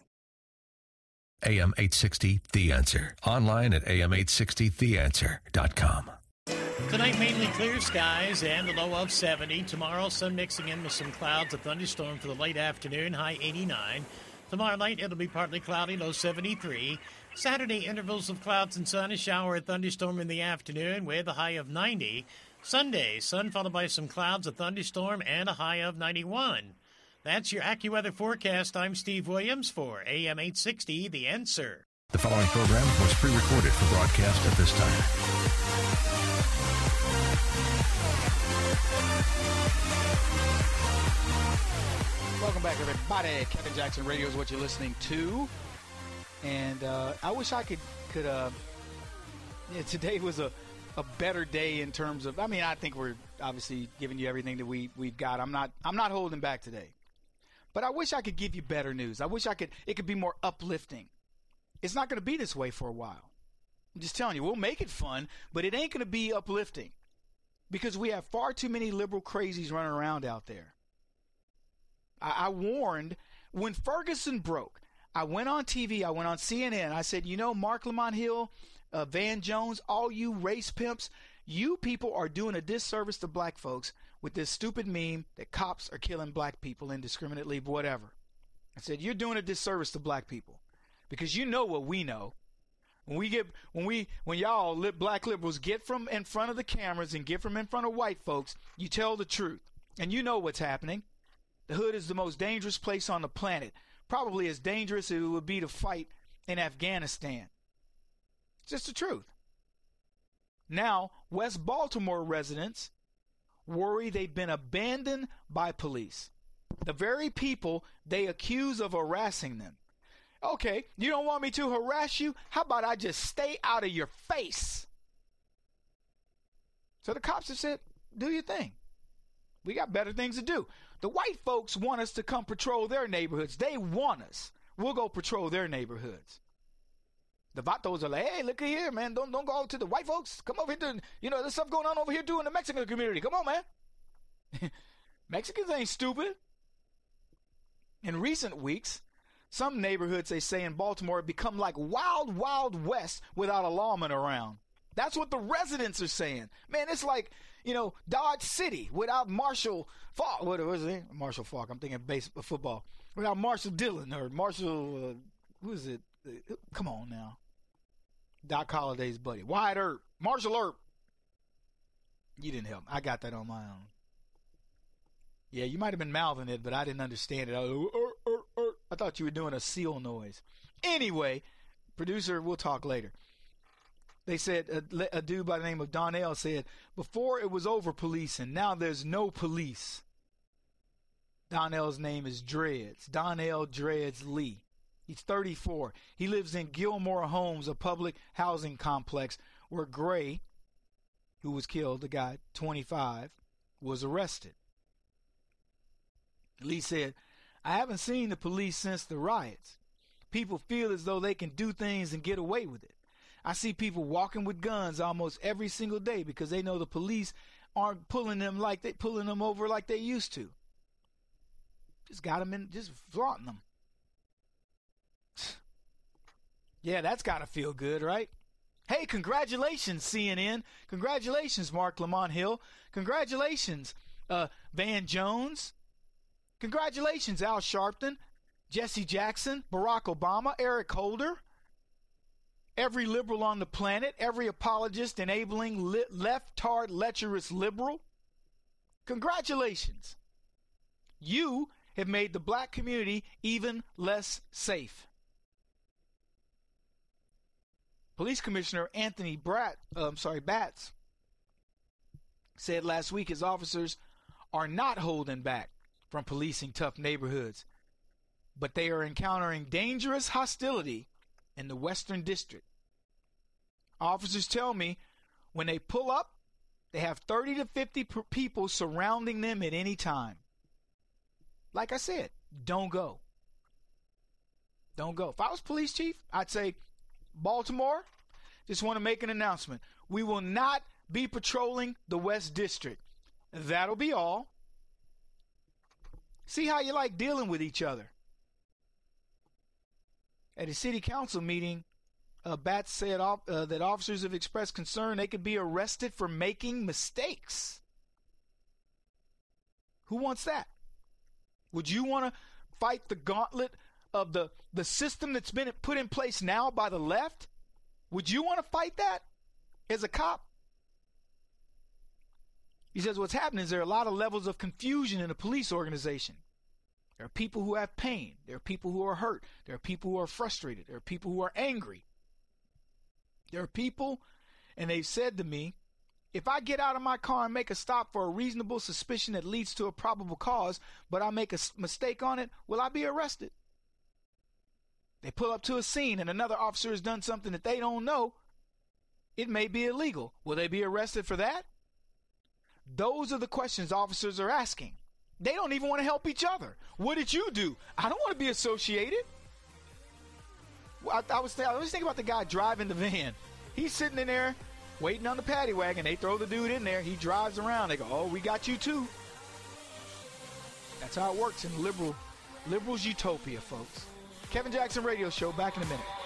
A M eight sixty, The Answer. Online at A M eight sixty the answer dot com. Tonight, mainly clear skies and a low of seventy. Tomorrow, sun mixing in with some clouds, a thunderstorm for the late afternoon, high eighty-nine. Tomorrow night, it'll be partly cloudy, low seventy-three. Saturday, intervals of clouds and sun, a shower or thunderstorm in the afternoon with a high of ninety. Sunday, sun followed by some clouds, a thunderstorm, and a high of ninety-one. That's your AccuWeather forecast. I'm Steve Williams for A M eight sixty, The Answer. The following program was pre-recorded for broadcast at this time. Welcome back, everybody. Kevin Jackson Radio is what you're listening to. And uh, I wish I could, could uh, yeah, today was a, a better day in terms of, I mean, I think we're obviously giving you everything that we, we've got. I'm not, I'm not holding back today. But I wish I could give you better news. I wish I could. It could be more uplifting. It's not going to be this way for a while. I'm just telling you, we'll make it fun, but it ain't going to be uplifting because we have far too many liberal crazies running around out there. I, I warned when Ferguson broke. I went on T V. I went on C N N. I said, you know, Mark Lamont Hill, uh, Van Jones, all you race pimps, you people are doing a disservice to black folks with this stupid meme that cops are killing black people indiscriminately, whatever. I said, you're doing a disservice to black people because you know what we know. When we get, when we, when y'all li- black liberals get from in front of the cameras and get from in front of white folks, you tell the truth. And you know what's happening. The hood is the most dangerous place on the planet. Probably as dangerous as it would be to fight in Afghanistan. It's just the truth. Now, West Baltimore residents worry they've been abandoned by police. The very people they accuse of harassing them. Okay, you don't want me to harass you? How about I just stay out of your face? So the cops have said, do your thing. We got better things to do. The white folks want us to come patrol their neighborhoods. They want us. We'll go patrol their neighborhoods. The vatos are like, hey, look at here, man. Don't don't go to the white folks. Come over here. To, you know, there's stuff going on over here too in the Mexican community. Come on, man. Mexicans ain't stupid. In recent weeks, some neighborhoods, they say in Baltimore, have become like wild, wild west without a lawman around. That's what the residents are saying. Man, it's like, you know, Dodge City without Marshall Falk. What was it? Marshall Falk. I'm thinking base football. Without Marshall Dillon or Marshall, uh, who is it? Uh, come on now. Doc Holliday's buddy. Wyatt Earp. Marshall Earp. You didn't help me. I got that on my own. Yeah, you might have been mouthing it, but I didn't understand it. I, was, er, er, er. I thought you were doing a seal noise. Anyway, producer, we'll talk later. They said, a, a dude by the name of Donnell said, before it was over policing, now there's no police. Donnell's name is Dreads. Donnell Dreads Lee. He's thirty-four. He lives in Gilmore Homes, a public housing complex where Gray, who was killed, the guy, twenty-five, was arrested. Lee said, I haven't seen the police since the riots. People feel as though they can do things and get away with it. I see people walking with guns almost every single day because they know the police aren't pulling them like they pulling them over like they used to. Just got them in, just flaunting them. Yeah, that's got to feel good, right? Hey, congratulations, C N N. Congratulations, Mark Lamont Hill. Congratulations, uh, Van Jones. Congratulations, Al Sharpton, Jesse Jackson, Barack Obama, Eric Holder. Every liberal on the planet, every apologist enabling li- left-tard, lecherous liberal. Congratulations. You have made the black community even less safe. Police Commissioner Anthony Bratt, uh, I'm sorry, Batts said last week his officers are not holding back from policing tough neighborhoods, but they are encountering dangerous hostility in the Western District. Officers tell me when they pull up, they have thirty to fifty per people surrounding them at any time. Like I said, don't go. Don't go. If I was police chief, I'd say, Baltimore, just want to make an announcement. We will not be patrolling the West District. That'll be all. See how you like dealing with each other. At a city council meeting, uh, Batts said uh, that officers have expressed concern they could be arrested for making mistakes. Who wants that? Would you want to fight the gauntlet of the, the system that's been put in place now by the left? Would you want to fight that as a cop? He says what's happening is there are a lot of levels of confusion in the police organization. There are people who have pain. There are people who are hurt. There are people who are frustrated. There are people who are angry. There are people, and they've said to me, if I get out of my car and make a stop for a reasonable suspicion that leads to a probable cause, but I make a mistake on it, will I be arrested? They pull up to a scene and another officer has done something that they don't know. It may be illegal. Will they be arrested for that? Those are the questions officers are asking. They don't even want to help each other. What did you do? I don't want to be associated. I, I, was, I was thinking about the guy driving the van. He's sitting in there waiting on the paddy wagon. They throw the dude in there. He drives around. They go, oh, we got you too. That's how it works in liberal, liberals utopia, folks. Kevin Jackson Radio Show, back in a minute.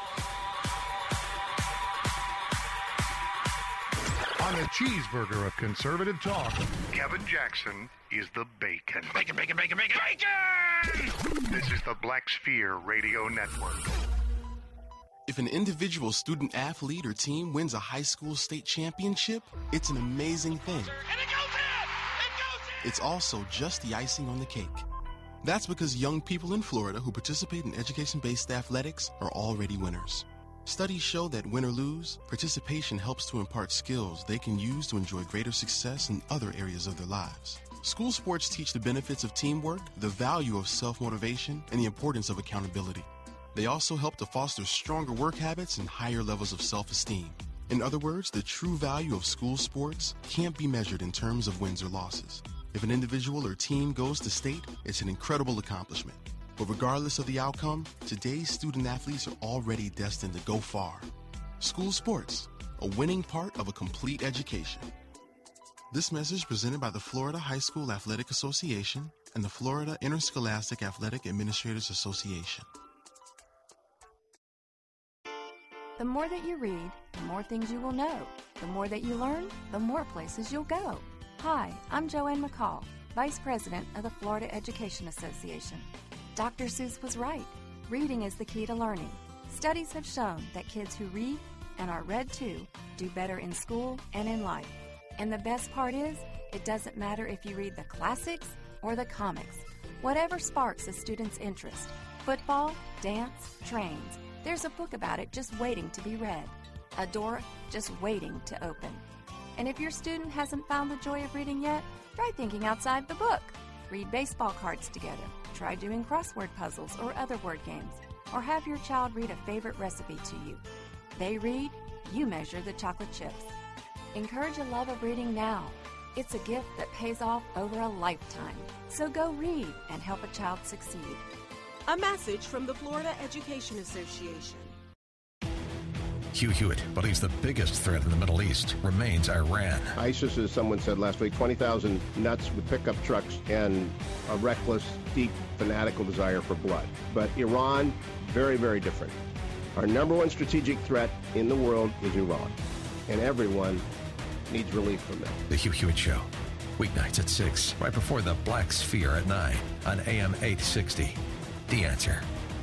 On the cheeseburger of conservative talk, Kevin Jackson is the bacon. Bacon, bacon, bacon, bacon, bacon! This is the Black Sphere Radio Network. If an individual student athlete or team wins a high school state championship, it's an amazing thing. And it goes in! It goes in! It's also just the icing on the cake. That's because young people in Florida who participate in education-based athletics are already winners. Studies show that win or lose, participation helps to impart skills they can use to enjoy greater success in other areas of their lives. School sports teach the benefits of teamwork, the value of self-motivation, and the importance of accountability. They also help to foster stronger work habits and higher levels of self-esteem. In other words, the true value of school sports can't be measured in terms of wins or losses. If an individual or team goes to state, it's an incredible accomplishment. But regardless of the outcome, today's student athletes are already destined to go far. School sports, a winning part of a complete education. This message presented by the Florida High School Athletic Association and the Florida Interscholastic Athletic Administrators Association. The more that you read, the more things you will know. The more that you learn, the more places you'll go. Hi, I'm Joanne McCall, Vice President of the Florida Education Association. Doctor Seuss was right. Reading is the key to learning. Studies have shown that kids who read and are read to do better in school and in life. And the best part is, it doesn't matter if you read the classics or the comics. Whatever sparks a student's interest, football, dance, trains, there's a book about it just waiting to be read. A door just waiting to open. And if your student hasn't found the joy of reading yet, try thinking outside the book. Read baseball cards together. Try doing crossword puzzles or other word games. Or have your child read a favorite recipe to you. They read, you measure the chocolate chips. Encourage a love of reading now. It's a gift that pays off over a lifetime. So go read and help a child succeed. A message from the Florida Education Association. Hugh Hewitt believes the biggest threat in the Middle East remains Iran. ISIS, as someone said last week, twenty thousand nuts with pickup trucks and a reckless, deep, fanatical desire for blood. But Iran, very, very different. Our number one strategic threat in the world is Iran, and everyone needs relief from that. The Hugh Hewitt Show, weeknights at six, right before the Black Sphere at nine on A M eight sixty. The Answer.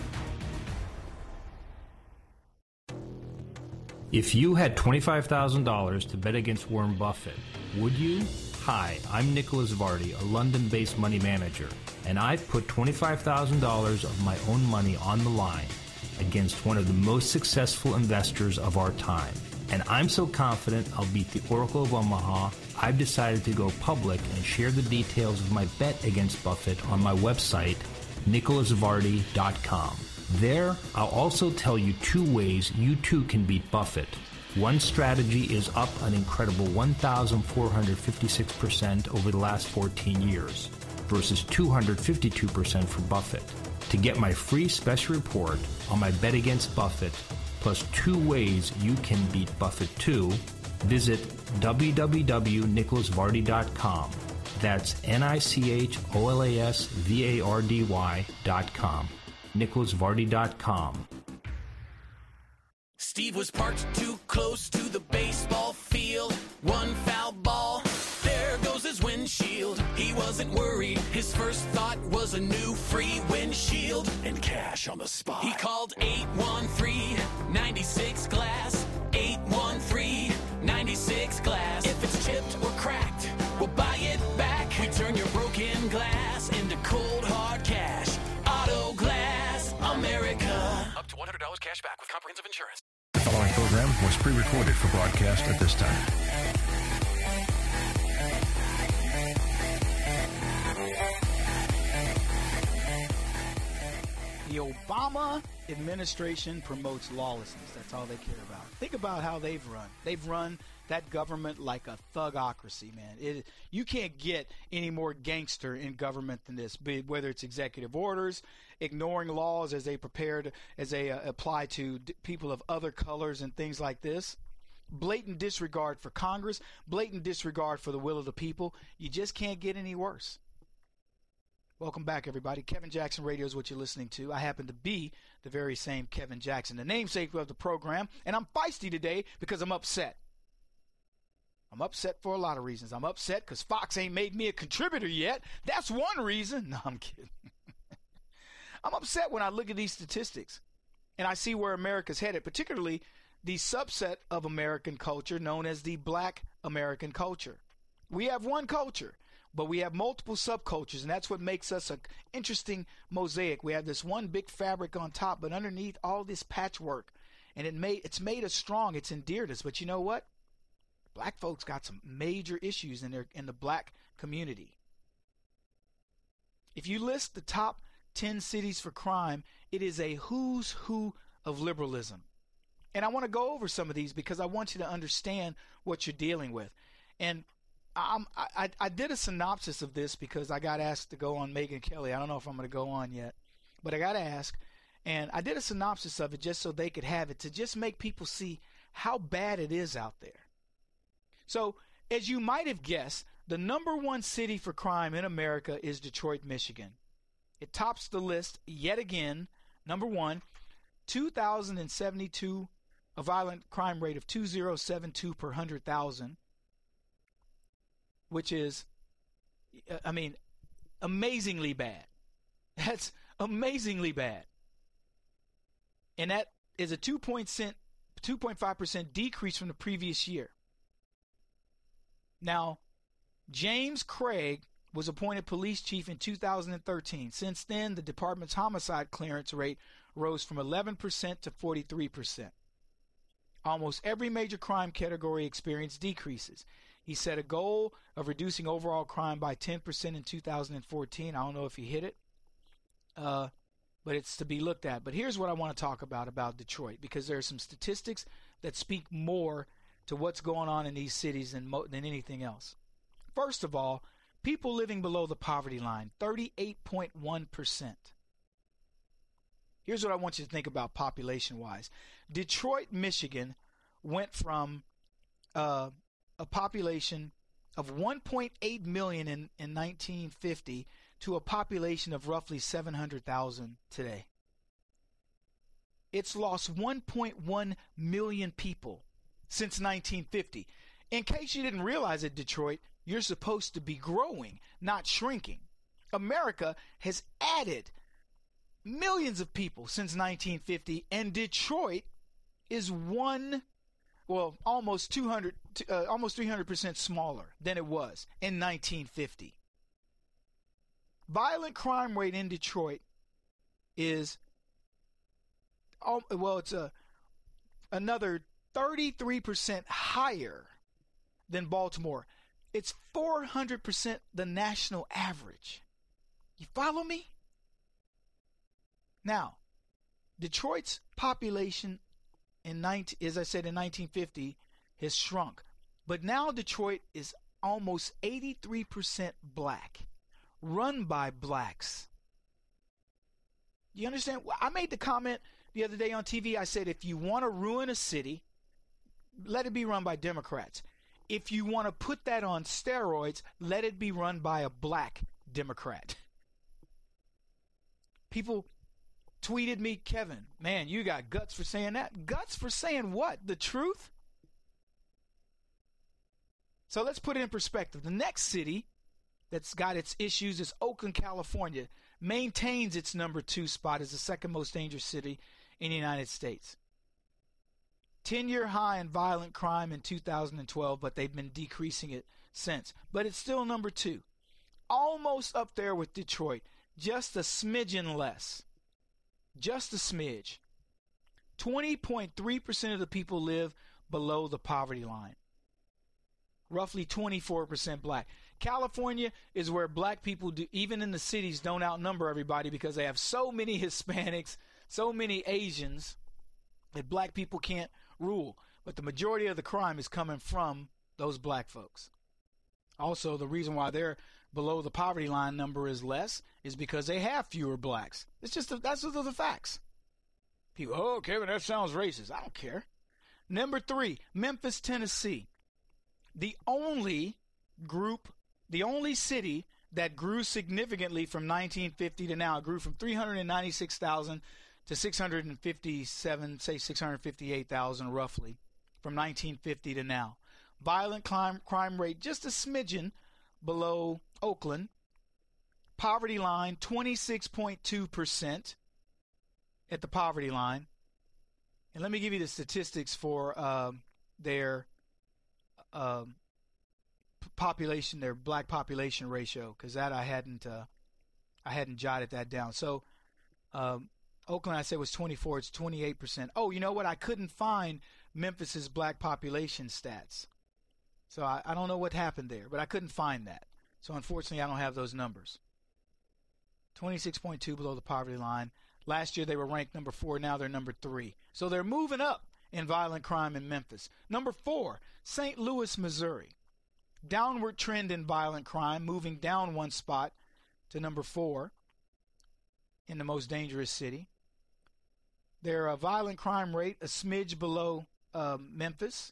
If you had twenty-five thousand dollars to bet against Warren Buffett, would you? Hi, I'm Nicholas Vardy, a London-based money manager, and I've put twenty-five thousand dollars of my own money on the line against one of the most successful investors of our time. And I'm so confident I'll beat the Oracle of Omaha, I've decided to go public and share the details of my bet against Buffett on my website, nicholas vardy dot com. There, I'll also tell you two ways you too can beat Buffett. One strategy is up an incredible one thousand four hundred fifty-six percent over the last fourteen years, versus two hundred fifty-two percent for Buffett. To get my free special report on my bet against Buffett, plus two ways you can beat Buffett too, visit w w w dot nicholas vardy dot com. That's N I C H O L A S V A R D Y dot com. nicholas vardy dot com. Steve was parked too close to the baseball field. One foul ball, there goes his windshield. He wasn't worried, his first thought was a new free windshield and cash on the spot. He called eight one three, nine six glass, eight one three, nine six glass. If it's chipped or cracked, we'll buy it back. We turn your broken glass into cold hard cash. Auto Glass America. Up to one hundred dollars cash back with comprehensive insurance. The following program was pre-recorded for broadcast at this time. The Obama administration promotes lawlessness. That's all they care about. Think about how they've run. They've run that government like a thugocracy, man. It, you can't get any more gangster in government than this, whether it's executive orders, ignoring laws as they prepare to, as they uh, apply to d- people of other colors and things like this. Blatant disregard for Congress, blatant disregard for the will of the people. You just can't get any worse. Welcome back, everybody. Kevin Jackson Radio is what you're listening to. I happen to be the very same Kevin Jackson, the namesake of the program, and I'm feisty today because I'm upset. I'm upset for a lot of reasons. I'm upset because Fox ain't made me a contributor yet. That's one reason. No, I'm kidding. I'm upset when I look at these statistics and I see where America's headed, particularly the subset of American culture known as the Black American culture. We have one culture, but we have multiple subcultures, and that's what makes us an interesting mosaic. We have this one big fabric on top, but underneath all this patchwork, and it made it's made us strong. It's endeared us. But you know what? Black folks got some major issues in their in the black community. If you list the top ten cities for crime, it is a who's who of liberalism. And I want to go over some of these because I want you to understand what you're dealing with. And I'm, I, I did a synopsis of this because I got asked to go on Megyn Kelly. I don't know if I'm going to go on yet, but I got to ask. And I did a synopsis of it just so they could have it, to just make people see how bad it is out there. So, as you might have guessed, the number one city for crime in America is Detroit, Michigan. It tops the list yet again. Number one, two thousand seventy-two, a violent crime rate of two thousand seventy-two per one hundred thousand. Which is, I mean, amazingly bad. That's amazingly bad. And that is a two point five percent decrease from the previous year. Now, James Craig was appointed police chief in two thousand thirteen. Since then, the department's homicide clearance rate rose from eleven percent to forty-three percent. Almost every major crime category experienced decreases. He set a goal of reducing overall crime by ten percent in two thousand fourteen. I don't know if he hit it, uh, but it's to be looked at. But here's what I want to talk about about Detroit, because there are some statistics that speak more to what's going on in these cities than, mo- than anything else. First of all, people living below the poverty line, thirty-eight point one percent. Here's what I want you to think about population-wise. Detroit, Michigan went from uh, a population of one point eight million in, in nineteen fifty to a population of roughly seven hundred thousand today. It's lost one point one million people since nineteen fifty. In case you didn't realize it, Detroit, you're supposed to be growing, not shrinking. America has added millions of people since nineteen fifty, and Detroit is one, well, almost two hundred, uh, almost three hundred percent smaller than it was in nineteen fifty. Violent crime rate in Detroit is, oh, well, it's a another thirty-three percent higher than Baltimore. It's four hundred percent the national average. You follow me? Now, Detroit's population in nineteen, as I said, in nineteen fifty has shrunk, but now Detroit is almost eighty-three percent black, run by blacks. You understand? I made the comment the other day on T V. I said, if you want to ruin a city, let it be run by Democrats. If you want to put that on steroids, let it be run by a black Democrat. People tweeted me, Kevin, man, you got guts for saying that. Guts for saying what? The truth? So let's put it in perspective. The next city that's got its issues is Oakland, California. Maintains its number two spot as the second most dangerous city in the United States. ten-year high in violent crime in two thousand twelve, but they've been decreasing it since. But it's still number two. Almost up there with Detroit. Just a smidgen less. Just a smidge. twenty point three percent of the people live below the poverty line. Roughly twenty-four percent black. California is where black people, do, even in the cities, don't outnumber everybody because they have so many Hispanics, so many Asians that black people can't rule. But the majority of the crime is coming from those black folks. Also, the reason why they're below the poverty line number is less is because they have fewer blacks. It's just the, that's the, the facts. People, oh, Kevin, that sounds racist. I don't care. Number three, Memphis, Tennessee. The only group, the only city that grew significantly from nineteen fifty to now. It grew from three hundred ninety-six thousand to six hundred fifty-seven, say six hundred fifty-eight thousand roughly, from nineteen fifty to now. Violent crime, crime rate just a smidgen below Oakland. Poverty line, twenty-six point two percent at the poverty line. And let me give you the statistics for uh, their uh, population, their black population ratio, because that I hadn't, uh, I hadn't jotted that down. So um, Oakland, I said, was twenty-four. It's twenty-eight percent. Oh, you know what? I couldn't find Memphis's black population stats. So I, I don't know what happened there, but I couldn't find that. So unfortunately, I don't have those numbers. twenty-six point two below the poverty line. Last year they were ranked number four. Now they're number three. So they're moving up in violent crime in Memphis. Number four, Saint Louis, Missouri. Downward trend in violent crime, moving down one spot to number four in the most dangerous city. Their uh, violent crime rate a smidge below uh, Memphis.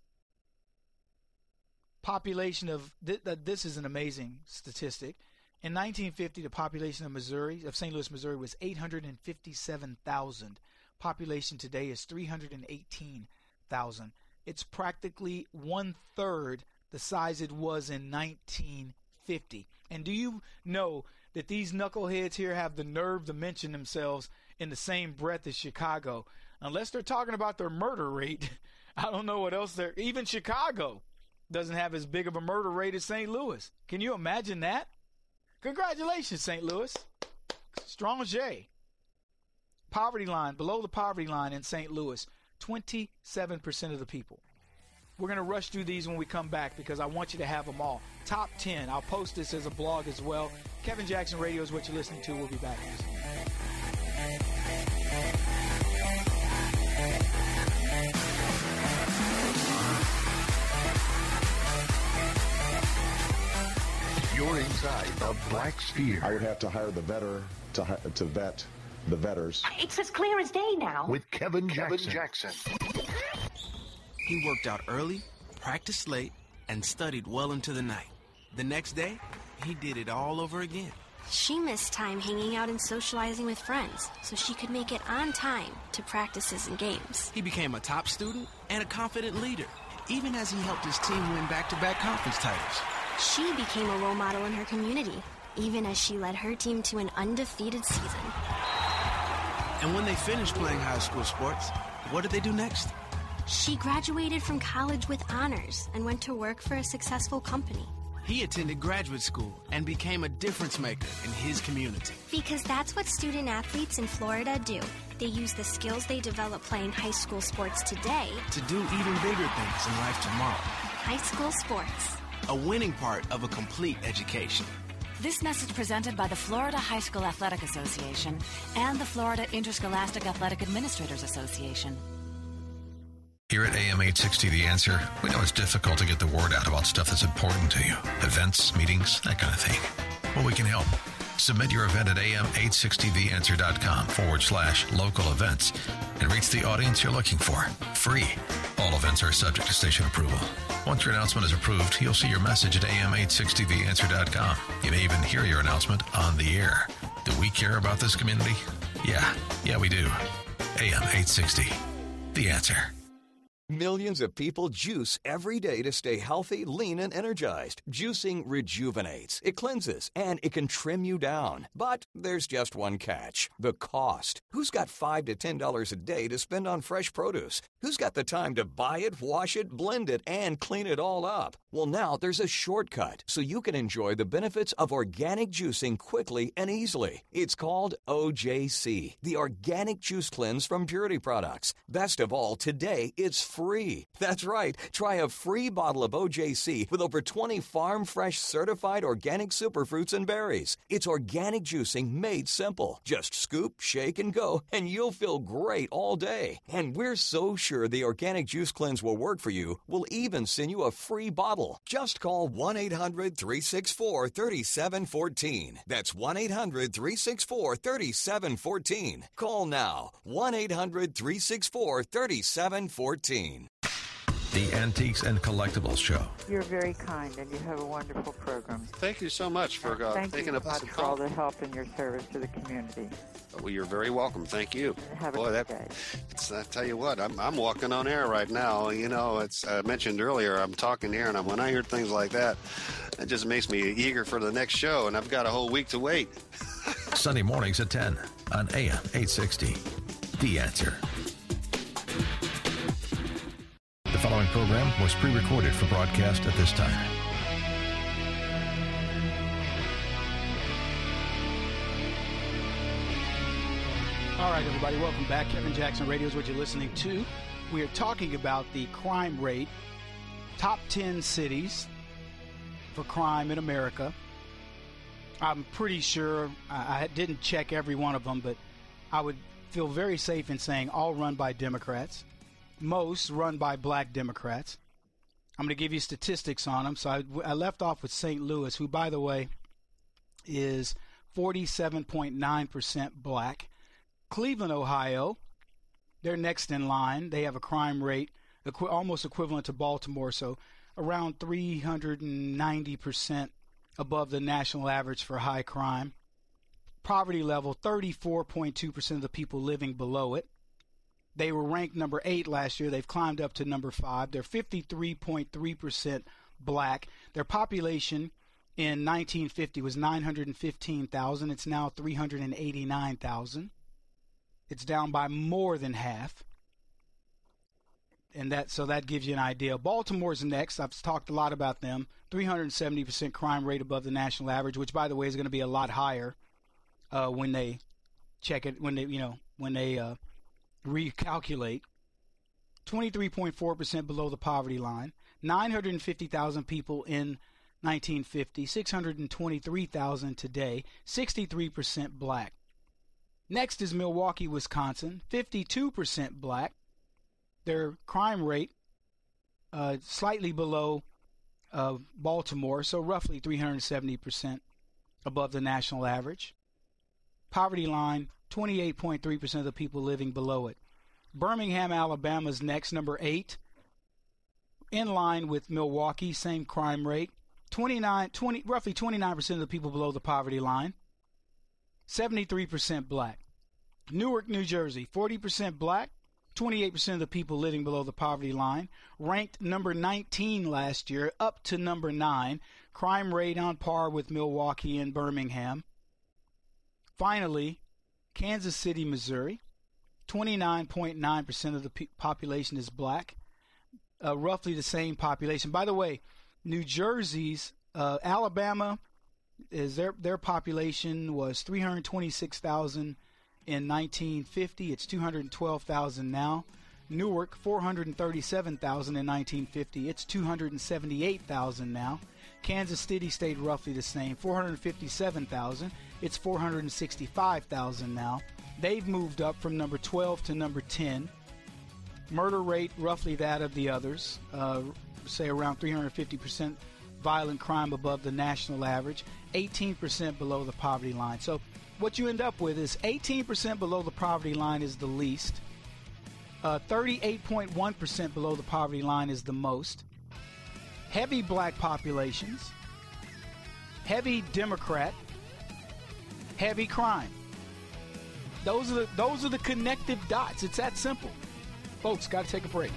Population of th- th- this is an amazing statistic. In nineteen fifty, the population of Missouri, of Saint Louis, Missouri, was eight hundred fifty-seven thousand. Population today is three hundred eighteen thousand. It's practically one third the size it was in nineteen fifty. And do you know that these knuckleheads here have the nerve to mention themselves in the same breath as Chicago? Unless they're talking about their murder rate, I don't know what else they're. Even Chicago doesn't have as big of a murder rate as Saint Louis. Can you imagine that? Congratulations, Saint Louis. Strong J. Poverty line, below the poverty line in Saint Louis, twenty-seven percent of the people. We're going to rush through these when we come back because I want you to have them all. Top ten. I'll post this as a blog as well. Kevin Jackson Radio is what you're listening to. We'll be back. You're inside the Black Sphere. I would have to hire the vetter to hi- to vet the vetters. It's as clear as day now. With Kevin Jackson. Kevin Jackson. He worked out early, practiced late, and studied well into the night. The next day, he did it all over again. She missed time hanging out and socializing with friends so she could make it on time to practices and games. He became a top student and a confident leader, even as he helped his team win back-to-back conference titles. She became a role model in her community, even as she led her team to an undefeated season. And when they finished playing high school sports, what did they do next? She graduated from college with honors and went to work for a successful company. He attended graduate school and became a difference maker in his community. Because that's what student athletes in Florida do. They use the skills they develop playing high school sports today to do even bigger things in life tomorrow. High school sports. A winning part of a complete education. This message presented by the Florida High School Athletic Association and the Florida Interscholastic Athletic Administrators Association. Here at A M eight sixty The Answer, we know it's difficult to get the word out about stuff that's important to you. Events, meetings, that kind of thing. Well, we can help. Submit your event at A M eight sixty the answer dot com forward slash local events and reach the audience you're looking for. Free. All events are subject to station approval. Once your announcement is approved, you'll see your message at A M eight sixty the answer dot com. You may even hear your announcement on the air. Do we care about this community? Yeah. Yeah, we do. A M eight sixty The Answer. Millions of people juice every day to stay healthy, lean, and energized. Juicing rejuvenates, it cleanses, and it can trim you down. But there's just one catch: the cost. Who's got five to ten dollars a day to spend on fresh produce? Who's got the time to buy it, wash it, blend it, and clean it all up? Well, now there's a shortcut so you can enjoy the benefits of organic juicing quickly and easily. It's called O J C, the Organic Juice Cleanse from Purity Products. Best of all, today it's free. free. That's right. Try a free bottle of O J C with over twenty farm fresh certified organic superfruits and berries. It's organic juicing made simple. Just scoop, shake, and go, and you'll feel great all day. And we're so sure the Organic Juice Cleanse will work for you, we'll even send you a free bottle. Just call one eight hundred three six four three seven one four. That's one eight hundred three six four three seven one four. Call now. one eight hundred three six four three seven one four. The Antiques and Collectibles Show. You're very kind, and you have a wonderful program. Thank you so much for uh, Thank taking you up so much some for all call. the help and your service to the community. Well, you're very welcome. Thank you. Have a Boy, good that, day. It's, I tell you what, I'm, I'm walking on air right now. You know, it's I mentioned earlier, I'm talking here, and I'm, when I hear things like that, it just makes me eager for the next show, and I've got a whole week to wait. Sunday mornings at ten on A M eight sixty. The Answer. The following program was pre-recorded for broadcast at this time. All right, everybody, welcome back. Kevin Jackson Radio is what you're listening to. We are talking about the crime rate, top ten cities for crime in America. I'm pretty sure, I, I didn't check every one of them, but I would feel very safe in saying all run by Democrats. Most run by black Democrats. I'm going to give you statistics on them. So I, I left off with Saint Louis, who, by the way, is forty-seven point nine percent black. Cleveland, Ohio, they're next in line. They have a crime rate equi- almost equivalent to Baltimore, so around three hundred ninety percent above the national average for high crime. Poverty level, thirty-four point two percent of the people living below it. They were ranked number eight last year. They've climbed up to number five. They're fifty-three point three percent black. Their population in nineteen fifty was nine hundred fifteen thousand. It's now three hundred eighty-nine thousand. It's down by more than half. And that so that gives you an idea. Baltimore's next. I've talked a lot about them. three hundred seventy percent crime rate above the national average, which, by the way, is going to be a lot higher uh, when they check it, when they, you know, when they uh, recalculate. twenty-three point four percent below the poverty line. nine hundred fifty thousand people in nineteen fifty. six hundred twenty-three thousand today. sixty-three percent black. Next is Milwaukee, Wisconsin. fifty-two percent black. Their crime rate uh, slightly below uh, Baltimore, so roughly three hundred seventy percent above the national average. Poverty line, twenty-eight point three percent of the people living below it. Birmingham, Alabama is next, number eight. In line with Milwaukee, same crime rate. twenty-nine, twenty, roughly twenty-nine percent of the people below the poverty line. seventy-three percent black. Newark, New Jersey, forty percent black. twenty-eight percent of the people living below the poverty line. Ranked number nineteen last year, up to number nine. Crime rate on par with Milwaukee and Birmingham. Finally, Kansas City, Missouri. twenty-nine point nine percent of the pe- population is black. Uh, roughly the same population. By the way, New Jersey's, uh, Alabama, is their their population was three hundred twenty-six thousand in nineteen fifty. It's two hundred twelve thousand now. Newark, four hundred thirty-seven thousand in nineteen fifty. It's two hundred seventy-eight thousand now. Kansas City stayed roughly the same, four hundred fifty-seven thousand. It's four hundred sixty-five thousand now. They've moved up from number twelve to number ten. Murder rate roughly that of the others, uh, say around three hundred fifty percent. Violent crime above the national average, eighteen percent below the poverty line. So what you end up with is eighteen percent below the poverty line is the least. Uh, thirty-eight point one percent below the poverty line is the most. Heavy black populations, heavy Democrat, heavy crime. Those are the, those are the connective dots. It's that simple. Folks, got to take a break.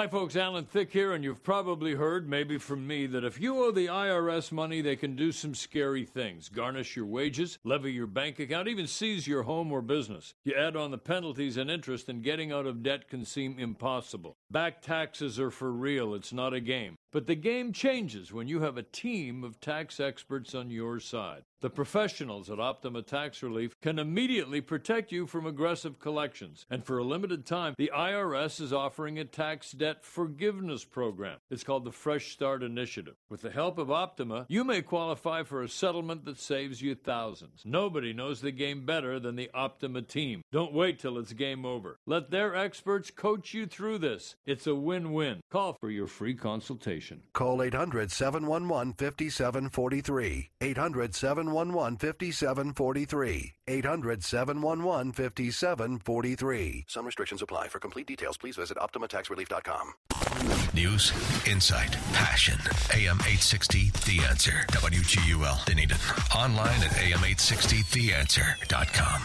Hi, folks. Alan Thicke here, and you've probably heard, maybe from me, that if you owe the I R S money, they can do some scary things. Garnish your wages, levy your bank account, even seize your home or business. You add on the penalties and interest, and getting out of debt can seem impossible. Back taxes are for real. It's not a game. But the game changes when you have a team of tax experts on your side. The professionals at Optima Tax Relief can immediately protect you from aggressive collections. And for a limited time, the I R S is offering a tax debt forgiveness program. It's called the Fresh Start Initiative. With the help of Optima, you may qualify for a settlement that saves you thousands. Nobody knows the game better than the Optima team. Don't wait till it's game over. Let their experts coach you through this. It's a win-win. Call for your free consultation. Call eight hundred, seven one one, five seven four three. eight hundred, seven one one, five seven four three. eight hundred, seven one one, five seven four three. Some restrictions apply. For complete details, please visit Optima Tax Relief dot com. News, insight, passion. A M eight sixty, The Answer. W G U L, Dunedin. Online at A M eight sixty the answer dot com.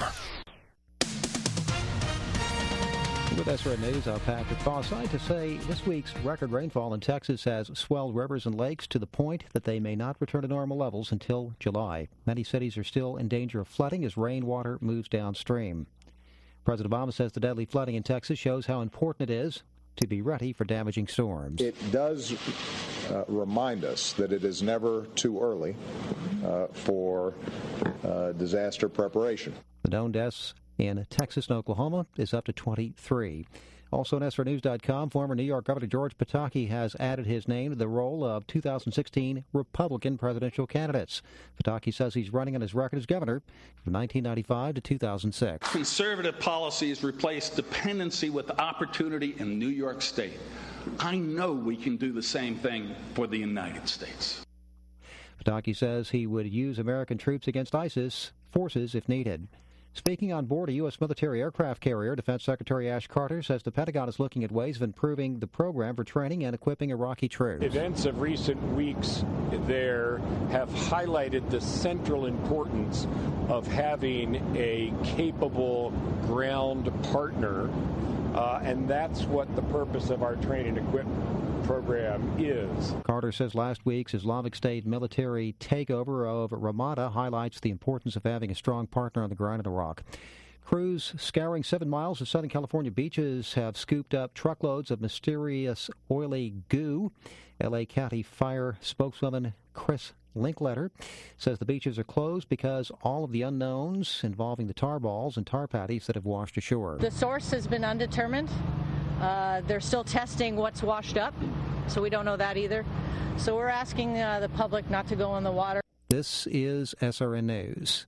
With S R N News, I'm Patrick Fosside to say this week's record rainfall in Texas has swelled rivers and lakes to the point that they may not return to normal levels until July. Many cities are still in danger of flooding as rainwater moves downstream. President Obama says the deadly flooding in Texas shows how important it is to be ready for damaging storms. It does uh, remind us that it is never too early uh, for uh, disaster preparation. The known deaths in Texas and Oklahoma is up to twenty-three. Also on S R News dot com, former New York Governor George Pataki has added his name to the roll of two thousand sixteen Republican presidential candidates. Pataki says he's running on his record as governor from nineteen ninety-five to two thousand six. Conservative policies replace dependency with opportunity in New York State. I know we can do the same thing for the United States. Pataki says he would use American troops against ISIS forces if needed. Speaking on board a U S military aircraft carrier, Defense Secretary Ash Carter says the Pentagon is looking at ways of improving the program for training and equipping Iraqi troops. Events of recent weeks there have highlighted the central importance of having a capable ground partner, uh, and that's what the purpose of our training equipment program is. Carter says last week's Islamic State military takeover of Ramadi highlights the importance of having a strong partner on the ground in Iraq. Crews scouring seven miles of Southern California beaches have scooped up truckloads of mysterious oily goo. L A County Fire spokeswoman Chris Linkletter says the beaches are closed because all of the unknowns involving the tar balls and tar patties that have washed ashore. The source has been undetermined. Uh, they're still testing what's washed up, so we don't know that either. So we're asking uh, the public not to go in the water. This is S R N News.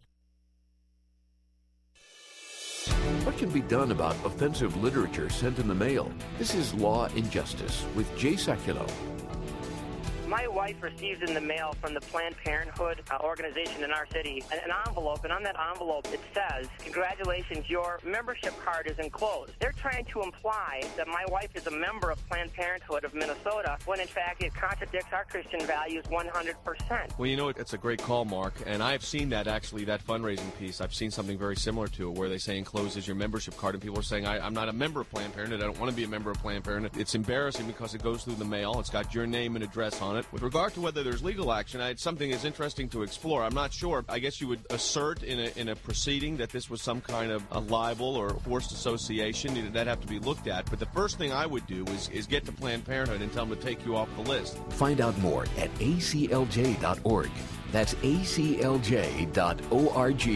What can be done about offensive literature sent in the mail? This is Law and Justice with Jay Sekulow. My wife received in the mail from the Planned Parenthood uh, organization in our city an, an envelope, and on that envelope it says, "Congratulations, your membership card is enclosed." They're trying to imply that my wife is a member of Planned Parenthood of Minnesota, when in fact it contradicts our Christian values one hundred percent. Well, you know, it's a great call, Mark, and I've seen that actually, that fundraising piece. I've seen something very similar to it where they say encloses your membership card, and people are saying, I, I'm not a member of Planned Parenthood, I don't want to be a member of Planned Parenthood. It's embarrassing because it goes through the mail, it's got your name and address on it. With regard to whether there's legal action, it's something that's interesting to explore. I'm not sure. I guess you would assert in a, in a proceeding that this was some kind of a libel or forced association. That'd have to be looked at. But the first thing I would do is, is get to Planned Parenthood and tell them to take you off the list. Find out more at A C L J dot org. That's A C L J dot org.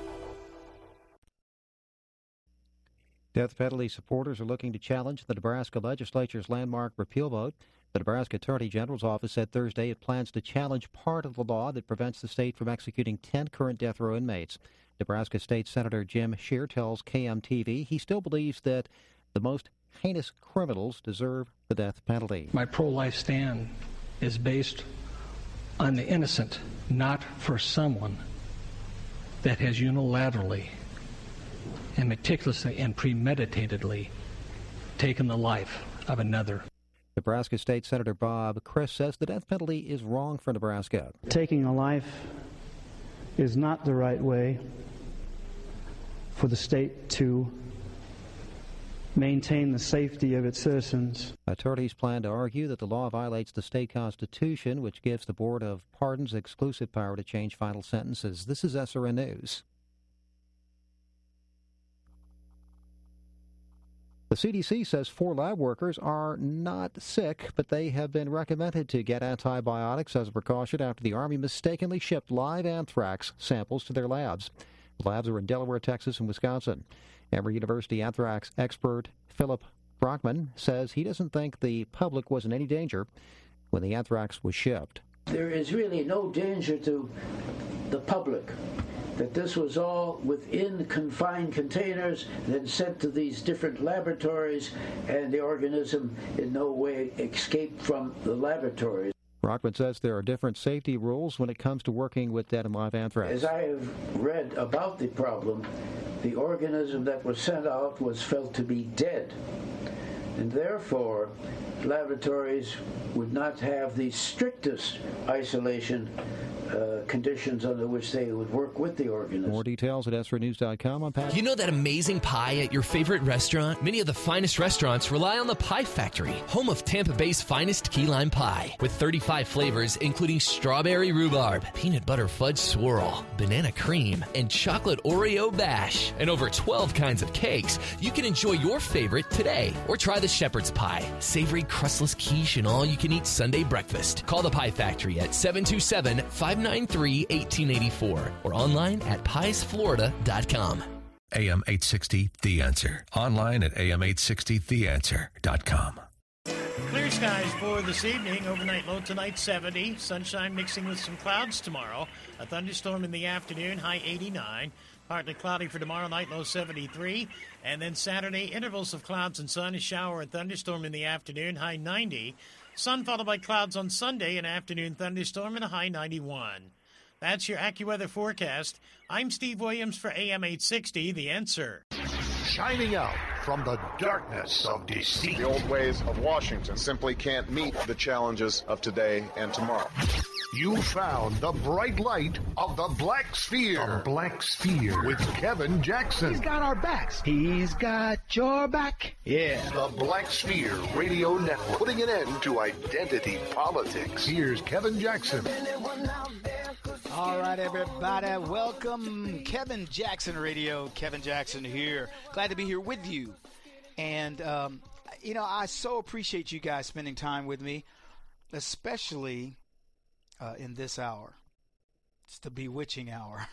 Death penalty supporters are looking to challenge the Nebraska legislature's landmark repeal vote. The Nebraska Attorney General's office said Thursday it plans to challenge part of the law that prevents the state from executing ten current death row inmates. Nebraska State Senator Jim Scheer tells K M T V he still believes that the most heinous criminals deserve the death penalty. My pro-life stand is based on the innocent, not for someone that has unilaterally and meticulously and premeditatedly taken the life of another. Nebraska State Senator Bob Criss says the death penalty is wrong for Nebraska. Taking a life is not the right way for the state to maintain the safety of its citizens. Attorneys plan to argue that the law violates the state constitution, which gives the Board of Pardons exclusive power to change final sentences. This is S R N News. The C D C says four lab workers are not sick, but they have been recommended to get antibiotics as a precaution after the Army mistakenly shipped live anthrax samples to their labs. The labs are in Delaware, Texas, and Wisconsin. Emory University anthrax expert Philip Brockman says he doesn't think the public was in any danger when the anthrax was shipped. There is really no danger to the public, that this was all within confined containers, then sent to these different laboratories, and the organism in no way escaped from the laboratories. Brockman says there are different safety rules when it comes to working with dead and live anthrax. As I have read about the problem, the organism that was sent out was felt to be dead, and therefore laboratories would not have the strictest isolation uh, conditions under which they would work with the organism. More details at S R news dot com. I'm Pat. You know that amazing pie at your favorite restaurant? Many of the finest restaurants rely on the Pie Factory, home of Tampa Bay's finest key lime pie, with thirty-five flavors including strawberry rhubarb, peanut butter fudge swirl, banana cream, and chocolate Oreo bash, and over twelve kinds of cakes. You can enjoy your favorite today, or try the shepherd's pie, savory crustless quiche, and all-you-can-eat Sunday breakfast. Call the Pie Factory at seven two seven, five nine three, one eight eight four or online at pies florida dot com. A M eight sixty, The Answer. Online at A M eight sixty the answer dot com. Clear skies for this evening. Overnight low tonight, seventy. Sunshine mixing with some clouds tomorrow. A thunderstorm in the afternoon, high eighty-nine. Partly cloudy for tomorrow night, low seventy-three. And then Saturday, intervals of clouds and sun, a shower and thunderstorm in the afternoon, high ninety. Sun followed by clouds on Sunday, an afternoon thunderstorm and a high ninety-one. That's your AccuWeather forecast. I'm Steve Williams for A M eight sixty, The Answer. Shining out from the darkness of deceit. The old ways of Washington simply can't meet the challenges of today and tomorrow. You found the bright light of the Black Sphere. The Black Sphere. With Kevin Jackson. He's got our backs. He's got your back. Yeah. The Black Sphere Radio Network. Putting an end to identity politics. Here's Kevin Jackson. All right, everybody. Welcome. Kevin Jackson Radio. Kevin Jackson here. Glad to be here with you. And, um, you know, I so appreciate you guys spending time with me, especially uh, in this hour. It's the bewitching hour.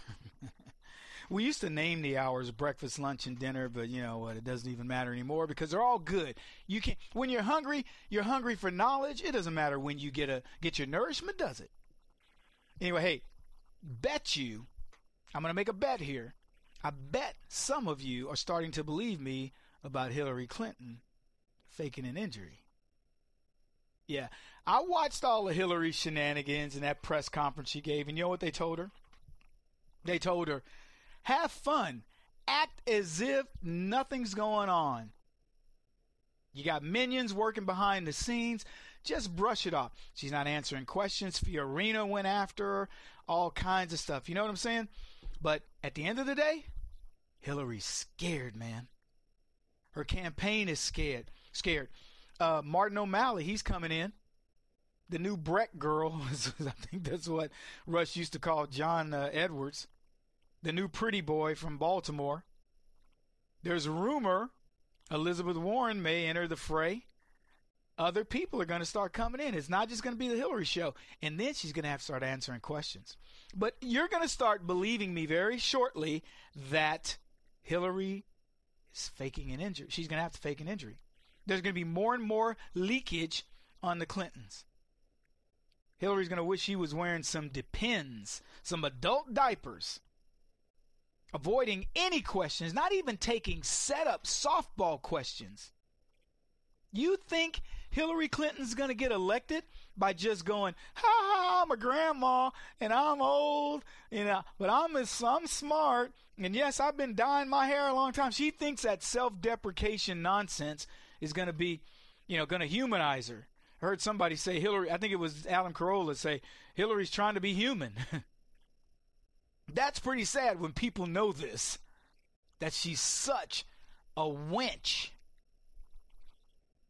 We used to name the hours breakfast, lunch, and dinner, but you know what? It doesn't even matter anymore because they're all good. You can when you're hungry, you're hungry for knowledge. It doesn't matter when you get a get your nourishment, does it? Anyway, hey, bet you, I'm going to make a bet here. I bet some of you are starting to believe me about Hillary Clinton faking an injury. Yeah, I watched all of Hillary's shenanigans in that press conference she gave, and you know what they told her? They told her, have fun. Act as if nothing's going on. You got minions working behind the scenes. Just brush it off. She's not answering questions. Fiorina went after her. All kinds of stuff. You know what I'm saying? But at the end of the day, Hillary's scared, man. Her campaign is scared. Scared. Uh, Martin O'Malley, he's coming in. The new Breck girl, I think that's what Rush used to call John uh, Edwards. The new pretty boy from Baltimore. There's a rumor Elizabeth Warren may enter the fray. Other people are going to start coming in. It's not just going to be the Hillary show. And then she's going to have to start answering questions. But you're going to start believing me very shortly that Hillary is faking an injury. She's going to have to fake an injury. There's going to be more and more leakage on the Clintons. Hillary's going to wish she was wearing some Depends, some adult diapers, avoiding any questions, not even taking set-up softball questions. You think Hillary Clinton's going to get elected by just going, ha ha, I'm a grandma and I'm old, you know, but I'm, I'm smart, and yes, I've been dyeing my hair a long time. She thinks that self-deprecation nonsense is going to be, you know, going to humanize her. I heard somebody say Hillary, I think it was Alan Carolla, say Hillary's trying to be human. That's pretty sad when people know this, that she's such a wench.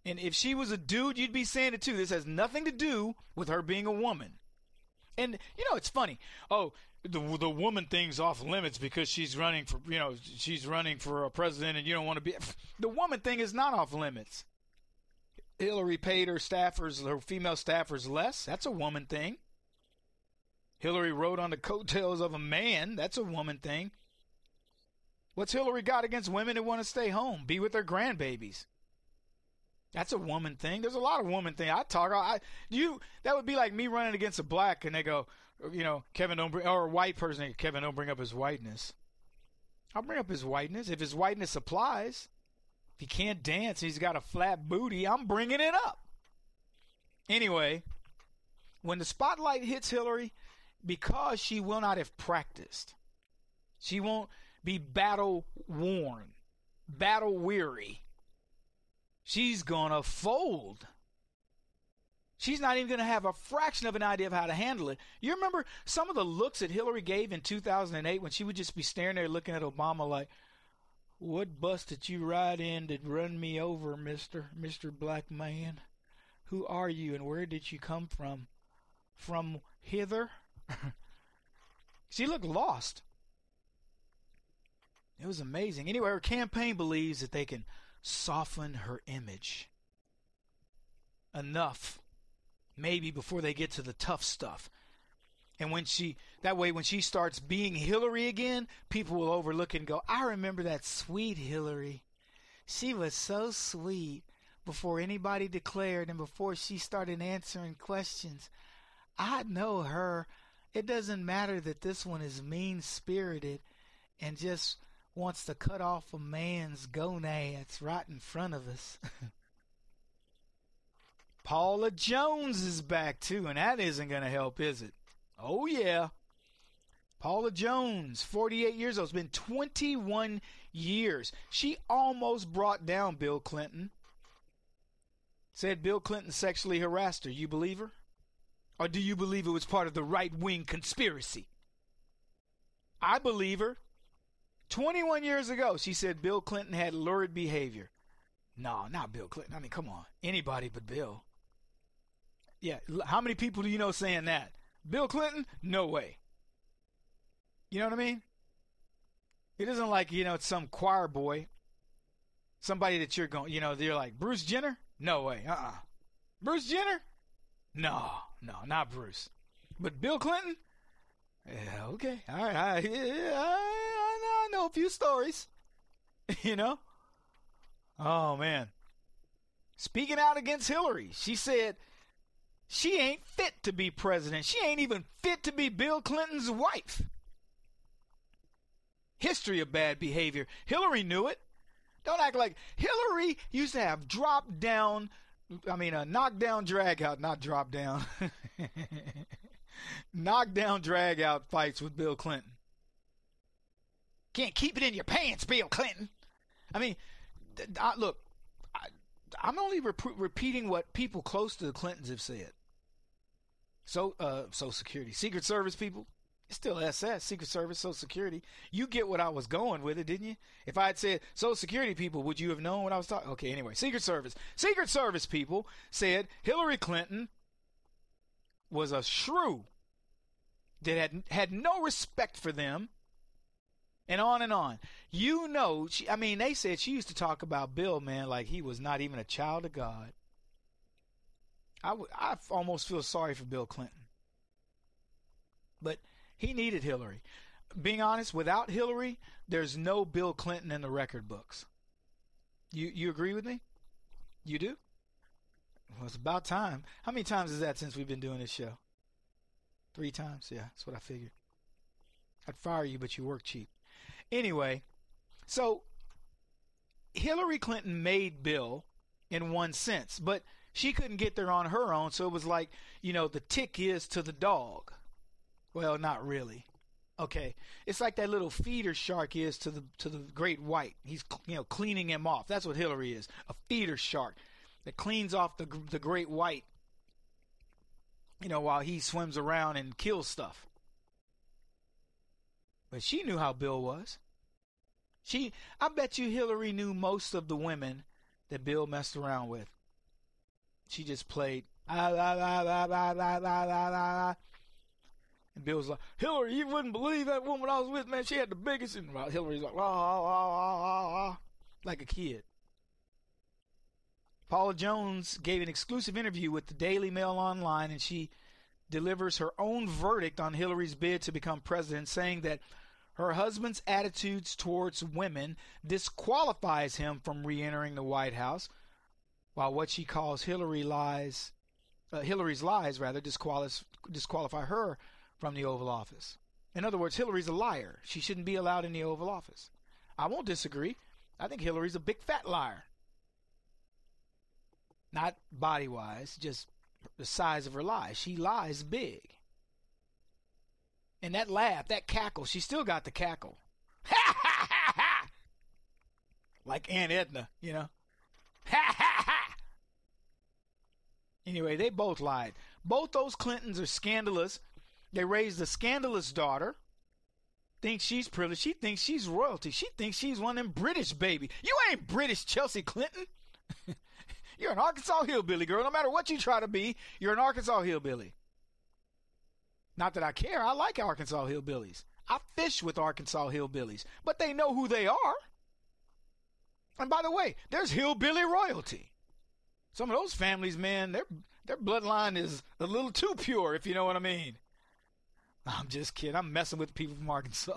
And if she was a dude, you'd be saying it too. This has nothing to do with her being a woman. And, you know, it's funny. Oh, the the woman thing's off limits because she's running for, you know, she's running for a president and you don't want to be. The woman thing is not off limits. Hillary paid her staffers, her female staffers less. That's a woman thing. Hillary rode on the coattails of a man. That's a woman thing. What's Hillary got against women who want to stay home, be with their grandbabies? That's a woman thing. There's a lot of woman thing. I talk. I you. That would be like me running against a black, and they go, you know, Kevin don't bring, or a white person. Kevin don't bring up his whiteness. I'll bring up his whiteness if his whiteness applies. If he can't dance, he's got a flat booty. I'm bringing it up. Anyway, when the spotlight hits Hillary, because she will not have practiced, she won't be battle worn, battle weary. She's going to fold. She's not even going to have a fraction of an idea of how to handle it. You remember some of the looks that Hillary gave in two thousand eight when she would just be staring there looking at Obama like, what bus did you ride in to run me over, mister, Mister Black Man? Who are you and where did you come from? From hither? She looked lost. It was amazing. Anyway, her campaign believes that they can soften her image enough, maybe before they get to the tough stuff. And when she, that way, when she starts being Hillary again, people will overlook it and go, I remember that sweet Hillary. She was so sweet before anybody declared and before she started answering questions. I know her. It doesn't matter that this one is mean-spirited and just wants to cut off a man's gonads right in front of us. Paula Jones is back too, and that isn't going to help, is it? Oh yeah. Paula Jones, forty-eight years old. It's been twenty-one years. She almost brought down Bill Clinton. Said Bill Clinton sexually harassed her. You believe her? Or do you believe it was part of the right-wing conspiracy? I believe her. twenty-one years ago, she said Bill Clinton had lurid behavior. No, not Bill Clinton. I mean, come on. Anybody but Bill. Yeah, how many people do you know saying that? Bill Clinton? No way. You know what I mean? It isn't like, you know, it's some choir boy. Somebody that you're going, you know, they're like, Bruce Jenner? No way. Uh-uh. Bruce Jenner? No, no, not Bruce. But Bill Clinton? Yeah, okay. All right. I, I, I know a few stories. You know? Oh, man. Speaking out against Hillary, she said she ain't fit to be president. She ain't even fit to be Bill Clinton's wife. History of bad behavior. Hillary knew it. Don't act like Hillary used to have drop down, I mean, a knockdown, drag out, not drop down. Knockdown, drag out fights with Bill Clinton. Can't keep it in your pants, Bill Clinton. I mean, I, look, I, I'm only rep- repeating what people close to the Clintons have said. So, uh, Social Security, Secret Service people, it's still S S, Secret Service, Social Security. You get what I was going with it, didn't you? If I had said Social Security people, would you have known what I was talking? Okay, anyway, Secret Service, Secret Service people said Hillary Clinton was a shrew that had had no respect for them. And on and on. You know, she, I mean, they said she used to talk about Bill, man, like he was not even a child of God. I, w- I almost feel sorry for Bill Clinton. But he needed Hillary. Being honest, without Hillary, there's no Bill Clinton in the record books. You you agree with me? You do? Well, it's about time. How many times is that since we've been doing this show? Three times? Yeah, that's what I figured. I'd fire you, but you work cheap. Anyway, so Hillary Clinton made Bill in one sense, but she couldn't get there on her own, so it was like, you know, the tick is to the dog. Well, not really. Okay, it's like that little feeder shark is to the to the great white. He's, you know, cleaning him off. That's what Hillary is, a feeder shark that cleans off the the great white, you know, while he swims around and kills stuff. But she knew how Bill was. She, I bet you Hillary knew most of the women that Bill messed around with. She just played. Ah, la, la, la, la, la, la, la, la. And Bill was like, Hillary, you wouldn't believe that woman I was with, man. She had the biggest. And Hillary's like, ah, ah, ah, ah, ah, like a kid. Paula Jones gave an exclusive interview with the Daily Mail Online, and she delivers her own verdict on Hillary's bid to become president, saying that her husband's attitudes towards women disqualifies him from re-entering the White House, while what she calls Hillary lies, uh, Hillary's lies, rather, disqualify, disqualify her from the Oval Office. In other words, Hillary's a liar. She shouldn't be allowed in the Oval Office. I won't disagree. I think Hillary's a big fat liar. Not body-wise, just the size of her lies. She lies big. And that laugh, that cackle, she still got the cackle. Ha, ha, ha, ha! Like Aunt Edna, you know. Ha, ha, ha! Anyway, they both lied. Both those Clintons are scandalous. They raised a scandalous daughter. Thinks she's privileged. She thinks she's royalty. She thinks she's one of them British baby. You ain't British, Chelsea Clinton. You're an Arkansas hillbilly, girl. No matter what you try to be, you're an Arkansas hillbilly. Not that I care. I like Arkansas hillbillies. I fish with Arkansas hillbillies. But they know who they are. And by the way, there's hillbilly royalty. Some of those families, man, their their bloodline is a little too pure, if you know what I mean. I'm just kidding. I'm messing with people from Arkansas.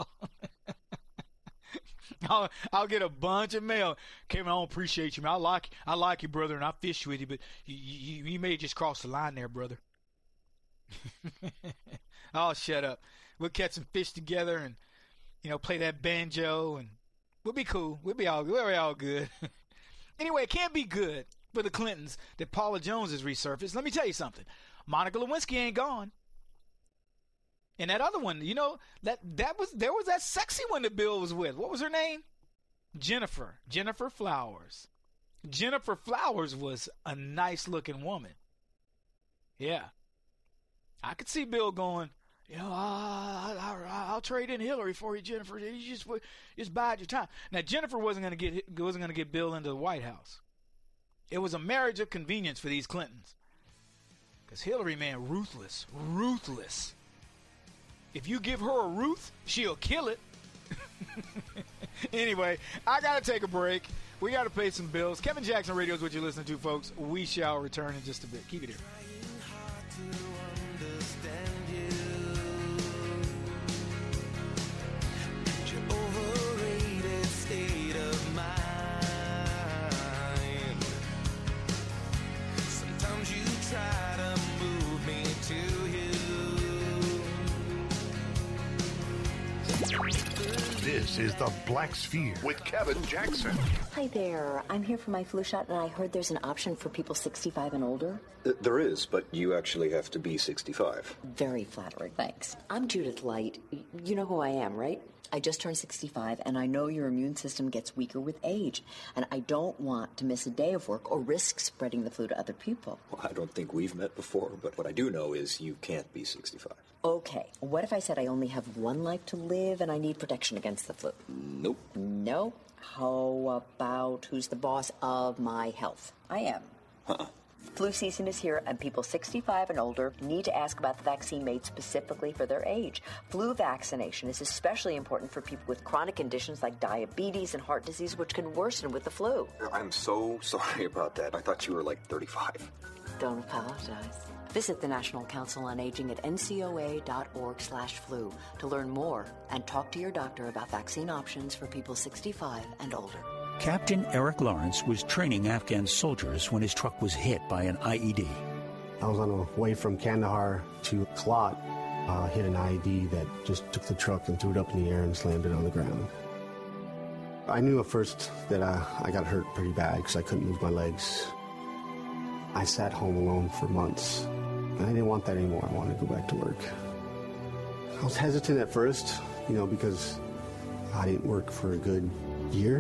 I'll, I'll get a bunch of mail. Kevin, I don't appreciate you, man. I like, I like you, brother, and I fish with you, but you, you, you may just cross the line there, brother. Oh, shut up. We'll catch some fish together and, you know, play that banjo, and we'll be cool. We'll be all, we'll be all good. Anyway, it can't be good for the Clintons that Paula Jones has resurfaced. Let me tell you something. Monica Lewinsky ain't gone. And that other one, you know, that that was there was that sexy one that Bill was with. What was her name? Jennifer. Jennifer Flowers. Jennifer Flowers was a nice-looking woman. Yeah. I could see Bill going, you know, I, I, I, I'll trade in Hillary for you, Jennifer. You just just bide your time. Now, Jennifer wasn't going to get wasn't going to get Bill into the White House. It was a marriage of convenience for these Clintons. Because Hillary, man, ruthless, ruthless. If you give her a Ruth, she'll kill it. Anyway, I got to take a break. We got to pay some bills. Kevin Jackson Radio is what you're listening to, folks. We shall return in just a bit. Keep it here. This is the Black Sphere with Kevin Jackson. Hi there. I'm here for my flu shot, and I heard there's an option for people sixty-five and older. Uh, there is, but you actually have to be sixty-five. Very flattering, thanks. I'm Judith Light. You know who I am, right? I just turned sixty-five, and I know your immune system gets weaker with age, and I don't want to miss a day of work or risk spreading the flu to other people. Well, I don't think we've met before, but what I do know is you can't be sixty-five. Okay, what if I said I only have one life to live and I need protection against the flu? Nope. No? How about who's the boss of my health? I am. Huh. Flu season is here, and people sixty-five and older need to ask about the vaccine made specifically for their age. Flu vaccination is especially important for people with chronic conditions like diabetes and heart disease, which can worsen with the flu. I'm so sorry about that. I thought you were like thirty-five. Don't apologize. Visit the National Council on Aging at N C O A dot org slash flu to learn more and talk to your doctor about vaccine options for people sixty-five and older. Captain Eric Lawrence was training Afghan soldiers when his truck was hit by an I E D. I was on the way from Kandahar to Klot, uh, hit an I E D that just took the truck and threw it up in the air and slammed it on the ground. I knew at first that I, I got hurt pretty bad because I couldn't move my legs. I sat home alone for months. I didn't want that anymore. I wanted to go back to work. I was hesitant at first, you know, because I didn't work for a good year.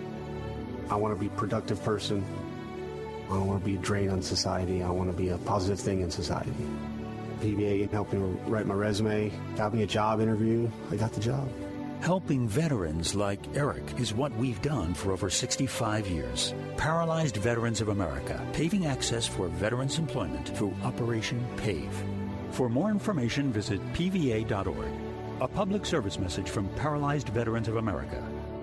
I want to be a productive person. I don't want to be a drain on society. I want to be a positive thing in society. P B A helped me write my resume, got me a job interview. I got the job. Helping veterans like Eric is what we've done for over sixty-five years. Paralyzed Veterans of America, paving access for veterans' employment through Operation PAVE. For more information, visit P V A dot org. A public service message from Paralyzed Veterans of America.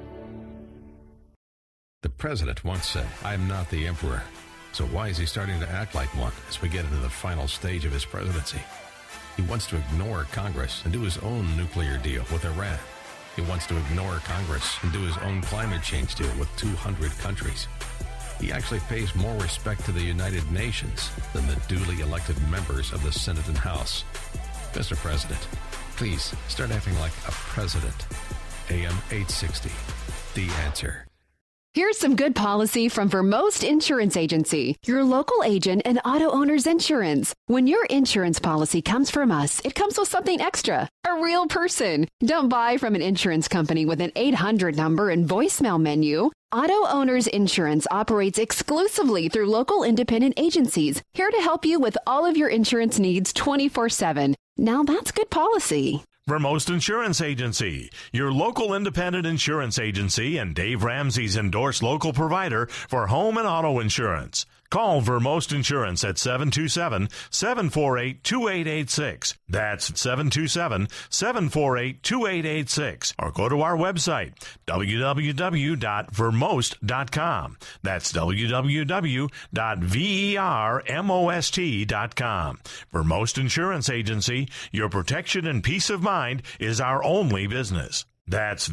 The president once said, "I'm not the emperor." So why is he starting to act like one as we get into the final stage of his presidency? He wants to ignore Congress and do his own nuclear deal with Iran. He wants to ignore Congress and do his own climate change deal with two hundred countries. He actually pays more respect to the United Nations than the duly elected members of the Senate and House. Mister President, please start acting like a president. A M eight sixty, The Answer. Here's some good policy from Vermost Insurance Agency, your local agent and auto owner's insurance. When your insurance policy comes from us, it comes with something extra, a real person. Don't buy from an insurance company with an eight hundred number and voicemail menu. Auto Owners Insurance operates exclusively through local independent agencies, here to help you with all of your insurance needs twenty-four seven. Now that's good policy. Vermost Insurance Agency, your local independent insurance agency and Dave Ramsey's endorsed local provider for home and auto insurance. Call Vermost Insurance at seven two seven, seven four eight, two eight eight six. That's seven two seven, seven four eight, two eight eight six. Or go to our website, w w w dot vermost dot com. That's w w w dot vermost dot com. Vermost Insurance Agency, your protection and peace of mind is our only business. That's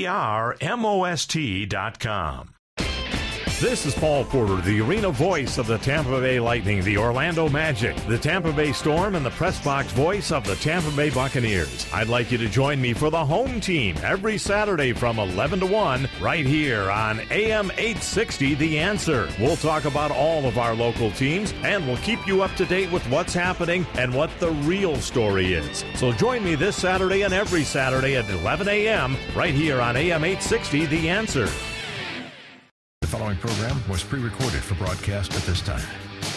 vermost dot com. This is Paul Porter, the arena voice of the Tampa Bay Lightning, the Orlando Magic, the Tampa Bay Storm, and the press box voice of the Tampa Bay Buccaneers. I'd like you to join me for the home team every Saturday from eleven to one right here on A M eight sixty The Answer. We'll talk about all of our local teams, and we'll keep you up to date with what's happening and what the real story is. So join me this Saturday and every Saturday at eleven a.m. right here on A M eight sixty The Answer. The following program was pre-recorded for broadcast at this time.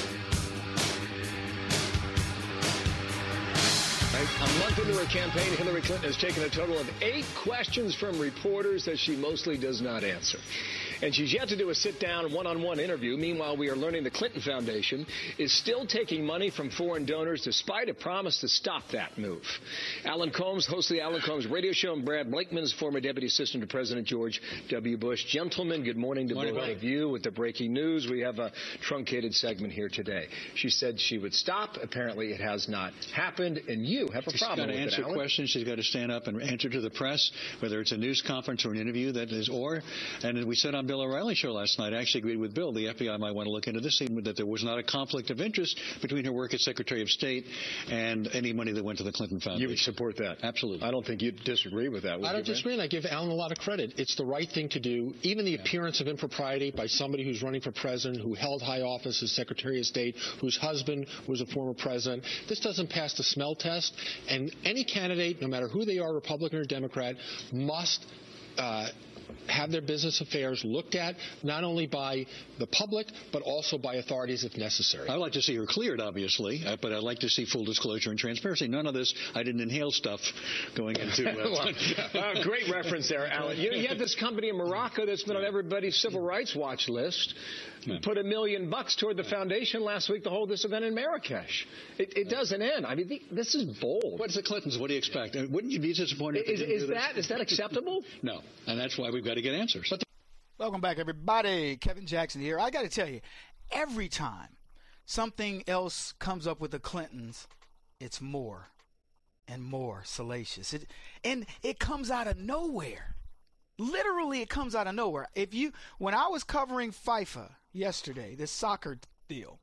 A month into her campaign, Hillary Clinton has taken a total of eight questions from reporters that she mostly does not answer. And she's yet to do a sit-down, one-on-one interview. Meanwhile, we are learning the Clinton Foundation is still taking money from foreign donors despite a promise to stop that move. Alan Combs, host of the Alan Combs radio show, and Brad Blakeman is former deputy assistant to President George W. Bush. Gentlemen, good morning to morning, both buddy. of you. With the breaking news, we have a truncated segment here today. She said she would stop. Apparently, it has not happened, and you have a She's problem with it, She's got to answer questions. She's got to stand up and answer to the press, whether it's a news conference or an interview that is, or, and we said on Bill O'Reilly's show last night, I actually agreed with Bill, the F B I might want to look into this, that there was not a conflict of interest between her work as Secretary of State and any money that went to the Clinton Foundation. You would support that? Absolutely. I don't think you'd disagree with that, would I don't you, disagree, and I give Alan a lot of credit. It's the right thing to do. Even the yeah. appearance of impropriety by somebody who's running for president, who held high office as Secretary of State, whose husband was a former president, this doesn't pass the smell test, and any candidate, no matter who they are, Republican or Democrat, must uh, have their business affairs looked at not only by the public but also by authorities if necessary. I'd like to see her cleared, obviously, uh, but I'd like to see full disclosure and transparency. None of this, I didn't inhale stuff going into uh, well, uh, great reference there, Alan. You, you have this company in Morocco that's been on everybody's civil rights watch list. You put a million bucks toward the foundation last week to hold this event in Marrakesh. It, it doesn't end. I mean, the, this is bold. What's the Clintons? What do you expect? Wouldn't you be disappointed? Is, if is that is that acceptable? No, and that's why we've got to get answers. But Welcome back, everybody. Kevin Jackson here. I got to tell you, every time something else comes up with the Clintons, it's more and more salacious. It, and it comes out of nowhere. Literally, it comes out of nowhere. If you, when I was covering FIFA yesterday, this soccer deal,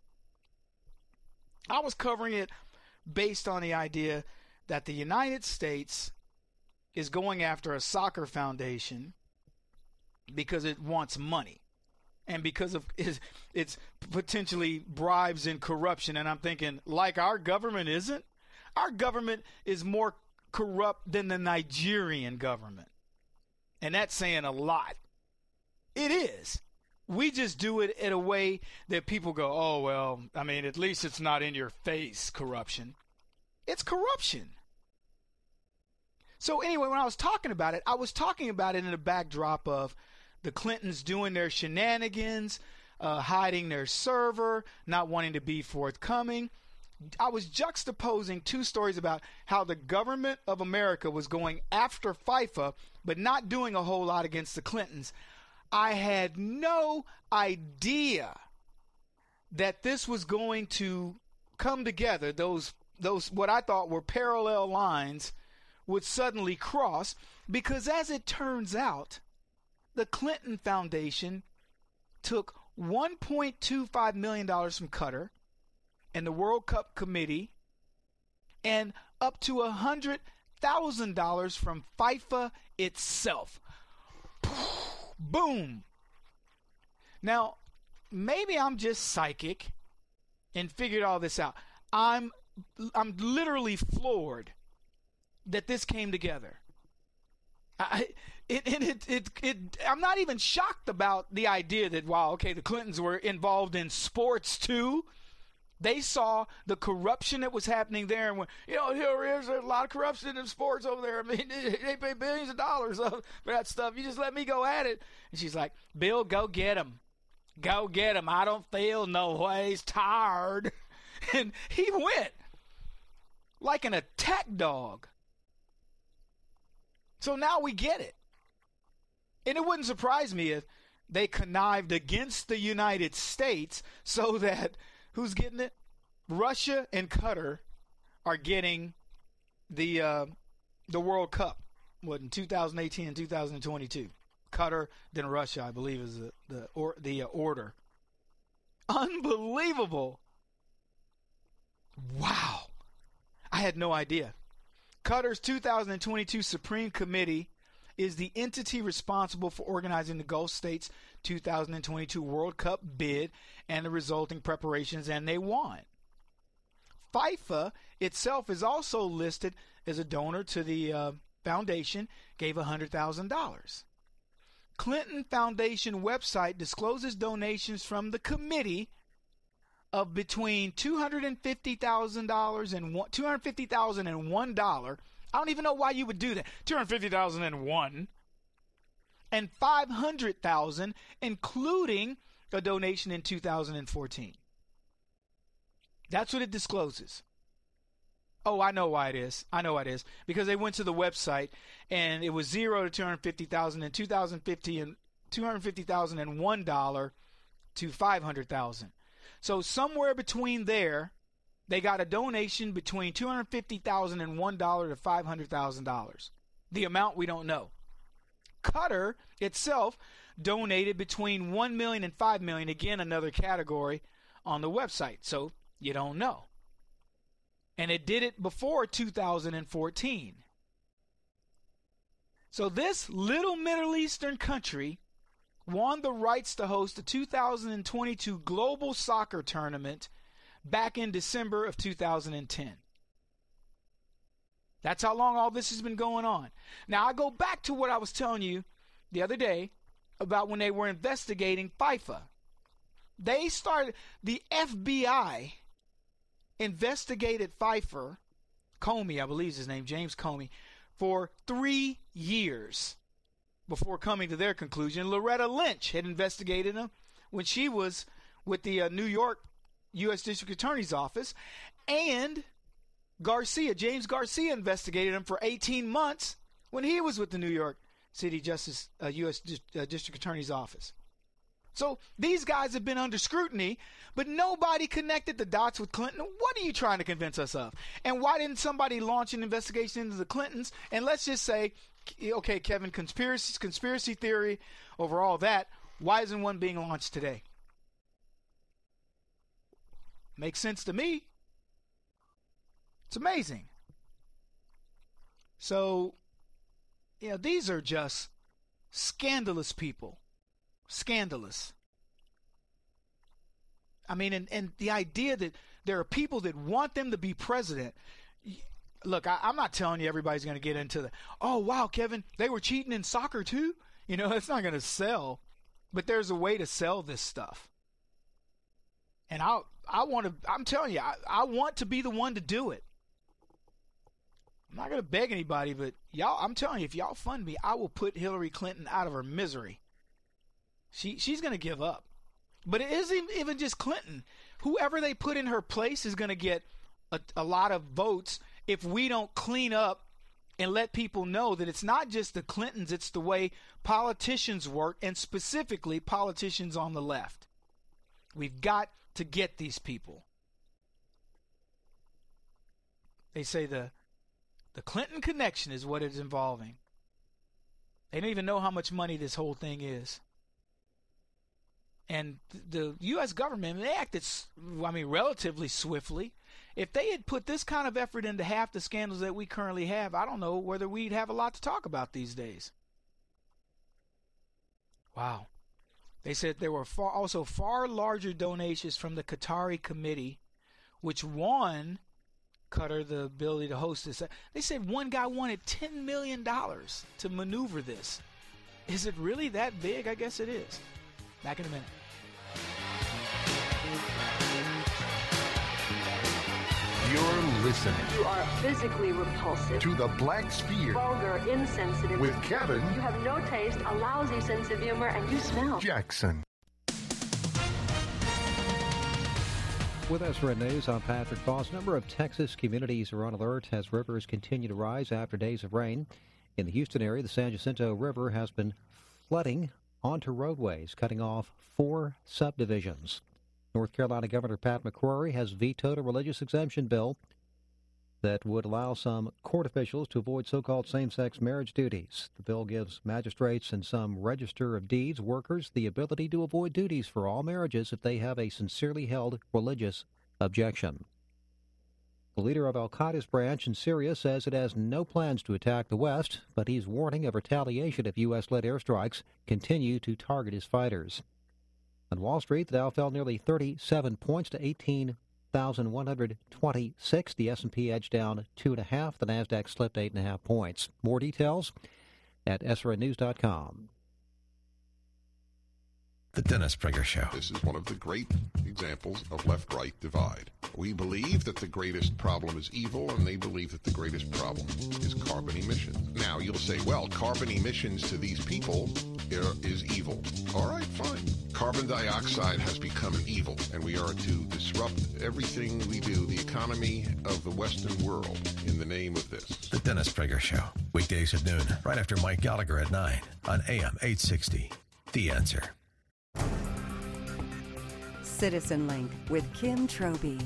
I was covering it based on the idea that the United States is going after a soccer foundation because it wants money and because of its, its potentially bribes and corruption. And I'm thinking, like our government isn't? Our government is more corrupt than the Nigerian government. And that's saying a lot. It is. We just do it in a way that people go, oh, well, I mean, at least it's not in your face corruption. It's corruption. So anyway, when I was talking about it, I was talking about it in the backdrop of the Clintons doing their shenanigans, uh, hiding their server, not wanting to be forthcoming. I was juxtaposing two stories about how the government of America was going after FIFA, but not doing a whole lot against the Clintons. I had no idea that this was going to come together. Those, those what I thought were parallel lines would suddenly cross, because as it turns out, the Clinton Foundation took one point two five million dollars from Qatar and the World Cup Committee, and up to one hundred thousand dollars from FIFA itself. Boom. Now, maybe I'm just psychic and figured all this out. I'm I'm literally floored that this came together. I, it, it, it, it, it, I'm not even shocked about the idea that, wow, okay, the Clintons were involved in sports too. They saw the corruption that was happening there, and went, you know, here's a lot of corruption in sports over there. I mean, they pay billions of dollars for that stuff. You just let me go at it. And she's like, Bill, go get him. Go get him. I don't feel no ways tired. And he went like an attack dog. So now we get it. And it wouldn't surprise me if they connived against the United States so that, who's getting it? Russia and Qatar are getting the uh, the World Cup. What, in two thousand eighteen and two thousand twenty-two? Qatar, then Russia, I believe, is the the, or, the uh, order. Unbelievable. Wow. I had no idea. Qatar's two thousand twenty-two Supreme Committee is the entity responsible for organizing the Gulf States' two thousand twenty-two World Cup bid and the resulting preparations, and they won. FIFA itself is also listed as a donor to the uh, foundation, gave one hundred thousand dollars. Clinton Foundation website discloses donations from the committee of between two hundred fifty thousand dollars and two hundred fifty thousand dollars and one dollar. I don't even know why you would do that. two hundred fifty thousand dollars and one. And five hundred thousand dollars, including a donation in two thousand fourteen. That's what it discloses. Oh, I know why it is. I know why it is. Because they went to the website and it was zero to two hundred fifty thousand dollars and two thousand fifty and two hundred fifty thousand dollars and one dollar to five hundred thousand dollars. So somewhere between there, they got a donation between two hundred fifty thousand dollars and one dollar to five hundred thousand dollars. The amount we don't know. Qatar itself donated between one million dollars and five million dollars. Again, another category on the website. So you don't know. And it did it before two thousand fourteen. So this little Middle Eastern country won the rights to host the two thousand twenty-two Global Soccer Tournament back in December of two thousand ten. That's how long all this has been going on. Now, I go back to what I was telling you the other day about when they were investigating FIFA. They started, the F B I investigated FIFA, Comey, I believe is his name, James Comey, for three years before coming to their conclusion. Loretta Lynch had investigated him when she was with the uh, New York U S District Attorney's Office, and Garcia, James Garcia, investigated him for eighteen months when he was with the New York City Justice uh, U S Di- uh, District Attorney's Office. So these guys have been under scrutiny, but nobody connected the dots with Clinton. What are you trying to convince us of? And why didn't somebody launch an investigation into the Clintons? And let's just say, okay, Kevin, conspiracy, conspiracy theory over all that, why isn't one being launched today? Makes sense to me. It's amazing. So, you know, these are just scandalous people. Scandalous. I mean, and, and the idea that there are people that want them to be president. Look, I, I'm not telling you everybody's going to get into the, oh, wow, Kevin, they were cheating in soccer too? You know, it's not going to sell. But there's a way to sell this stuff. And I I want to, I'm telling you, I, I want to be the one to do it. I'm not going to beg anybody, but y'all, I'm telling you, if y'all fund me, I will put Hillary Clinton out of her misery. She She's going to give up. But it isn't even just Clinton. Whoever they put in her place is going to get a, a lot of votes if we don't clean up and let people know that it's not just the Clintons, it's the way politicians work, and specifically politicians on the left. We've got to get these people. They say the the Clinton connection is what it's involving. They don't even know how much money this whole thing is. And the U S government, they acted, I mean, relatively swiftly. If they had put this kind of effort into half the scandals that we currently have, I don't know whether we'd have a lot to talk about these days. Wow. They said there were far, also far larger donations from the Qatari committee, which won Qatar the ability to host this. They said one guy wanted ten million dollars to maneuver this. Is it really that big? I guess it is. Back in a minute. You're listening. You are physically repulsive. To the Black Sphere. Vulgar, insensitive. With Kevin. You have no taste, a lousy sense of humor, and you smell. Jackson. With S R N News, I'm Patrick Foss. A number of Texas communities are on alert as rivers continue to rise after days of rain. In the Houston area, the San Jacinto River has been flooding onto roadways, cutting off four subdivisions. North Carolina Governor Pat McCrory has vetoed a religious exemption bill that would allow some court officials to avoid so-called same-sex marriage duties. The bill gives magistrates and some Register of Deeds workers the ability to avoid duties for all marriages if they have a sincerely held religious objection. The leader of al-Qaeda's branch in Syria says it has no plans to attack the West, but he's warning of retaliation if U S-led airstrikes continue to target his fighters. On Wall Street, the Dow fell nearly thirty-seven points to eighteen thousand one hundred twenty-six. The S and P edged down two and a half. The Nasdaq slipped eight and a half points. More details at S R N news dot com. The Dennis Prager Show. This is one of the great examples of left-right divide. We believe that the greatest problem is evil, and they believe that the greatest problem is carbon emissions. Now, you'll say, well, carbon emissions to these people is evil. All right, fine. Carbon dioxide has become an evil, and we are to disrupt everything we do, the economy of the Western world, in the name of this. The Dennis Prager Show. Weekdays at noon, right after Mike Gallagher at nine on A M eight sixty. The Answer. Citizen Link with Kim Trobie.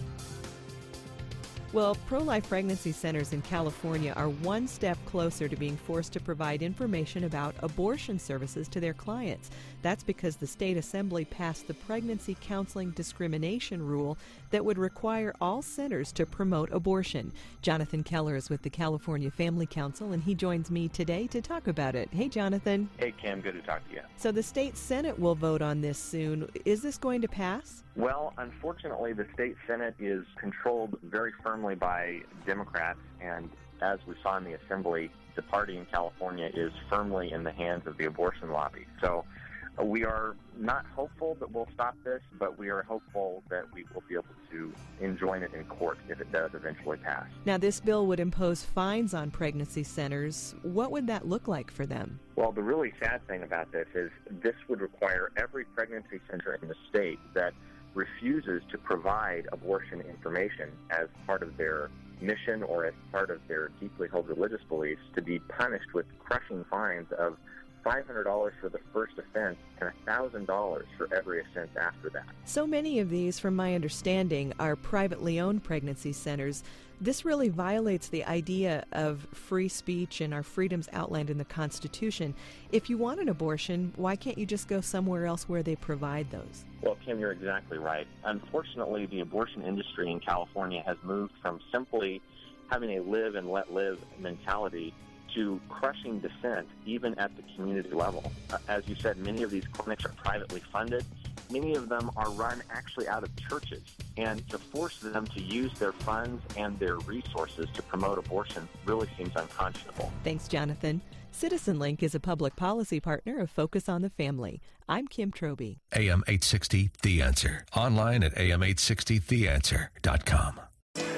Well, pro-life pregnancy centers in California are one step closer to being forced to provide information about abortion services to their clients. That's because the state assembly passed the pregnancy counseling discrimination rule that would require all centers to promote abortion. Jonathan Keller is with the California Family Council, and he joins me today to talk about it. Hey, Jonathan. Hey, Kim. Good to talk to you. So the state Senate will vote on this soon. Is this going to pass? Well, unfortunately, the state Senate is controlled very firmly by Democrats, and as we saw in the Assembly, the party in California is firmly in the hands of the abortion lobby. So uh, we are not hopeful that we'll stop this, but we are hopeful that we will be able to enjoin it in court if it does eventually pass. Now, this bill would impose fines on pregnancy centers. What would that look like for them? Well, the really sad thing about this is this would require every pregnancy center in the state that refuses to provide abortion information as part of their mission or as part of their deeply held religious beliefs to be punished with crushing fines of five hundred dollars for the first offense and one thousand dollars for every offense after that. So many of these, from my understanding, are privately owned pregnancy centers. This really violates the idea of free speech and our freedoms outlined in the Constitution. If you want an abortion, why can't you just go somewhere else where they provide those? Well, Kim, you're exactly right. Unfortunately, the abortion industry in California has moved from simply having a live and let live mentality to crushing dissent, even at the community level. Uh, as you said, many of these clinics are privately funded. Many of them are run actually out of churches. And to force them to use their funds and their resources to promote abortion really seems unconscionable. Thanks, Jonathan. Citizen Link is a public policy partner of Focus on the Family. I'm Kim Trobie. A M eight sixty, The Answer. Online at A M eight sixty the answer dot com.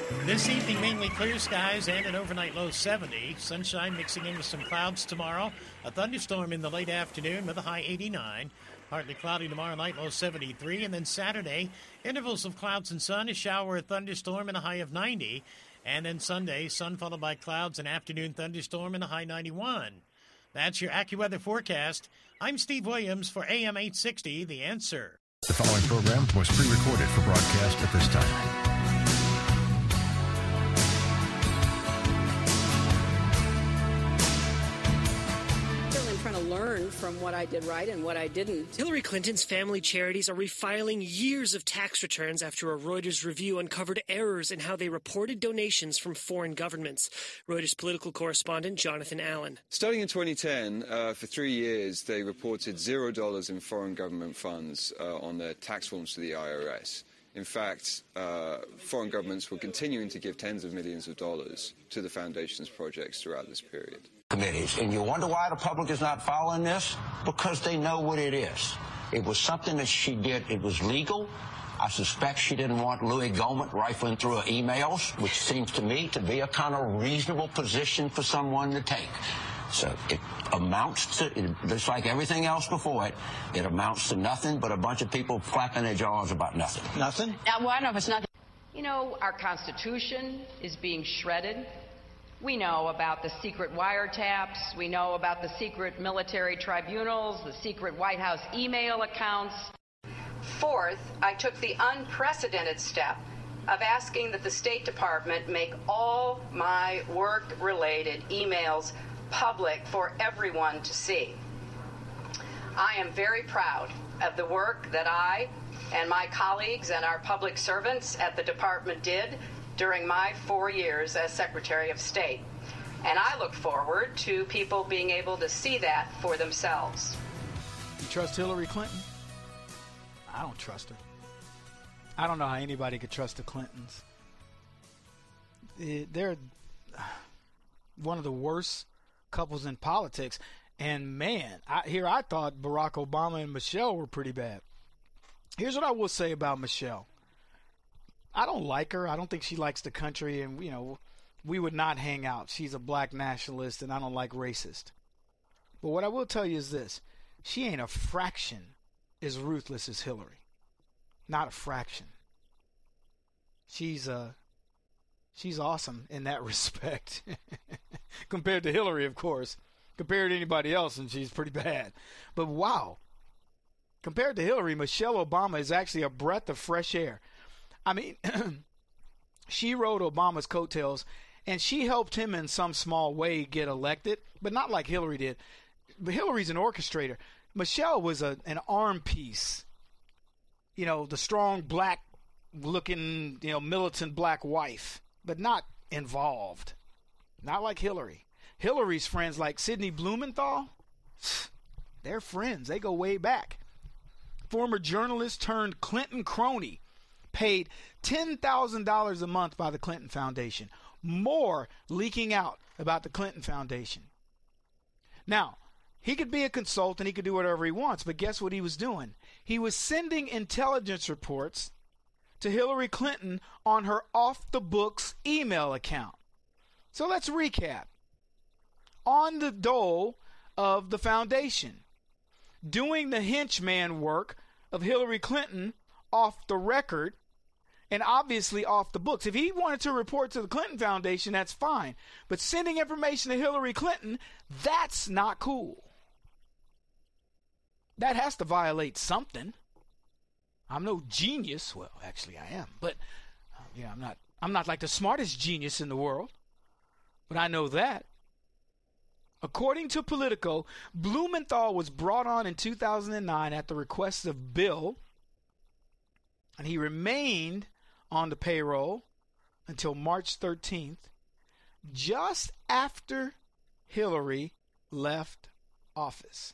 This evening, mainly clear skies and an overnight low seventy. Sunshine mixing in with some clouds tomorrow. A thunderstorm in the late afternoon with a high eighty-nine. Partly cloudy tomorrow night, low seventy-three. And then Saturday, intervals of clouds and sun, a shower, a thunderstorm, and a high of ninety. And then Sunday, sun followed by clouds, an afternoon thunderstorm, and a high ninety-one. That's your AccuWeather forecast. I'm Steve Williams for A M eight sixty, The Answer. The following program was pre-recorded for broadcast at this time. Trying to learn from what I did right and what I didn't. Hillary Clinton's family charities are refiling years of tax returns after a Reuters review uncovered errors in how they reported donations from foreign governments. Reuters political correspondent Jonathan Allen. Starting in twenty ten, uh, for three years, they reported zero dollars in foreign government funds uh, on their tax forms to the I R S. In fact, uh, foreign governments were continuing to give tens of millions of dollars to the foundation's projects throughout this period. Committees. And you wonder why the public is not following this? Because they know what it is. It was something that she did. It was legal. I suspect she didn't want Louis Gohmert rifling through her emails, which seems to me to be a kind of reasonable position for someone to take. So it amounts to, it, just like everything else before it, it amounts to nothing but a bunch of people flapping their jaws about nothing. Nothing? Now, well, I don't know if it's nothing. You know, our Constitution is being shredded. We know about the secret wiretaps. We know about the secret military tribunals, the secret White House email accounts. Fourth, I took the unprecedented step of asking that the State Department make all my work-related emails public for everyone to see. I am very proud of the work that I and my colleagues and our public servants at the department did during my four years as Secretary of State. And I look forward to people being able to see that for themselves. You trust Hillary Clinton? I don't trust her. I don't know how anybody could trust the Clintons. They're one of the worst couples in politics. And man, I, here I thought Barack Obama and Michelle were pretty bad. Here's what I will say about Michelle. I don't like her. I don't think she likes the country, and, you know, we would not hang out. She's a black nationalist, and I don't like racist. But what I will tell you is this. She ain't a fraction as ruthless as Hillary. Not a fraction. She's uh, she's awesome in that respect. Compared to Hillary, of course. Compared to anybody else, and she's pretty bad. But wow. Compared to Hillary, Michelle Obama is actually a breath of fresh air. I mean, she rode Obama's coattails, and she helped him in some small way get elected, but not like Hillary did. But Hillary's an orchestrator. Michelle was a, an arm piece. You know, the strong, black-looking, you know, militant black wife, but not involved. Not like Hillary. Hillary's friends like Sidney Blumenthal, they're friends. They go way back. Former journalist turned Clinton crony, paid ten thousand dollars a month by the Clinton Foundation. More leaking out about the Clinton Foundation. Now, he could be a consultant. He could do whatever he wants. But guess what he was doing? He was sending intelligence reports to Hillary Clinton on her off-the-books email account. So let's recap. On the dole of the foundation, doing the henchman work of Hillary Clinton off the record, and obviously off the books. If he wanted to report to the Clinton Foundation, that's fine. But sending information to Hillary Clinton, that's not cool. That has to violate something. I'm no genius. Well, actually I am. But uh, yeah, I'm not I'm not like the smartest genius in the world. But I know that. According to Politico, Blumenthal was brought on in two thousand nine at the request of Bill, and he remained on the payroll until March thirteenth, just after Hillary left office.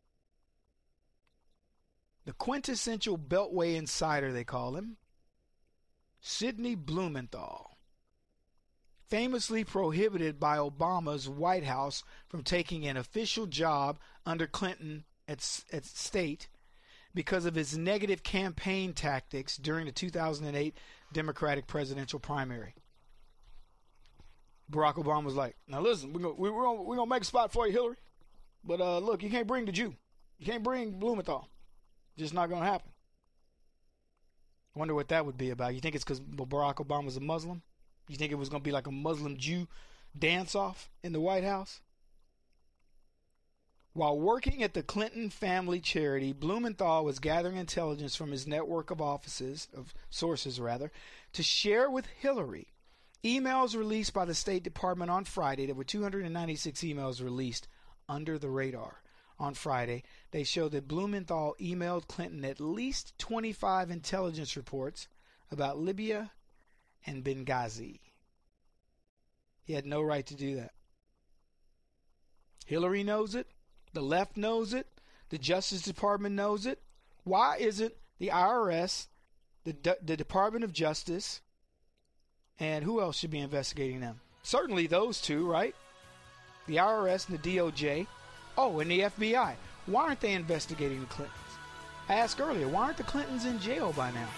The quintessential Beltway insider, they call him, Sidney Blumenthal, famously prohibited by Obama's White House from taking an official job under Clinton at, at state because of his negative campaign tactics during the two thousand eight Democratic presidential primary. Barack Obama was like, now listen, we're going we're gonna, we're gonna make a spot for you, Hillary. But uh, look, you can't bring the Jew. You can't bring Blumenthal. Just not going to happen. I wonder what that would be about. You think it's because Barack Obama's a Muslim? You think it was going to be like a Muslim Jew dance-off in the White House? While working at the Clinton family charity, Blumenthal was gathering intelligence from his network of offices, of sources rather, to share with Hillary. Emails released by the State Department on Friday, there were two hundred ninety-six emails released under the radar on Friday. They show that Blumenthal emailed Clinton at least twenty-five intelligence reports about Libya and Benghazi. He had no right to do that. Hillary knows it. The left knows it. The Justice Department knows it. Why isn't the I R S, the, D- the Department of Justice, and who else should be investigating them? Certainly those two, right? The I R S and the D O J. Oh, and the F B I. Why aren't they investigating the Clintons? I asked earlier, why aren't the Clintons in jail by now?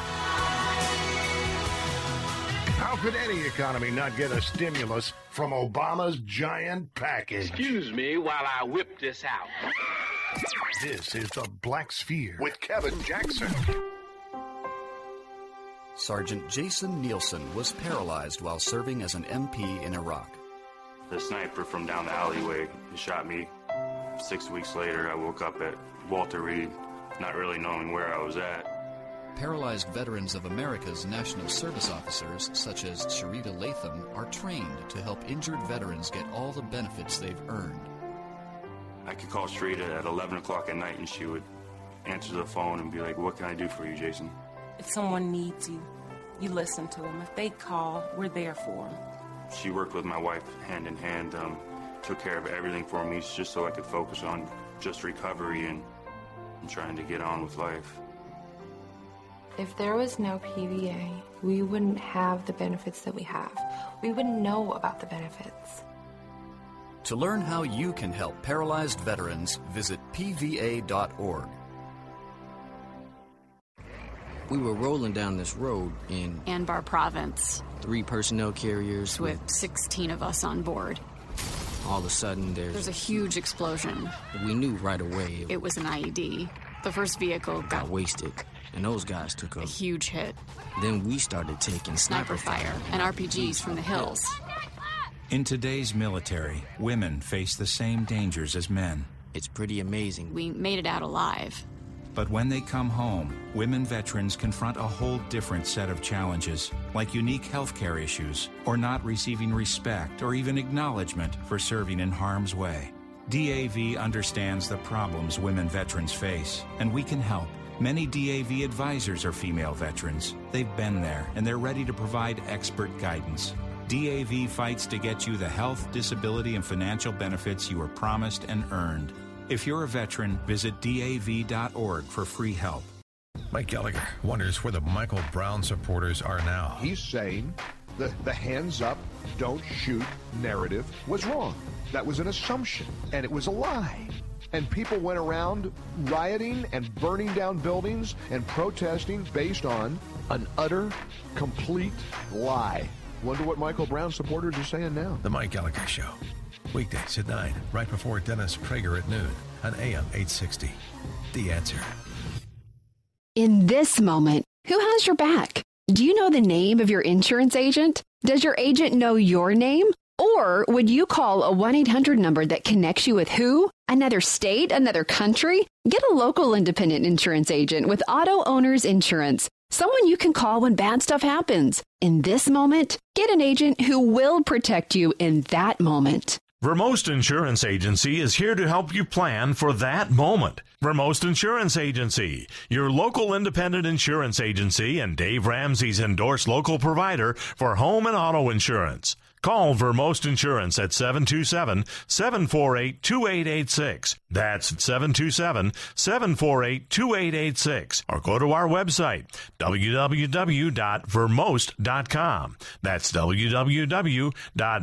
How could any economy not get a stimulus from Obama's giant package? Excuse me while I whip this out. This is the Black Sphere with Kevin Jackson. Sergeant Jason Nielsen was paralyzed while serving as an M P in Iraq. The sniper from down the alleyway shot me. Six weeks later, I woke up at Walter Reed, not really knowing where I was at. Paralyzed veterans of America's National Service officers, such as Sharita Latham, are trained to help injured veterans get all the benefits they've earned. I could call Sharita at eleven o'clock at night and she would answer the phone and be like, "What can I do for you, Jason?" If someone needs you, you listen to them. If they call, we're there for them. She worked with my wife hand in hand, um, took care of everything for me just so I could focus on just recovery and, and trying to get on with life. If there was no P V A, we wouldn't have the benefits that we have. We wouldn't know about the benefits. To learn how you can help paralyzed veterans, visit P V A dot org. We were rolling down this road in Anbar Province. Three personnel carriers with, with sixteen of us on board. All of a sudden, there's... There's a huge explosion. We knew right away. It, it was an I E D. The first vehicle got... got wasted, and those guys took a... a huge hit. Then we started taking sniper, sniper fire and R P Gs from the hills. In today's military, women face the same dangers as men. It's pretty amazing. We made it out alive. But when they come home, women veterans confront a whole different set of challenges, like unique healthcare issues, or not receiving respect or even acknowledgement for serving in harm's way. D A V understands the problems women veterans face, and we can help. Many D A V advisors are female veterans. They've been there, and they're ready to provide expert guidance. D A V fights to get you the health, disability, and financial benefits you were promised and earned. If you're a veteran, visit D A V dot org for free help. Mike Gallagher wonders where the Michael Brown supporters are now. He's saying the, the hands up, don't shoot narrative was wrong. That was an assumption, and it was a lie. And people went around rioting and burning down buildings and protesting based on an utter, complete lie. Wonder what Michael Brown supporters are saying now. The Mike Gallagher Show. Weekdays at nine, right before Dennis Prager at noon on A M eight sixty. The Answer. In this moment, who has your back? Do you know the name of your insurance agent? Does your agent know your name? Or would you call a one eight hundred number that connects you with who? Another state? Another country? Get a local independent insurance agent with Auto Owners Insurance. Someone you can call when bad stuff happens. In this moment, get an agent who will protect you in that moment. Vermost Insurance Agency is here to help you plan for that moment. Vermost Insurance Agency, your local independent insurance agency and Dave Ramsey's endorsed local provider for home and auto insurance. Call Vermost Insurance at seven two seven, seven four eight, two eight eight six. That's seven two seven, seven four eight, two eight eight six. Or go to our website, w w w dot vermost dot com. That's w w w dot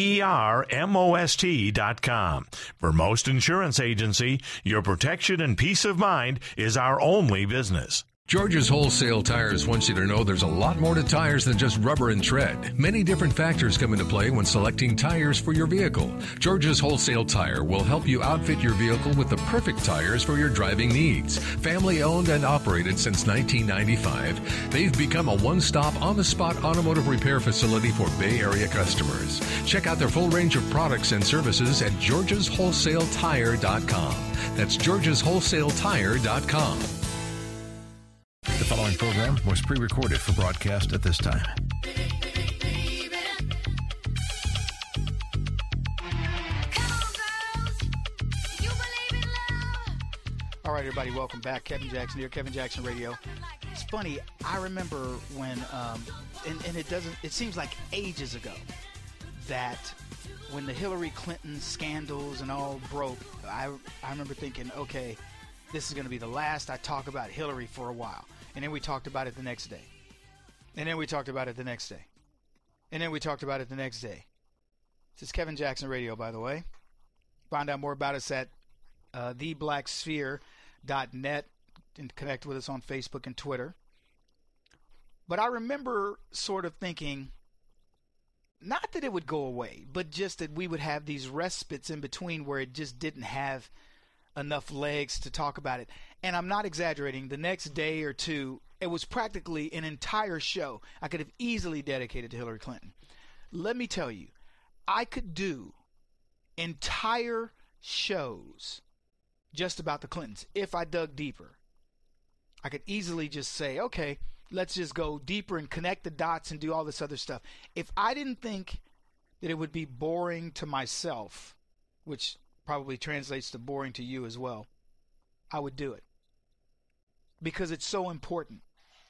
vermost dot com. Vermost Insurance Agency, your protection and peace of mind is our only business. George's Wholesale Tires wants you to know there's a lot more to tires than just rubber and tread. Many different factors come into play when selecting tires for your vehicle. George's Wholesale Tire will help you outfit your vehicle with the perfect tires for your driving needs. Family owned and operated since nineteen ninety-five, they've become a one-stop, on-the-spot automotive repair facility for Bay Area customers. Check out their full range of products and services at georges wholesale tire dot com. That's georges wholesale tire dot com. The following program was pre-recorded for broadcast at this time. All right, everybody, welcome back. Kevin Jackson here, Kevin Jackson Radio. It's funny, I remember when, um, and, and it doesn't, it seems like ages ago, that when the Hillary Clinton scandals and all broke, I, I remember thinking, okay, this is going to be the last I talk about Hillary for a while. And then we talked about it the next day. And then we talked about it the next day. And then we talked about it the next day. This is Kevin Jackson Radio, by the way. Find out more about us at uh, the black sphere dot net and connect with us on Facebook and Twitter. But I remember sort of thinking, not that it would go away, but just that we would have these respites in between where it just didn't have enough legs to talk about it. And I'm not exaggerating. The next day or two, it was practically an entire show I could have easily dedicated to Hillary Clinton. Let me tell you, I could do entire shows just about the Clintons if I dug deeper. I could easily just say, okay, let's just go deeper and connect the dots and do all this other stuff. If I didn't think that it would be boring to myself, which probably translates to boring to you as well, I would do it. Because it's so important.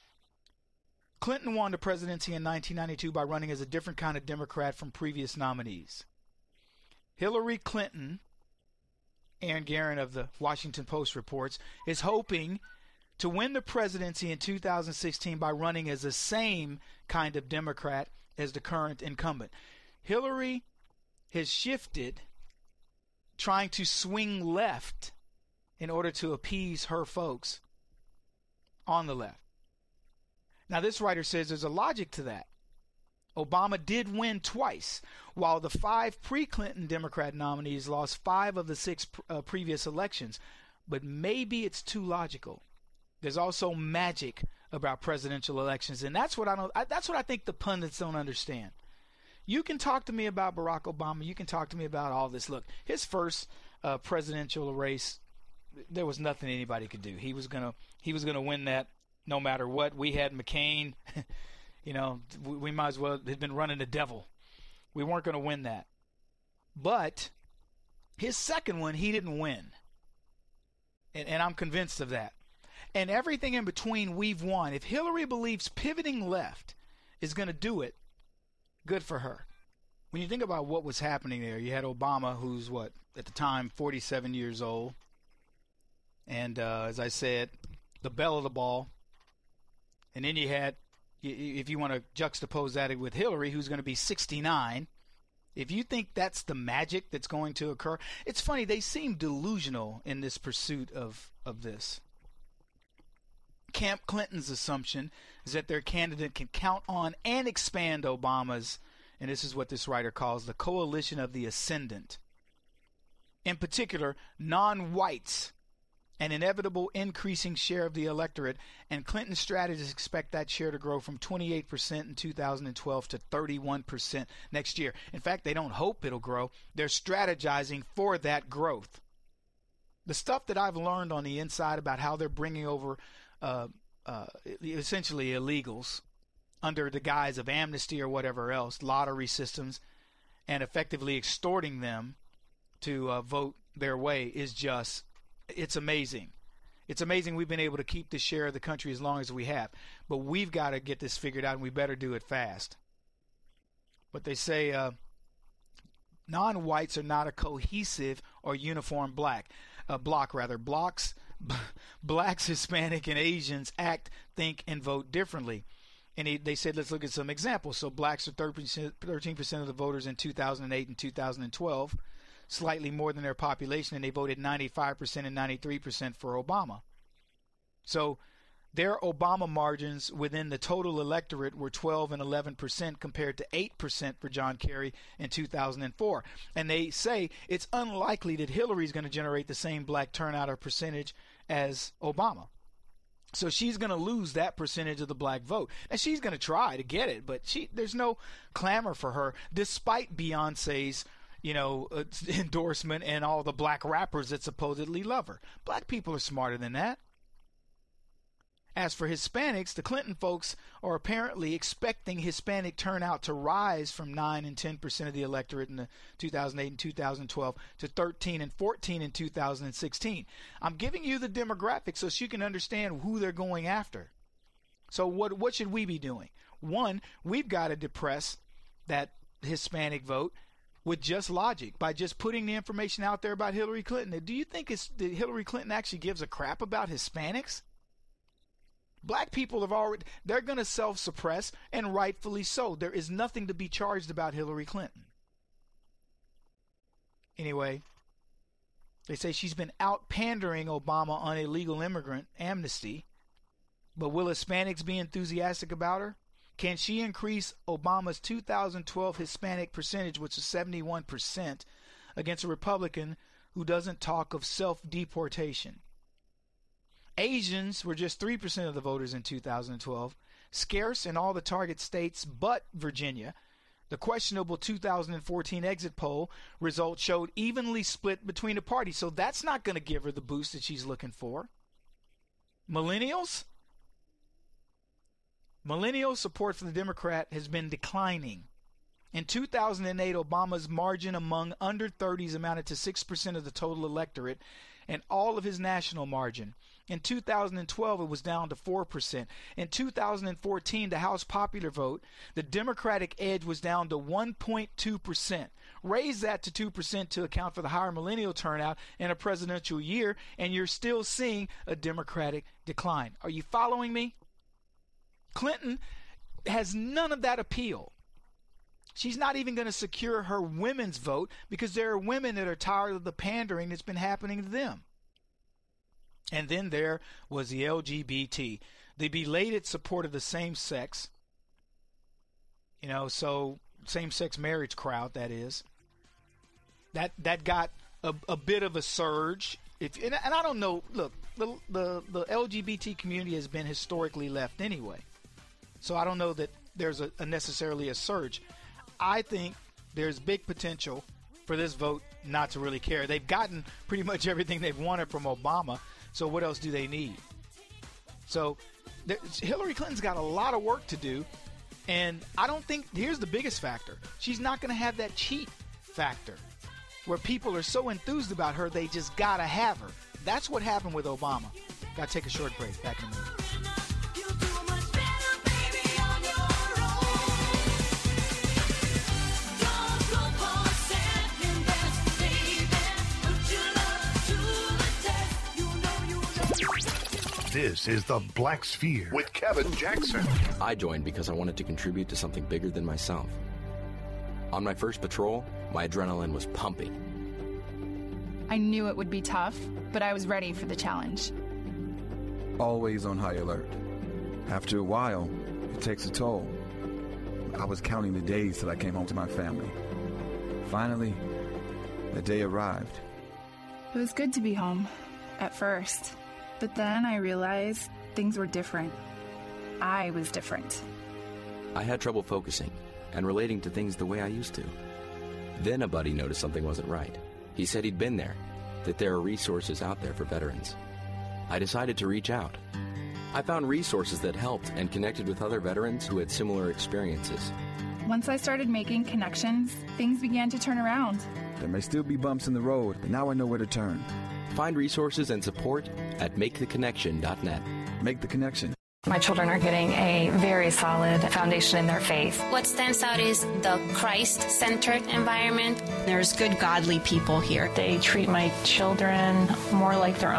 Clinton won the presidency in nineteen ninety-two by running as a different kind of Democrat from previous nominees. Hillary Clinton, Aaron Guerin of the Washington Post reports, is hoping to win the presidency in two thousand sixteen by running as the same kind of Democrat as the current incumbent. Hillary has shifted, trying to swing left in order to appease her folks on the left. Now, this writer says there's a logic to that. Obama did win twice, while the five pre-Clinton Democrat nominees lost five of the six uh, previous elections. But maybe it's too logical. There's also magic about presidential elections, and that's what I don't. I, that's what I think the pundits don't understand. You can talk to me about Barack Obama. You can talk to me about all this. Look, his first uh, presidential race, there was nothing anybody could do. He was gonna he was gonna win that no matter what. We had McCain. You know, we, we might as well have been running the devil. We weren't going to win that. But his second one, he didn't win. And, and I'm convinced of that. And everything in between, we've won. If Hillary believes pivoting left is going to do it, good for her. When you think about what was happening there, you had Obama, who's, what, at the time, forty-seven years old. And uh, as I said, the belle of the ball. And then you had, if you want to juxtapose that with Hillary, who's going to be sixty-nine, if you think that's the magic that's going to occur, it's funny, they seem delusional in this pursuit of, of this. Camp Clinton's assumption is that their candidate can count on and expand Obama's, and this is what this writer calls the coalition of the ascendant. In particular, non-whites, an inevitable increasing share of the electorate, and Clinton strategists expect that share to grow from twenty-eight percent in two thousand twelve to thirty-one percent next year. In fact, they don't hope it'll grow. They're strategizing for that growth. The stuff that I've learned on the inside about how they're bringing over uh, uh, essentially illegals under the guise of amnesty or whatever else, lottery systems, and effectively extorting them to uh, vote their way is just... It's amazing. It's amazing we've been able to keep this share of the country as long as we have. But we've got to get this figured out, and we better do it fast. But they say uh, non-whites are not a cohesive or uniform black uh, block. Rather, blocks, blacks, Hispanic, and Asians act, think, and vote differently. And he, they said, let's look at some examples. So blacks are thirteen percent of the voters in two thousand eight and two thousand twelve. Slightly more than their population, and they voted ninety-five percent and ninety-three percent for Obama. So their Obama margins within the total electorate were twelve and eleven percent compared to eight percent for John Kerry in two thousand four. And they say it's unlikely that Hillary's going to generate the same black turnout or percentage as Obama. So she's going to lose that percentage of the black vote. And she's going to try to get it, but she there's no clamor for her, despite Beyonce's, you know, uh, endorsement and all the black rappers that supposedly love her. Black people are smarter than that. As for Hispanics, the Clinton folks are apparently expecting Hispanic turnout to rise from nine and ten percent of the electorate in the two thousand eight and two thousand twelve to thirteen and fourteen in two thousand sixteen. I'm giving you the demographics so you can understand who they're going after. So what what should we be doing? One, we've got to depress that Hispanic vote with just logic by just putting the information out there about Hillary Clinton. Do you think it's, that Hillary Clinton actually gives a crap about Hispanics? Black people have already, they're going to self-suppress, and rightfully so. There is nothing to be charged about Hillary Clinton. Anyway, they say she's been out pandering Obama on illegal immigrant amnesty. But will Hispanics be enthusiastic about her? Can she increase Obama's two thousand twelve Hispanic percentage, which is seventy-one percent, against a Republican who doesn't talk of self-deportation? Asians were just three percent of the voters in two thousand twelve, scarce in all the target states but Virginia. The questionable two thousand fourteen exit poll result showed evenly split between the parties, so that's not going to give her the boost that she's looking for. Millennials? Millennial support for the Democrat has been declining. In two thousand eight, Obama's margin among under thirties amounted to six percent of the total electorate and all of his national margin. In two thousand twelve, it was down to four percent. In two thousand fourteen, the House popular vote, the Democratic edge was down to one point two percent. Raise that to two percent to account for the higher millennial turnout in a presidential year, and you're still seeing a Democratic decline. Are you following me? Clinton has none of that appeal. She's not even going to secure her women's vote because there are women that are tired of the pandering that's been happening to them. And then there was the L G B T, the belated support of the same-sex, you know, so same-sex marriage crowd, that is. That that got a, a bit of a surge. If, and, and I don't know, look, the, the, the L G B T community has been historically left anyway. So I don't know that there's a, a necessarily a surge. I think there's big potential for this vote not to really care. They've gotten pretty much everything they've wanted from Obama, so what else do they need? So there, Hillary Clinton's got a lot of work to do, and I don't think, here's the biggest factor, she's not going to have that cheat factor where people are so enthused about her they just got to have her. That's what happened with Obama. Got to take a short break. Back in a minute. This is the Black Sphere with Kevin Jackson. I joined because I wanted to contribute to something bigger than myself. On my first patrol, my adrenaline was pumping. I knew it would be tough, but I was ready for the challenge. Always on high alert. After a while, it takes a toll. I was counting the days till I came home to my family. Finally, the day arrived. It was good to be home, at first. But then I realized things were different. I was different. I had trouble focusing and relating to things the way I used to. Then a buddy noticed something wasn't right. He said he'd been there, that there are resources out there for veterans. I decided to reach out. I found resources that helped and connected with other veterans who had similar experiences. Once I started making connections, things began to turn around. There may still be bumps in the road, but now I know where to turn. Find resources and support at make the connection dot net. Make the Connection. My children are getting a very solid foundation in their faith. What stands out is the Christ-centered environment. There's good, godly people here. They treat my children more like their own.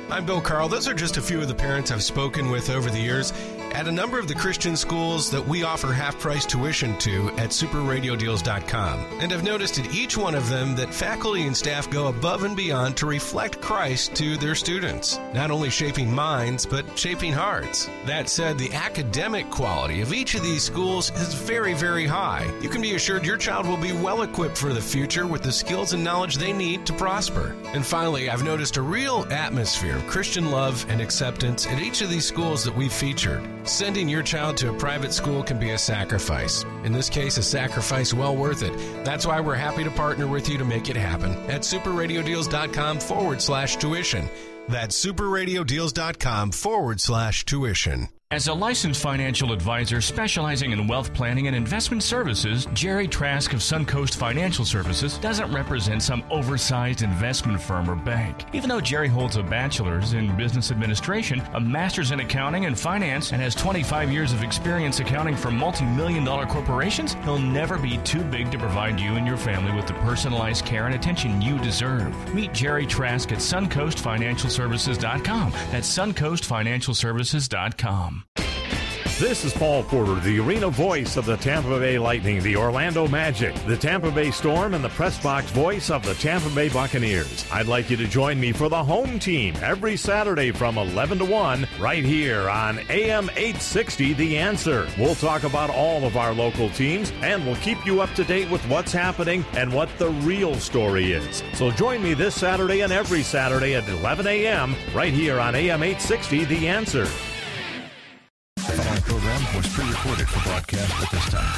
I'm Bill Carl. Those are just a few of the parents I've spoken with over the years at a number of the Christian schools that we offer half-price tuition to at super radio deals dot com. And I've noticed at each one of them that faculty and staff go above and beyond to reflect Christ to their students, not only shaping minds, but shaping hearts. That said, the academic quality of each of these schools is very, very high. You can be assured your child will be well equipped for the future with the skills and knowledge they need to prosper. And finally, I've noticed a real atmosphere of Christian love and acceptance at each of these schools that we've featured. Sending your child to a private school can be a sacrifice. In this case, a sacrifice well worth it. That's why we're happy to partner with you to make it happen at super radio deals dot com forward slash tuition. That's super radio deals dot com forward slash tuition. As a licensed financial advisor specializing in wealth planning and investment services, Jerry Trask of Suncoast Financial Services doesn't represent some oversized investment firm or bank. Even though Jerry holds a bachelor's in business administration, a master's in accounting and finance, and has twenty-five years of experience accounting for multi-million dollar corporations, he'll never be too big to provide you and your family with the personalized care and attention you deserve. Meet Jerry Trask at suncoast financial services dot com. That's suncoast financial services dot com. This is Paul Porter, the arena voice of the Tampa Bay Lightning, the Orlando Magic, the Tampa Bay Storm, and the press box voice of the Tampa Bay Buccaneers. I'd like you to join me for the home team every Saturday from eleven to one right here on A M eight sixty The Answer. We'll talk about all of our local teams, and we'll keep you up to date with what's happening and what the real story is. So join me this Saturday and every Saturday at eleven a.m. right here on A M eight sixty The Answer. The following program was pre-recorded for broadcast at this time.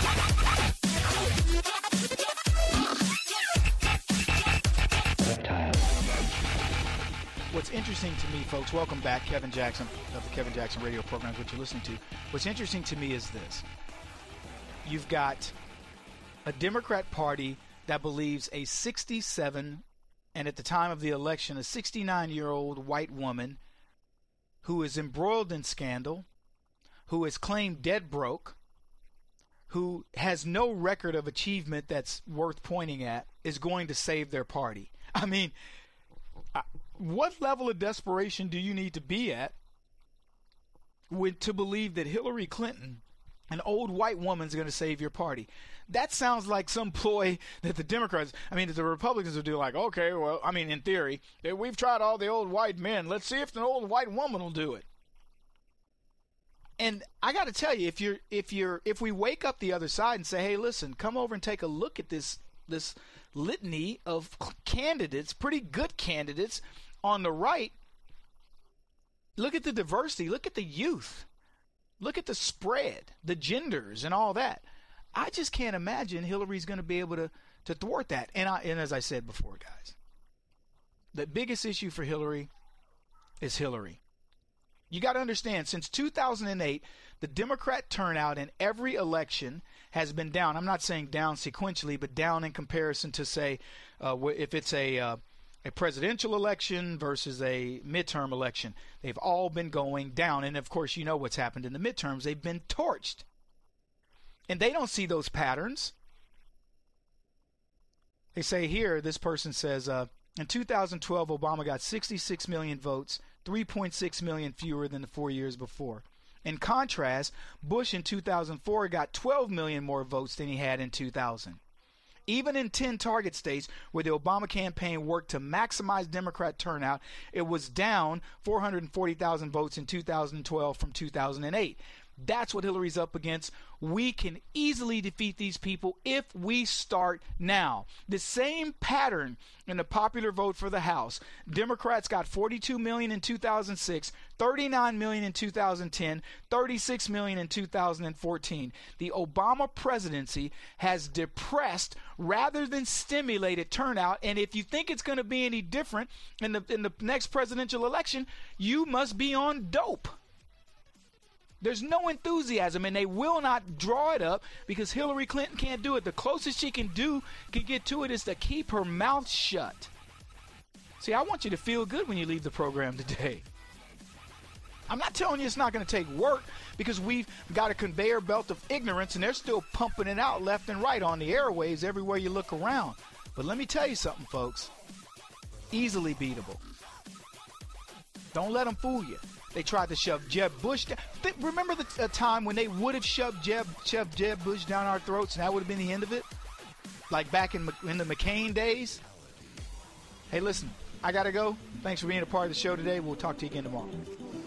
What's interesting to me, folks, welcome back. Kevin Jackson of the Kevin Jackson radio program is what you're listening to. What's interesting to me is this. You've got a Democrat Party that believes a sixty-seven, and at the time of the election, a sixty-nine-year-old white woman who is embroiled in scandal, who is claimed dead broke, who has no record of achievement that's worth pointing at, is going to save their party. I mean, what level of desperation do you need to be at with, to believe that Hillary Clinton, an old white woman, is going to save your party? That sounds like some ploy that the Democrats, I mean, that the Republicans will do, like, okay, well, I mean, in theory, we've tried all the old white men. Let's see if an old white woman will do it. And I got to tell you, if you're, if you're, if we wake up the other side and say, hey, listen, come over and take a look at this, this litany of candidates, pretty good candidates on the right. Look at the diversity. Look at the youth. Look at the spread, the genders, and all that. I just can't imagine Hillary's going to be able to, to thwart that. And I, and as I said before, guys, the biggest issue for Hillary is Hillary. You got to understand, since two thousand eight, the Democrat turnout in every election has been down. I'm not saying down sequentially, but down in comparison to, say, uh, if it's a uh, a presidential election versus a midterm election. They've all been going down. And, of course, you know what's happened in the midterms. They've been torched. And they don't see those patterns. They say here, this person says, uh, in two thousand twelve, Obama got sixty-six million votes, three point six million fewer than the four years before. In contrast, Bush in two thousand four got twelve million more votes than he had in two thousand. Even in ten target states where the Obama campaign worked to maximize Democrat turnout, it was down four hundred forty thousand votes in two thousand twelve from two thousand eight. That's what Hillary's up against. We can easily defeat these people if we start now. The same pattern in the popular vote for the House. Democrats got forty-two million in two thousand six, thirty-nine million in two thousand ten, thirty-six million in two thousand fourteen. The Obama presidency has depressed rather than stimulated turnout, and if you think it's going to be any different in the in the next presidential election, you must be on dope. There's no enthusiasm, and they will not draw it up because Hillary Clinton can't do it. The closest she can do, can get to it, is to keep her mouth shut. See, I want you to feel good when you leave the program today. I'm not telling you it's not going to take work because we've got a conveyor belt of ignorance, and they're still pumping it out left and right on the airwaves everywhere you look around. But let me tell you something, folks. Easily beatable. Don't let them fool you. They tried to shove Jeb Bush down. Th- remember the uh, time when they would have shoved Jeb, shoved Jeb Bush down our throats, and that would have been the end of it? Like back in, in the McCain days? Hey, listen, I got to go. Thanks for being a part of the show today. We'll talk to you again tomorrow.